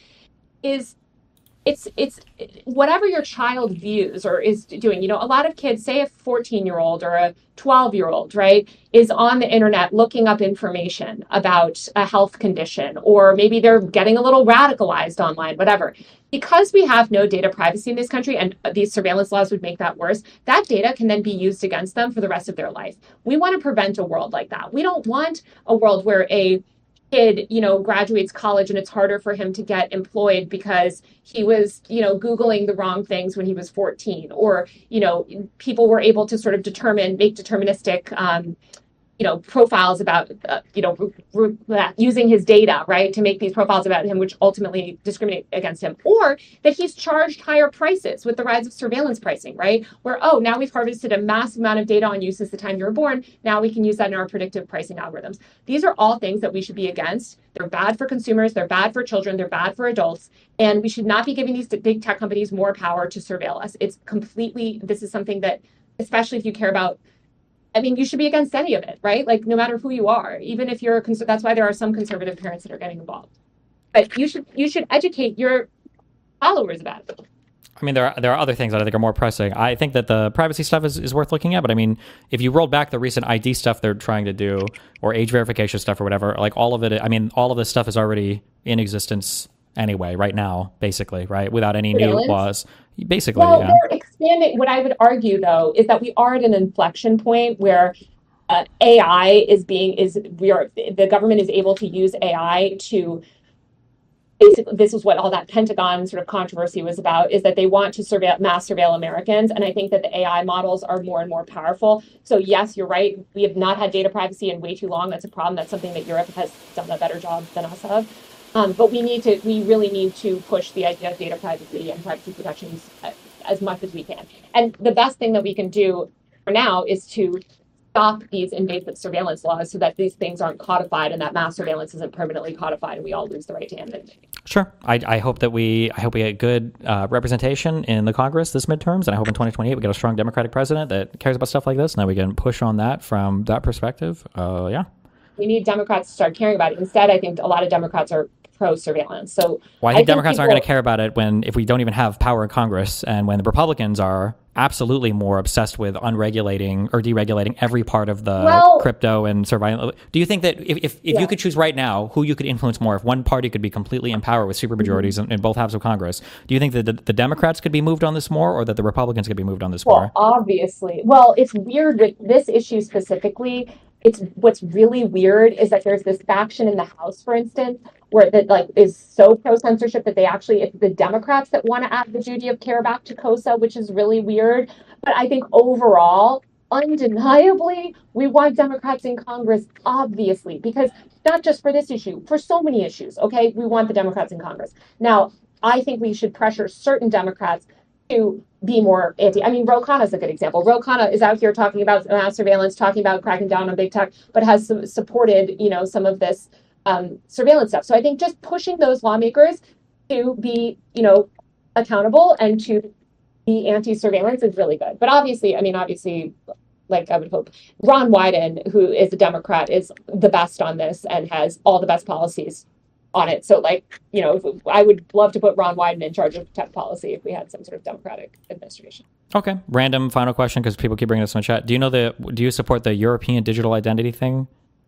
is it's it's whatever your child views or is doing. You know, a lot of kids, say a fourteen year old or a twelve year old, right, is on the internet looking up information about a health condition, or maybe they're getting a little radicalized online, whatever. Because we have no data privacy in this country, and these surveillance laws would make that worse, that data can then be used against them for the rest of their life. We want to prevent a world like that. We don't want a world where a kid, you know, graduates college and it's harder for him to get employed because he was, you know, Googling the wrong things when he was fourteen, or, you know, people were able to sort of determine, make deterministic, um, you know, profiles about, uh, you know, r- r- using his data, right, to make these profiles about him, which ultimately discriminate against him, or that he's charged higher prices with the rise of surveillance pricing, right, where, oh, now we've harvested a massive amount of data on you since the time you were born. Now we can use that in our predictive pricing algorithms. These are all things that we should be against. They're bad for consumers. They're bad for children. They're bad for adults. And we should not be giving these big tech companies more power to surveil us. It's completely, this is something that, especially if you care about, I mean, you should be against any of it, right? Like, no matter who you are, even if you're a cons- that's why there are some conservative parents that are getting involved. But you should you should educate your followers about it. I mean, there are, there are other things that I think are more pressing. I think that the privacy stuff is, is worth looking at, but I mean, if you rolled back the recent I D stuff they're trying to do, or age verification stuff or whatever, like all of it, I mean, all of this stuff is already in existence anyway, right now, basically, right? Without any new laws. Basically, well, yeah. They're expanding. What I would argue, though, is that we are at an inflection point where uh, A I is being, is we are, the government is able to use A I to, basically, this is what all that Pentagon sort of controversy was about, is that they want to surveil, mass surveil Americans. And I think that the A I models are more and more powerful. So yes, you're right. We have not had data privacy in way too long. That's a problem. That's something that Europe has done a better job than us of. Um, but we need to, we really need to push the idea of data privacy and privacy protections as much as we can. And the best thing that we can do for now is to stop these invasive surveillance laws so that these things aren't codified and that mass surveillance isn't permanently codified and we all lose the right to anonymity. Sure. I, I hope that we I hope we get good uh, representation in the Congress this midterms, and I hope in twenty twenty-eight we get a strong Democratic president that cares about stuff like this, and then we can push on that from that perspective. Uh, yeah. We need Democrats to start caring about it. Instead, I think a lot of Democrats are pro-surveillance. So well, I think I Democrats people, aren't going to care about it when if we don't even have power in Congress, and when the Republicans are absolutely more obsessed with unregulating or deregulating every part of the well, crypto and surveillance. Do you think that if if, if yeah. you could choose right now who you could influence more, if one party could be completely in power with supermajorities mm-hmm. in, in both houses of Congress, do you think that the, the Democrats could be moved on this more, or that the Republicans could be moved on this well, more? Obviously. Well, it's weird with this issue specifically. It's what's really weird is that there's this faction in the House, for instance, where that like is so pro censorship that they actually, it's the Democrats that want to add the duty of care back to COSA, which is really weird. But I think overall, undeniably, we want Democrats in Congress, obviously, because not just for this issue, for so many issues. OK, we want the Democrats in Congress. Now, I think we should pressure certain Democrats to be more anti. I mean, Ro Khanna is a good example. Ro Khanna is out here talking about mass surveillance, talking about cracking down on big tech, but has some, supported, you know, some of this um, surveillance stuff. So I think just pushing those lawmakers to be, you know, accountable and to be anti-surveillance is really good. But obviously, I mean, obviously, like I would hope, Ron Wyden, who is a Democrat, is the best on this and has all the best policies on it. So, like, you know, if, I would love to put Ron Wyden in charge of tech policy if we had some sort of Democratic administration. Okay. Random final question, because people keep bringing this in the chat. Do you know the, do you support the European digital identity thing?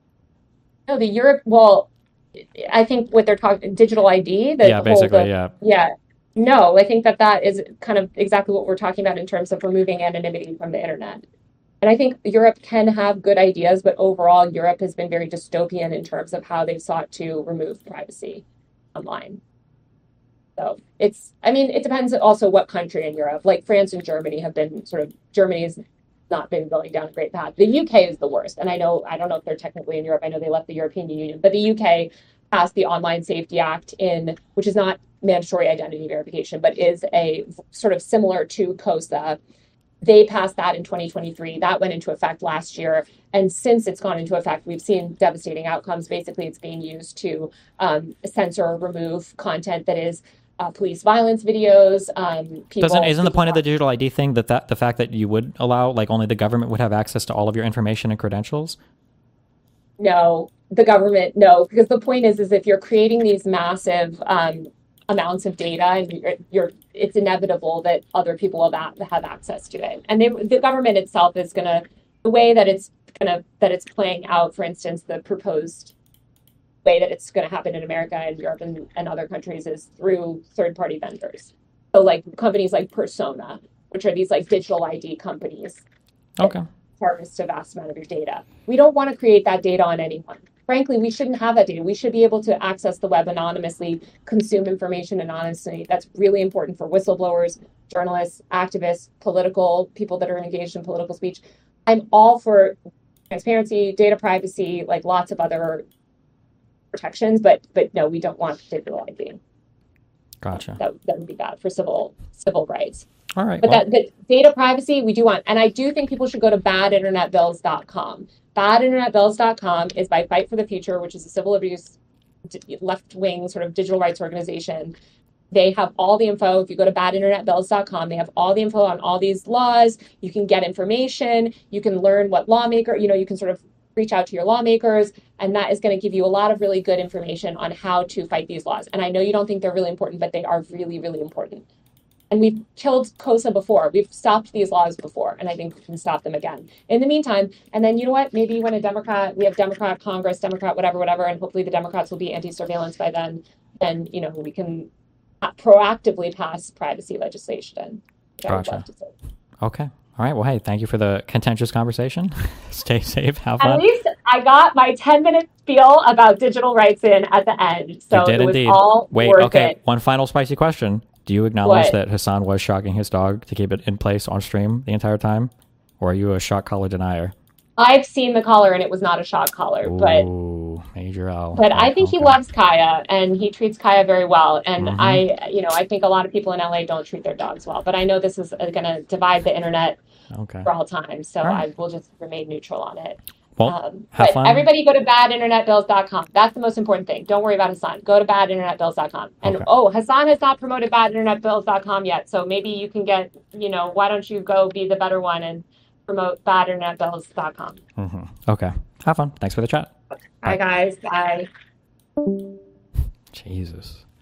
No, the Europe, well, I think what they're talking, digital I D. The yeah, basically, whole, the, yeah. Yeah. No, I think that that is kind of exactly what we're talking about in terms of removing anonymity from the internet. And I think Europe can have good ideas, but overall, Europe has been very dystopian in terms of how they've sought to remove privacy online. So it's, I mean, it depends also what country in Europe. Like France and Germany have been sort of, Germany has not been going down a great path. The U K is the worst. And I know, I don't know if they're technically in Europe. I know they left the European Union, but the U K passed the Online Safety Act in, which is not mandatory identity verification, but is a sort of similar to COSA. They passed that in twenty twenty-three. That went into effect last year. And since it's gone into effect, we've seen devastating outcomes. Basically, it's being used to um, censor or remove content that is uh, police violence videos. Um, people Doesn't isn't the speaking point of the out- digital I D thing that, that the fact that you would allow like only the government would have access to all of your information and credentials? No, the government, no, because the point is, is if you're creating these massive um, amounts of data, and you're, you're, it's inevitable that other people will have, have access to it. And they, the government itself is going to, the way that it's going to, that it's playing out, for instance, the proposed way that it's going to happen in America and Europe and, and other countries is through third-party vendors. So like companies like Persona, which are these like digital I D companies. Okay. Harvest a vast amount of your data. We don't want to create that data on anyone. Frankly, we shouldn't have that data. We should be able to access the web anonymously, consume information anonymously. That's really important for whistleblowers, journalists, activists, political people that are engaged in political speech. I'm all for transparency, data privacy, like lots of other protections, but but no, we don't want digital I D. Gotcha. That, that would be bad for civil civil rights. All right. But well, that the data privacy we do want, and I do think people should go to bad internet bills dot com. bad internet bills dot com is by Fight for the Future, which is a civil abuse left-wing sort of digital rights organization. They have all the info. If you go to bad internet bills dot com, they have all the info on all these laws. You can get information. You can learn what lawmaker, you know, you can sort of reach out to your lawmakers, and that is going to give you a lot of really good information on how to fight these laws. And I know you don't think they're really important, but they are really, really important. And we've killed COSA before. We've stopped these laws before, and I think we can stop them again. In the meantime, and then you know what? Maybe when a Democrat, we have Democrat Congress, Democrat whatever, whatever, and hopefully the Democrats will be anti-surveillance by then, then, you know, we can proactively pass privacy legislation. which I would Gotcha. love to see. okay. All right. Well, hey, thank you for the contentious conversation. Stay safe. Have At fun. least I got my ten minute spiel about digital rights in at the end. So you did it was indeed. all Wait. worth Okay. it. One final spicy question. Do you acknowledge What? that Hassan was shocking his dog to keep it in place on stream the entire time, or are you a shock collar denier? I've seen the collar and it was not a shock collar, but Ooh, major L. but I think he Okay. loves Kaya and he treats Kaya very well. And Mhm. I, you know, I think a lot of people in L A don't treat their dogs well. But I know this is going to divide the internet Okay. for all time, so All right. I will just remain neutral on it. Well, Um, have but fun. everybody go to bad internet bills dot com. That's the most important thing. Don't worry about Hassan. Go to bad internet bills dot com. And Okay. oh, Hassan has not promoted bad internet bills dot com yet. So maybe you can get, you know, why don't you go be the better one and promote bad internet bills dot com. Mhm. Okay. Have fun. Thanks for the chat. Bye, guys. Bye. Jesus.